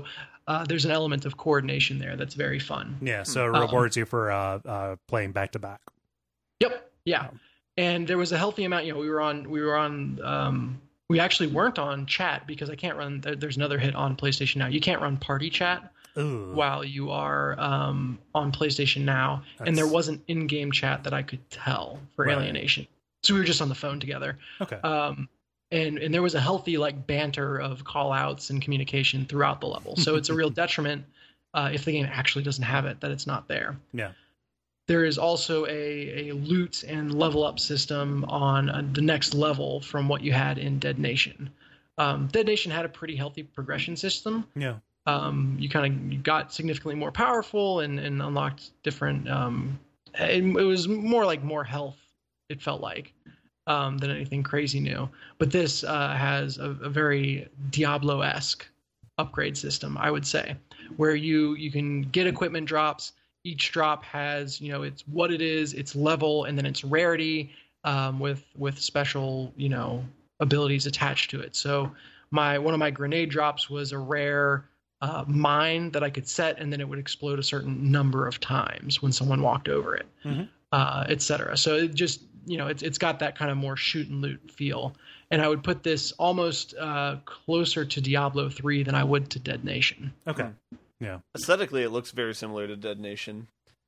uh, there's an element of coordination there that's very fun. Yeah, so it Um, rewards you for uh, uh, playing back to back. Yep. Yeah. And there was a healthy amount. You know, we were on. We were on. Um, we actually weren't on chat because I can't run. There, there's another hit on PlayStation Now. You can't run party chat Ooh. while you are um, on PlayStation Now, That's- and there wasn't in-game chat that I could tell for Right. Alienation. So we were just on the phone together. Okay. Um, and and there was a healthy like banter of call outs and communication throughout the level. So it's a real detriment uh, if the game actually doesn't have it, that it's not there. Yeah. There is also a, a loot and level up system on uh, the next level from what you had in Dead Nation. Um, Dead Nation had a pretty healthy progression system. Yeah. Um, you kind of got significantly more powerful and, and unlocked different. Um, it, it was more like more health, it felt like, um, than anything crazy new. But this uh, has a, a very Diablo-esque upgrade system, I would say, where you you can get equipment drops. Each drop has, you know, it's what it is, its level, and then its rarity, um, with with special, you know, abilities attached to it. So my one of my grenade drops was a rare uh, mine that I could set, and then it would explode a certain number of times when someone walked over it, Mm-hmm. uh, et cetera. So it just, you know, it's it's got that kind of more shoot and loot feel. And I would put this almost uh, closer to Diablo three than I would to Dead Nation. Okay. Yeah. Aesthetically, it looks very similar to Dead Nation.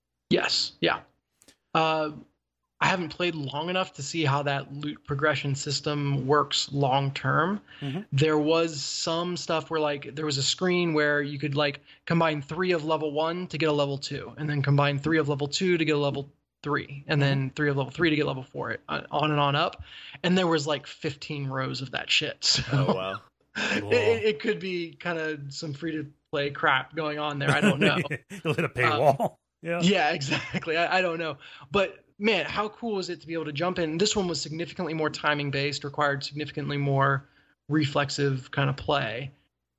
Yes, yeah. Uh, I haven't played long enough to see how that loot progression system works long term. Mhm. There was some stuff where, like, there was a screen where you could like combine three of level one to get a level two, and then combine three of level two to get a level three, and then three of level three to get level four, uh, on and on up. And there was like fifteen rows of that shit. So Oh wow! it, it, it could be kind of some free to play crap going on there. I don't know. You'll hit a paywall. yeah. Yeah, exactly. I, I don't know. But man, how cool is it to be able to jump in? This one was significantly more timing based, required significantly more reflexive kind of play.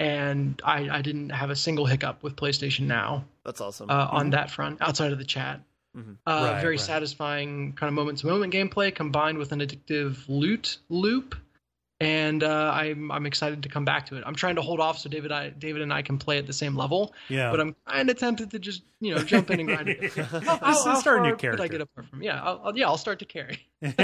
And I, I didn't have a single hiccup with PlayStation Now That's awesome. uh, on that front, outside of the chat. Mhm. Uh, Right, very right. satisfying kind of moment to moment gameplay combined with an addictive loot loop. And uh, I'm I'm excited to come back to it. I'm trying to hold off so David I David and I can play at the same level. Yeah. But I'm kind of tempted to just, you know, jump in and grind it. How, Just how start a new far could character. I get apart from? Yeah, I'll, I'll, yeah, I'll start to carry.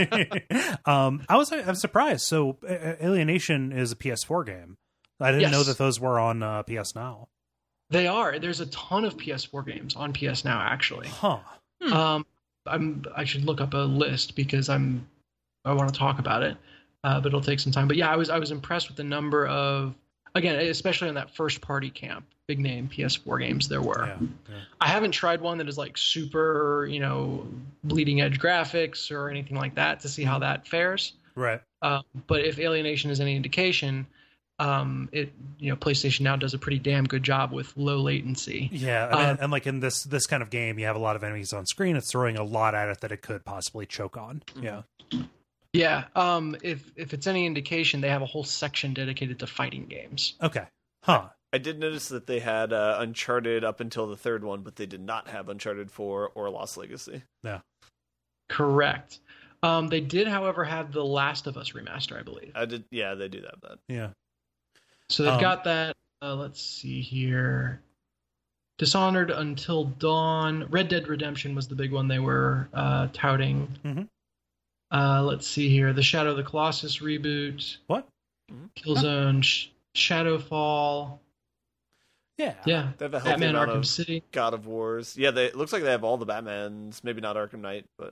um, I was I'm surprised. So, uh, Alienation is a P S four game. I didn't Yes. know that those were on uh, P S Now. They are. There's a ton of P S four games on P S Now, actually. Huh. Hmm. Um, I'm I should look up a list because I'm I want to talk about it, uh, but it'll take some time. But yeah, I was I was impressed with the number of, again, especially on that first party camp, big name P S four games there were. Yeah. yeah. I haven't tried one that is like super, you know, bleeding edge graphics or anything like that to see how that fares. Right. Uh, but if Alienation is any indication, um, it you know PlayStation Now does a pretty damn good job with low latency. Yeah, I mean, Uh, and like in this this kind of game, you have a lot of enemies on screen. It's throwing a lot at it that it could possibly choke on. Yeah. Yeah. Um, if if it's any indication, they have a whole section dedicated to fighting games. Okay. Huh. I did notice that they had uh, Uncharted up until the third one, but they did not have Uncharted four or Lost Legacy. Yeah. Correct. Um, they did, however, have the Last of Us remaster, I believe. I did, yeah, they do have that. Yeah. So they've Um, got that. Uh, let's see here. Dishonored Until Dawn. Red Dead Redemption was the big one they were uh, touting. Mhm. Uh, let's see here. The Shadow of the Colossus reboot. What? Killzone. Sh- Shadowfall. Yeah. Yeah. They have a healthy Batman amount Arkham of City. God of Wars. Yeah, they, it looks like they have all the Batmans. Maybe not Arkham Knight, but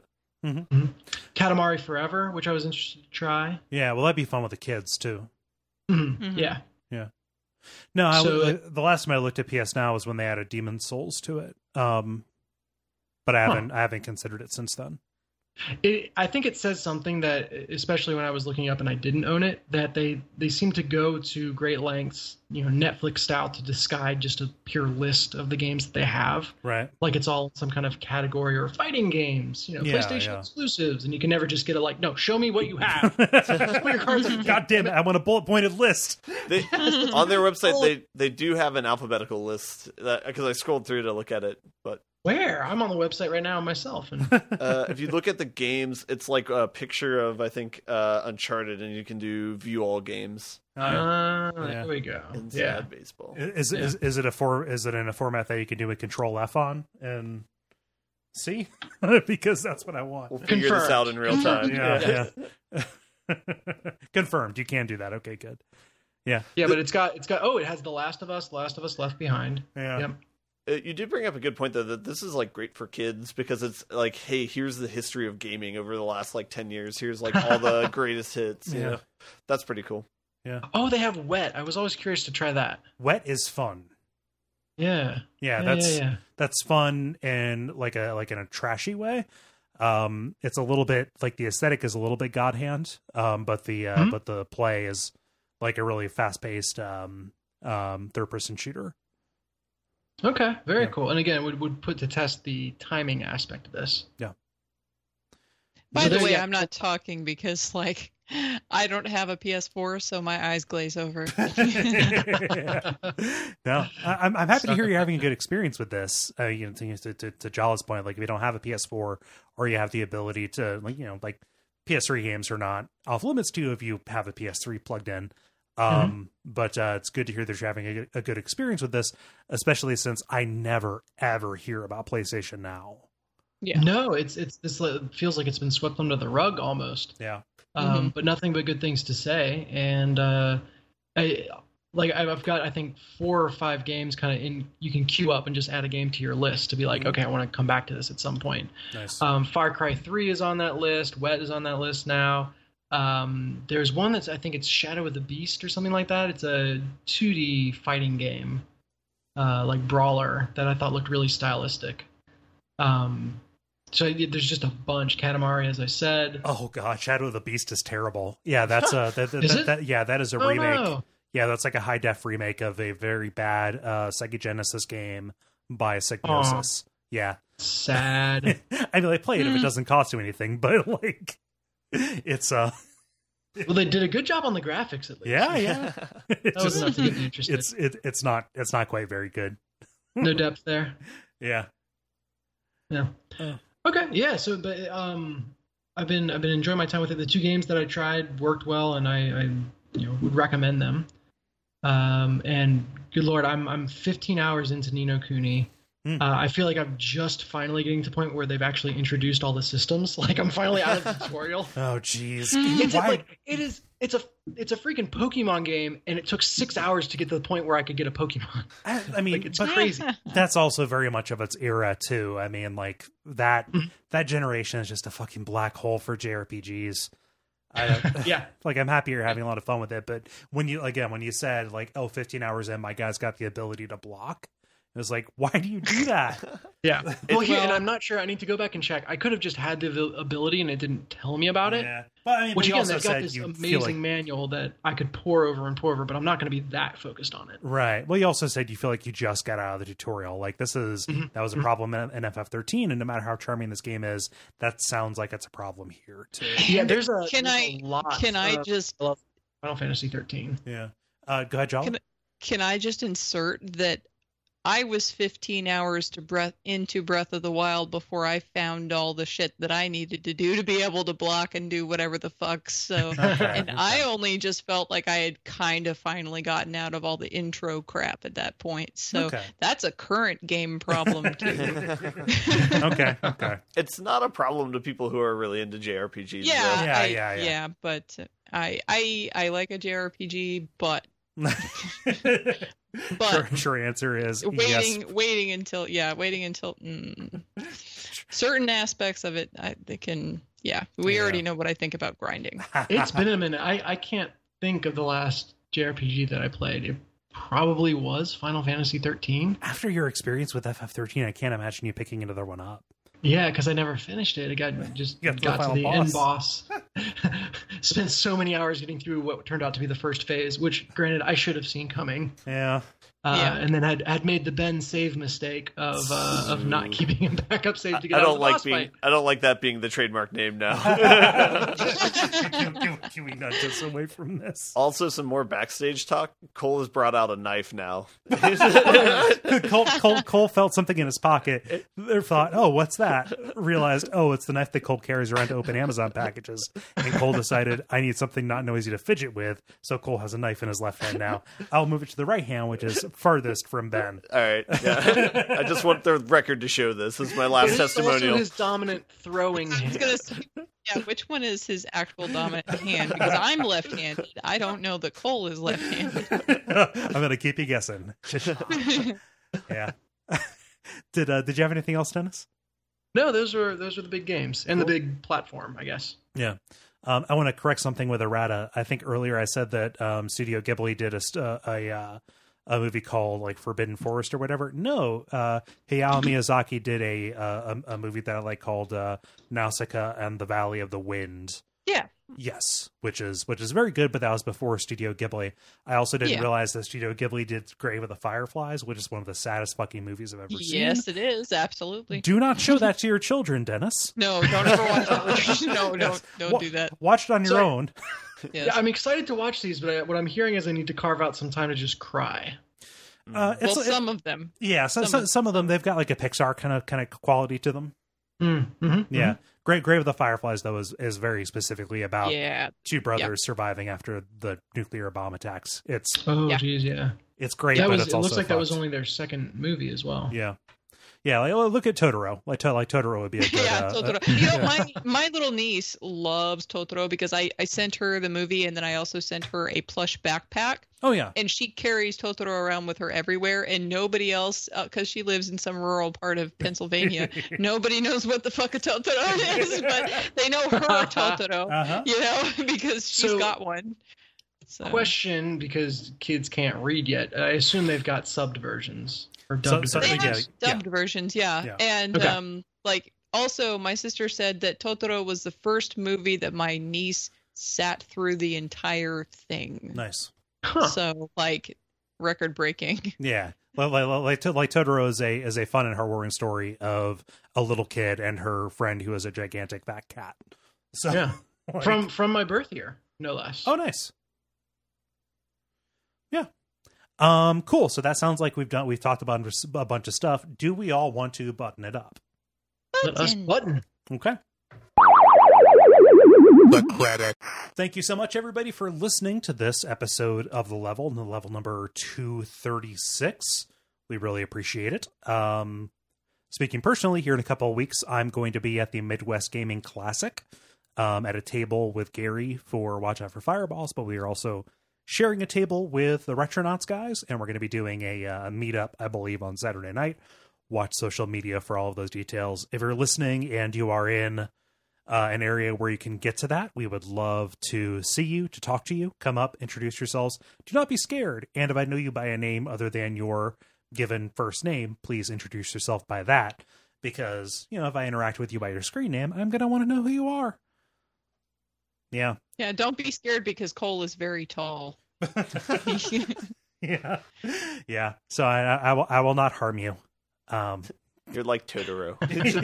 Katamari Forever, which I was interested to try. Yeah. Well, that'd be fun with the kids too. Mhm. Mhm. Yeah. No, I, So, uh, the last time I looked at P S Now was when they added Demon Souls to it. Um, but I haven't I haven't considered it since then. It, I think it says something that, especially when I was looking up and I didn't own it, that they, they seem to go to great lengths, you know, Netflix style, to disguise just a pure list of the games that they have. Right. Like it's all some kind of category or fighting games, you know, Yeah, PlayStation yeah. exclusives, and you can never just get a like, no, show me what you have. Put your cards on the God damn it! I want a bullet pointed list. they, on their website they they do have an alphabetical list because I scrolled through to look at it, but Where? I'm on the website right now myself. And uh, if you look at the games, it's like a picture of I think uh, Uncharted, and you can do view all games. uh, Yeah. there we go. Inside Yeah. baseball. Is Yeah. is is it a for is it in a format that you can do a Control F on and see? Because that's what I want. We'll figure this Confirmed. out in real time. Yeah, yeah. Confirmed. You can do that. Okay, good. Yeah, Yeah, but it's got it's got oh, it has The Last of Us, Last of Us Left Behind. yeah. Yep. Uh, You did bring up a good point though, that this is like great for kids because it's like, hey, here's the history of gaming over the last like ten years. Here's like all the greatest hits. You Yeah. know? That's pretty cool. Oh, they have Wet. I was always curious to try that. Wet is fun. Yeah. Yeah, Yeah, that's yeah, yeah. that's fun in like a like in a trashy way. Um, it's a little bit like the aesthetic is a little bit God Hand, um, but the uh, Mhm. but the play is like a really fast paced um, um, third person shooter. Okay, very Yeah. cool. And again, would would put to test the timing aspect of this. By So the there way, you go. I'm not talking because like I don't have a P S four, so my eyes glaze over. No, I, I'm I'm happy to hear you're having a good experience with this. Uh, you know, to to, to Jala's point, like if you don't have a P S four or you have the ability to, like, you know, like P S three games are not off limits to if you have a P S three plugged in. Um, but uh, it's good to hear that you're having a, a good experience with this, especially since I never ever hear about PlayStation Now. Yeah. No, it's it's this like, feels like it's been swept under the rug almost. Yeah, Um, but nothing but good things to say. And uh, I like I've I've got I think four or five games kind of in. You can queue up and just add a game to your list to be like, okay, I want to come back to this at some point. nice. Um, Far Cry three is on that list. Wet is on that list now. Um, there's one that's I think it's Shadow of the Beast or something like that. It's a two D fighting game, uh, like brawler that I thought looked really stylistic. Um, so yeah, there's just a bunch. Katamari, as I said. Oh god, Shadow of the Beast is terrible. Yeah, that's a that, that, Is that, it? that- yeah, that is a Oh, remake. no. Yeah, that's like a high def remake of a very bad uh Sega Genesis game by Psygnosis. Yeah. Sad. I mean, I play it if it Mm. doesn't cost you anything, but like it's uh Well, they did a good job on the graphics at least. yeah, yeah. It's That was just enough to get me interested. it's it, it's not it's not quite very good. No depth there. Yeah. Yeah. Oh. Okay. Yeah. So, but um, I've been I've been enjoying my time with it. The two games that I tried worked well, and I, I you know would recommend them. Um, and good lord, I'm I'm fifteen hours into Ni no Kuni. Hmm. Uh, I feel like I'm just finally getting to the point where they've actually introduced all the systems. Like I'm finally out of the tutorial. Oh jeez. It's Why- like it is. It's a it's a freaking Pokemon game, and it took six hours to get to the point where I could get a Pokemon. I, I mean, Like, it's but crazy. that's also very much of its era too. I mean, like that Mhm. that generation is just a fucking black hole for J R P Gs. I don't, Yeah. like I'm happy you're having a lot of fun with it, but when you again when you said like, oh, fifteen hours in, my guy's got the ability to block. It was like, why do you do that? Yeah. Well, here, and well- I'm not sure. I need to go back and check. I could have just had the abil- ability, and it didn't tell me about it. Yeah. But I mean, Which but you again, also they've got said this you amazing feel like manual that I could pour over and pour over, but I'm not going to be that focused on it. right. Well, you also said you feel like you just got out of the tutorial. Like this is Mhm. that was a problem in, in F F thirteen, and no matter how charming this game is, that sounds like it's a problem here too. Yeah, there's a Can there's I- a lot. Can I of just Final Fantasy thirteen? Yeah. Uh, go ahead, John. Can- can I just insert that I was fifteen hours to breath into Breath of the Wild before I found all the shit that I needed to do to be able to block and do whatever the fuck. So, Okay, and okay. I only just felt like I had kind of finally gotten out of all the intro crap at that point. So Okay. that's a current game problem too. okay. Okay. It's not a problem to people who are really into J R P Gs. Yeah, though. Yeah, I, yeah, yeah. but I I I like a J R P G, but But- sure, sure answer is waiting yes. waiting until yeah waiting until mm, certain aspects of it I they can yeah we Yeah. already know what I think about grinding. It's been a minute. I, I can't think of the last J R P G that I played. It probably was Final Fantasy thirteen. After your experience with F F thirteen, I can't imagine you picking another one up. Yeah, because I never finished it. I got just You got to the got to final the boss. end boss. Spent so many hours getting through what turned out to be the first phase, which, granted, I should have seen coming. Yeah. Uh, Yeah. And then had had made the Ben save mistake of uh, of not keeping him back up save to get I out don't of the like boss being fight. I don't like that being the trademark name now. can, can, can we not just away from this? Also, some more backstage talk. Cole has brought out a knife now. Cole, Cole, Cole felt something in his pocket. They thought, oh, what's that? Realized, oh, it's the knife that Cole carries around to open Amazon packages. And Cole decided, I need something not noisy to fidget with. So Cole has a knife in his left hand now. I'll move it to the right hand, which is farthest from Ben. All right, yeah. I just want the record to show this. This is my last It's also testimonial. his dominant throwing I was hand. gonna say, yeah, which one is his actual dominant hand? Because I'm left-handed. I don't know that Cole is left-handed. I'm going to keep you guessing. Yeah. Did uh, Did you have anything else, Dennis? No, those were those were the big games and the big platform, I guess. Yeah. Um, I want to correct something with errata. I think earlier I said that um, Studio Ghibli did a st- uh, a, uh, a movie called like Forbidden Forest or whatever. No, uh, Hayao Miyazaki did a, uh, a a movie that I like called uh, Nausicaa and the Valley of the Wind. Yeah. Yes, which is which is very good, but that was before Studio Ghibli. I also didn't Yeah. realize that Studio Ghibli did Grave of the Fireflies, which is one of the saddest fucking movies I've ever seen. Yes, it is. Absolutely. Do not show that to your children, Dennis. No, don't ever watch that. No, don't don't Wa- do that. Watch it on your Sorry. own. Yes. Yeah, I'm excited to watch these, but I, what I'm hearing is I need to carve out some time to just cry. Uh, well, it's, it- some of them. yeah, so, some some, of- some of them they've got like a Pixar kind of kind of quality to them. Mm, mhm, Yeah, mhm. Great Grave of the Fireflies though is is very specifically about Yeah. two brothers surviving after the nuclear bomb attacks. It's Oh, Yeah. geez, yeah. it's great, That but was. it's It also looks like that was fucked. only their second movie as well. Yeah, yeah. Like, look at Totoro. Like, to- like Totoro would be a good. Yeah, uh, Totoro. uh, You know, yeah. my my little niece loves Totoro because I I sent her the movie and then I also sent her a plush backpack. Oh yeah. And she carries Totoro around with her everywhere, and nobody else, because uh, she lives in some rural part of Pennsylvania, nobody knows what the fuck a Totoro is, but they know her Totoro, Uh-huh. you know, because she's So- got one. So. Question, because kids can't read yet. I assume they've got subbed versions or So- dubbed so They versions. yeah, have dubbed versions, yeah. Yeah. And Okay. um, like also, my sister said that Totoro was the first movie that my niece sat through the entire thing. Nice. Huh. So like record breaking. Yeah, like like like, like Totoro is a is a fun and heartwarming story of a little kid and her friend who is a gigantic fat cat. So Yeah. like- From from my birth year, no less. oh nice. Yeah. Um. Cool. So that sounds like we've done. We've talked about a bunch of stuff. Do we all want to button it up? Let us Button. button. Okay. The credit. Thank you so much, everybody, for listening to this episode of The Level, the level number two thirty-six. We really appreciate it. Um, speaking personally, here in a couple of weeks, I'm going to be at the Midwest Gaming Classic um, at a table with Gary for Watch Out for Fireballs, but we are also sharing a table with the Retronauts guys, and we're going to be doing a uh, meetup, I believe, on Saturday night. Watch social media for all of those details. If you're listening and you are in Uh, an area where you can get to that, we would love to see you, to talk to you. Come up, introduce yourselves. Do not be scared. And if I know you by a name other than your given first name, please introduce yourself by that. Because, you know, if I interact with you by your screen name, I'm going to want to know who you are. Yeah. Yeah, don't be scared because Cole is very tall. Yeah. Yeah. So I, I, will, I will not harm you. Um, You're like Totoro.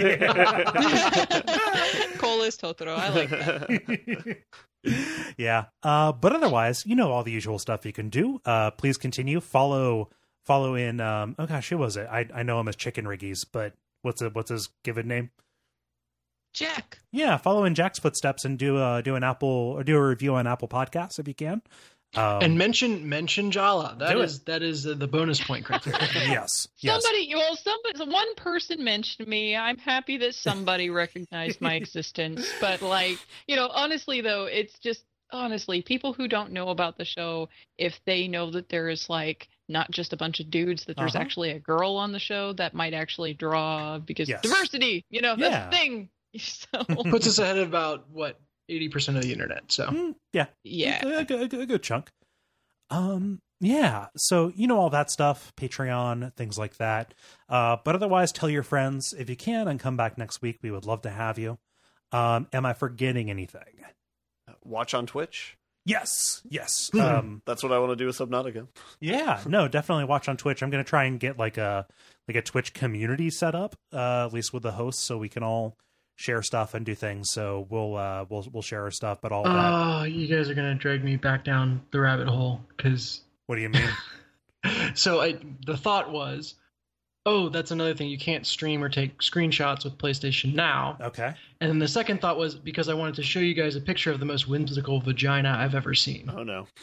Cole is Totoro. I like that. Yeah. Uh, but otherwise, you know all the usual stuff you can do. Uh, please continue. Follow follow in um oh gosh, who was it? I I know him as Chicken Riggies, but what's it what's his given name? Jack. Yeah, follow in Jack's footsteps and do uh do an Apple or do a review on Apple Podcasts if you can. Um, And mention mention Jala. That do is that is uh, the bonus point criteria. yes. Yes. Somebody, well, somebody, one person mentioned me. I'm happy that somebody recognized my existence. But, like, you know, honestly, though, it's just, honestly, people who don't know about the show, if they know that there is, like, not just a bunch of dudes, that there's Uh-huh. actually a girl on the show, that might actually draw, because Yes. diversity, you know, that's Yeah. the thing. So, Puts us ahead of about what eighty percent of the internet. So Mm, yeah. Yeah. A, a, a, a good chunk. Um Yeah, so you know all that stuff, Patreon, things like that. Uh, but otherwise, tell your friends if you can and come back next week. We would love to have you. Um, am I forgetting anything? Watch on Twitch. Yes, yes. Um, That's what I want to do with Subnautica. yeah, no, definitely watch on Twitch. I'm going to try and get like a like a Twitch community set up, uh, at least with the hosts, so we can all share stuff and do things. So we'll uh, we'll we'll share our stuff, but all that. Oh, you guys are gonna drag me back down the rabbit hole because. What do you mean? So I, the thought was, oh, that's another thing. You can't stream or take screenshots with PlayStation Now. Okay. And then the second thought was because I wanted to show you guys a picture of the most whimsical vagina I've ever seen. Oh no.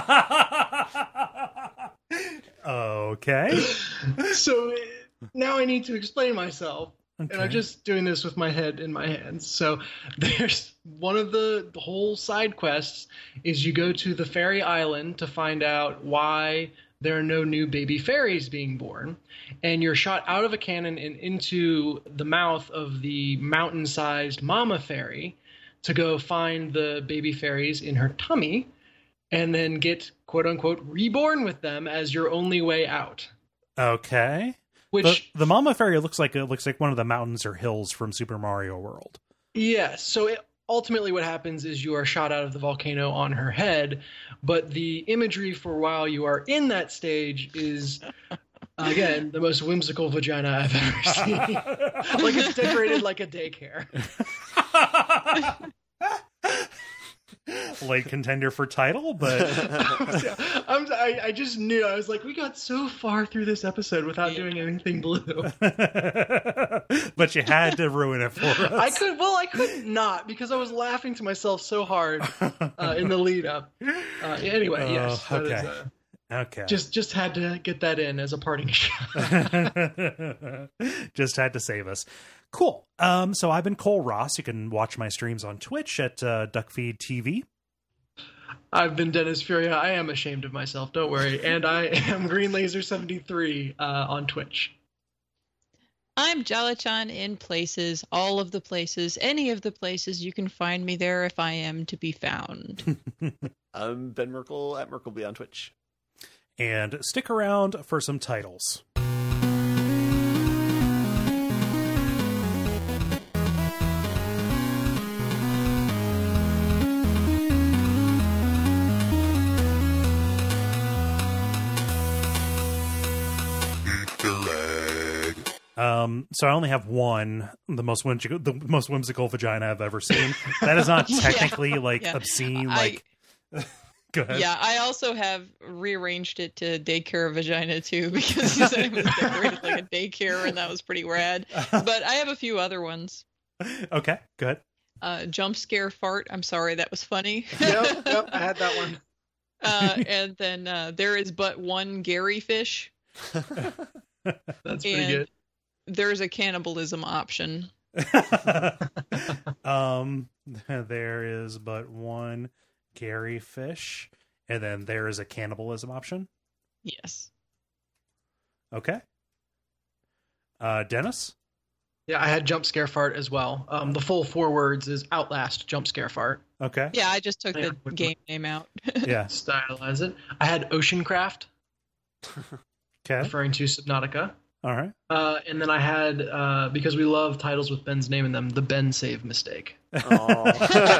Okay. So now I need to explain myself. Okay. And I'm just doing this with my head in my hands. So there's one of the, the whole side quests is you go to the fairy island to find out why there are no new baby fairies being born. And you're shot out of a cannon and into the mouth of the mountain-sized mama fairy to go find the baby fairies in her tummy and then get, quote-unquote, reborn with them as your only way out. Okay. Which the, the Mama Fairy looks like it looks like one of the mountains or hills from Super Mario World. Yes. So it, ultimately what happens is you are shot out of the volcano on her head, but the imagery for while you are in that stage is, again, the most whimsical vagina I've ever seen. Like it's decorated like a daycare. Late contender for title, but I'm, I, I just knew. I was like, we got so far through this episode without doing anything blue. But you had to ruin it for us. I could, well, I could not because I was laughing to myself so hard uh, in the lead up. Uh, anyway, Oh, yes. that okay. is, uh, Okay. just, just had to get that in as a parting shot. Just had to save us. Cool. Um, so I've been Cole Ross. You can watch my streams on Twitch at uh, Duckfeed T V. I've been Dennis Furia. I am ashamed of myself. Don't worry. And I am Green Laser seventy-three uh, on Twitch. I'm Jalachan in places, all of the places, any of the places. You can find me there if I am to be found. I'm Ben Merkel at Merkleby on Twitch. And stick around for some titles. Um, so I only have one, the most whimsical, the most whimsical vagina I've ever seen. That is not technically Yeah, like yeah. obscene. I- Like, go ahead. Yeah, I also have rearranged it to daycare vagina too because you said it was decorated like a daycare and that was pretty rad. But I have a few other ones. Okay, good. Uh, jump scare fart. I'm sorry, that was funny. Yep, yep, I had that one. uh, and then uh, there is but one Gary fish. That's pretty And good. there's a cannibalism option. um, there is but one Gary fish, and then there is a cannibalism option. Yes. Okay. Uh, Dennis? Yeah, I had jump scare fart as well. Um, the full four words is Outlast jump scare fart. Okay. Yeah, I just took Yeah, the which game name out. Yeah. Stylize it. I had Oceancraft, Okay. referring to Subnautica. All right. Uh, and then I had, uh, because we love titles with Ben's name in them, the Ben Save Mistake. Oh.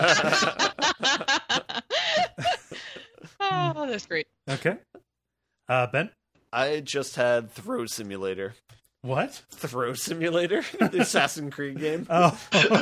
Oh, that's great. Okay. Uh, Ben? I just had Throw Simulator. What? Throw Simulator? The Assassin's Creed game. Oh.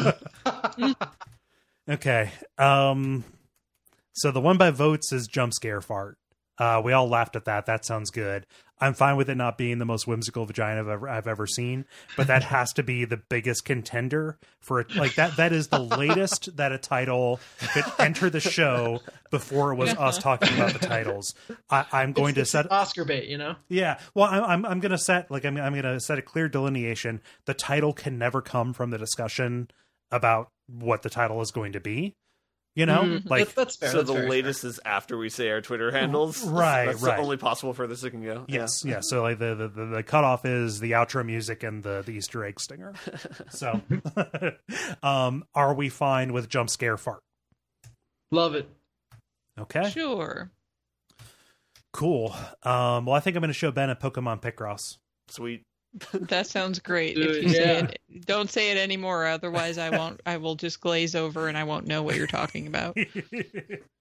Okay. Um, so the one by votes is jump scare fart. Uh, we all laughed at that. That sounds good. I'm fine with it not being the most whimsical vagina I've ever, I've ever seen, but that has to be the biggest contender for it. Like that, that is the latest that a title could enter the show before it was us talking about the titles. I, I'm going to It's set Oscar bait, you know? Yeah, well, I'm I'm, I'm going to set like I'm I'm going to set a clear delineation. The title can never come from the discussion about what the title is going to be. You know, Mm, like that- that's fair. So that's the very latest is after we say our Twitter handles. Right, That's right. the only possible furthest it can go. yes, yeah. So like the, the the the cutoff is the outro music and the the Easter egg stinger. So, um, are we fine with jump scare fart? fair. Love it. Okay. Sure. Cool. Um, well, I think I'm going to show Ben a Pokemon Picross. Sweet. That sounds great. Dude, if you say yeah. it, don't say it anymore. Otherwise, I won't. I will just glaze over and I won't know what you're talking about.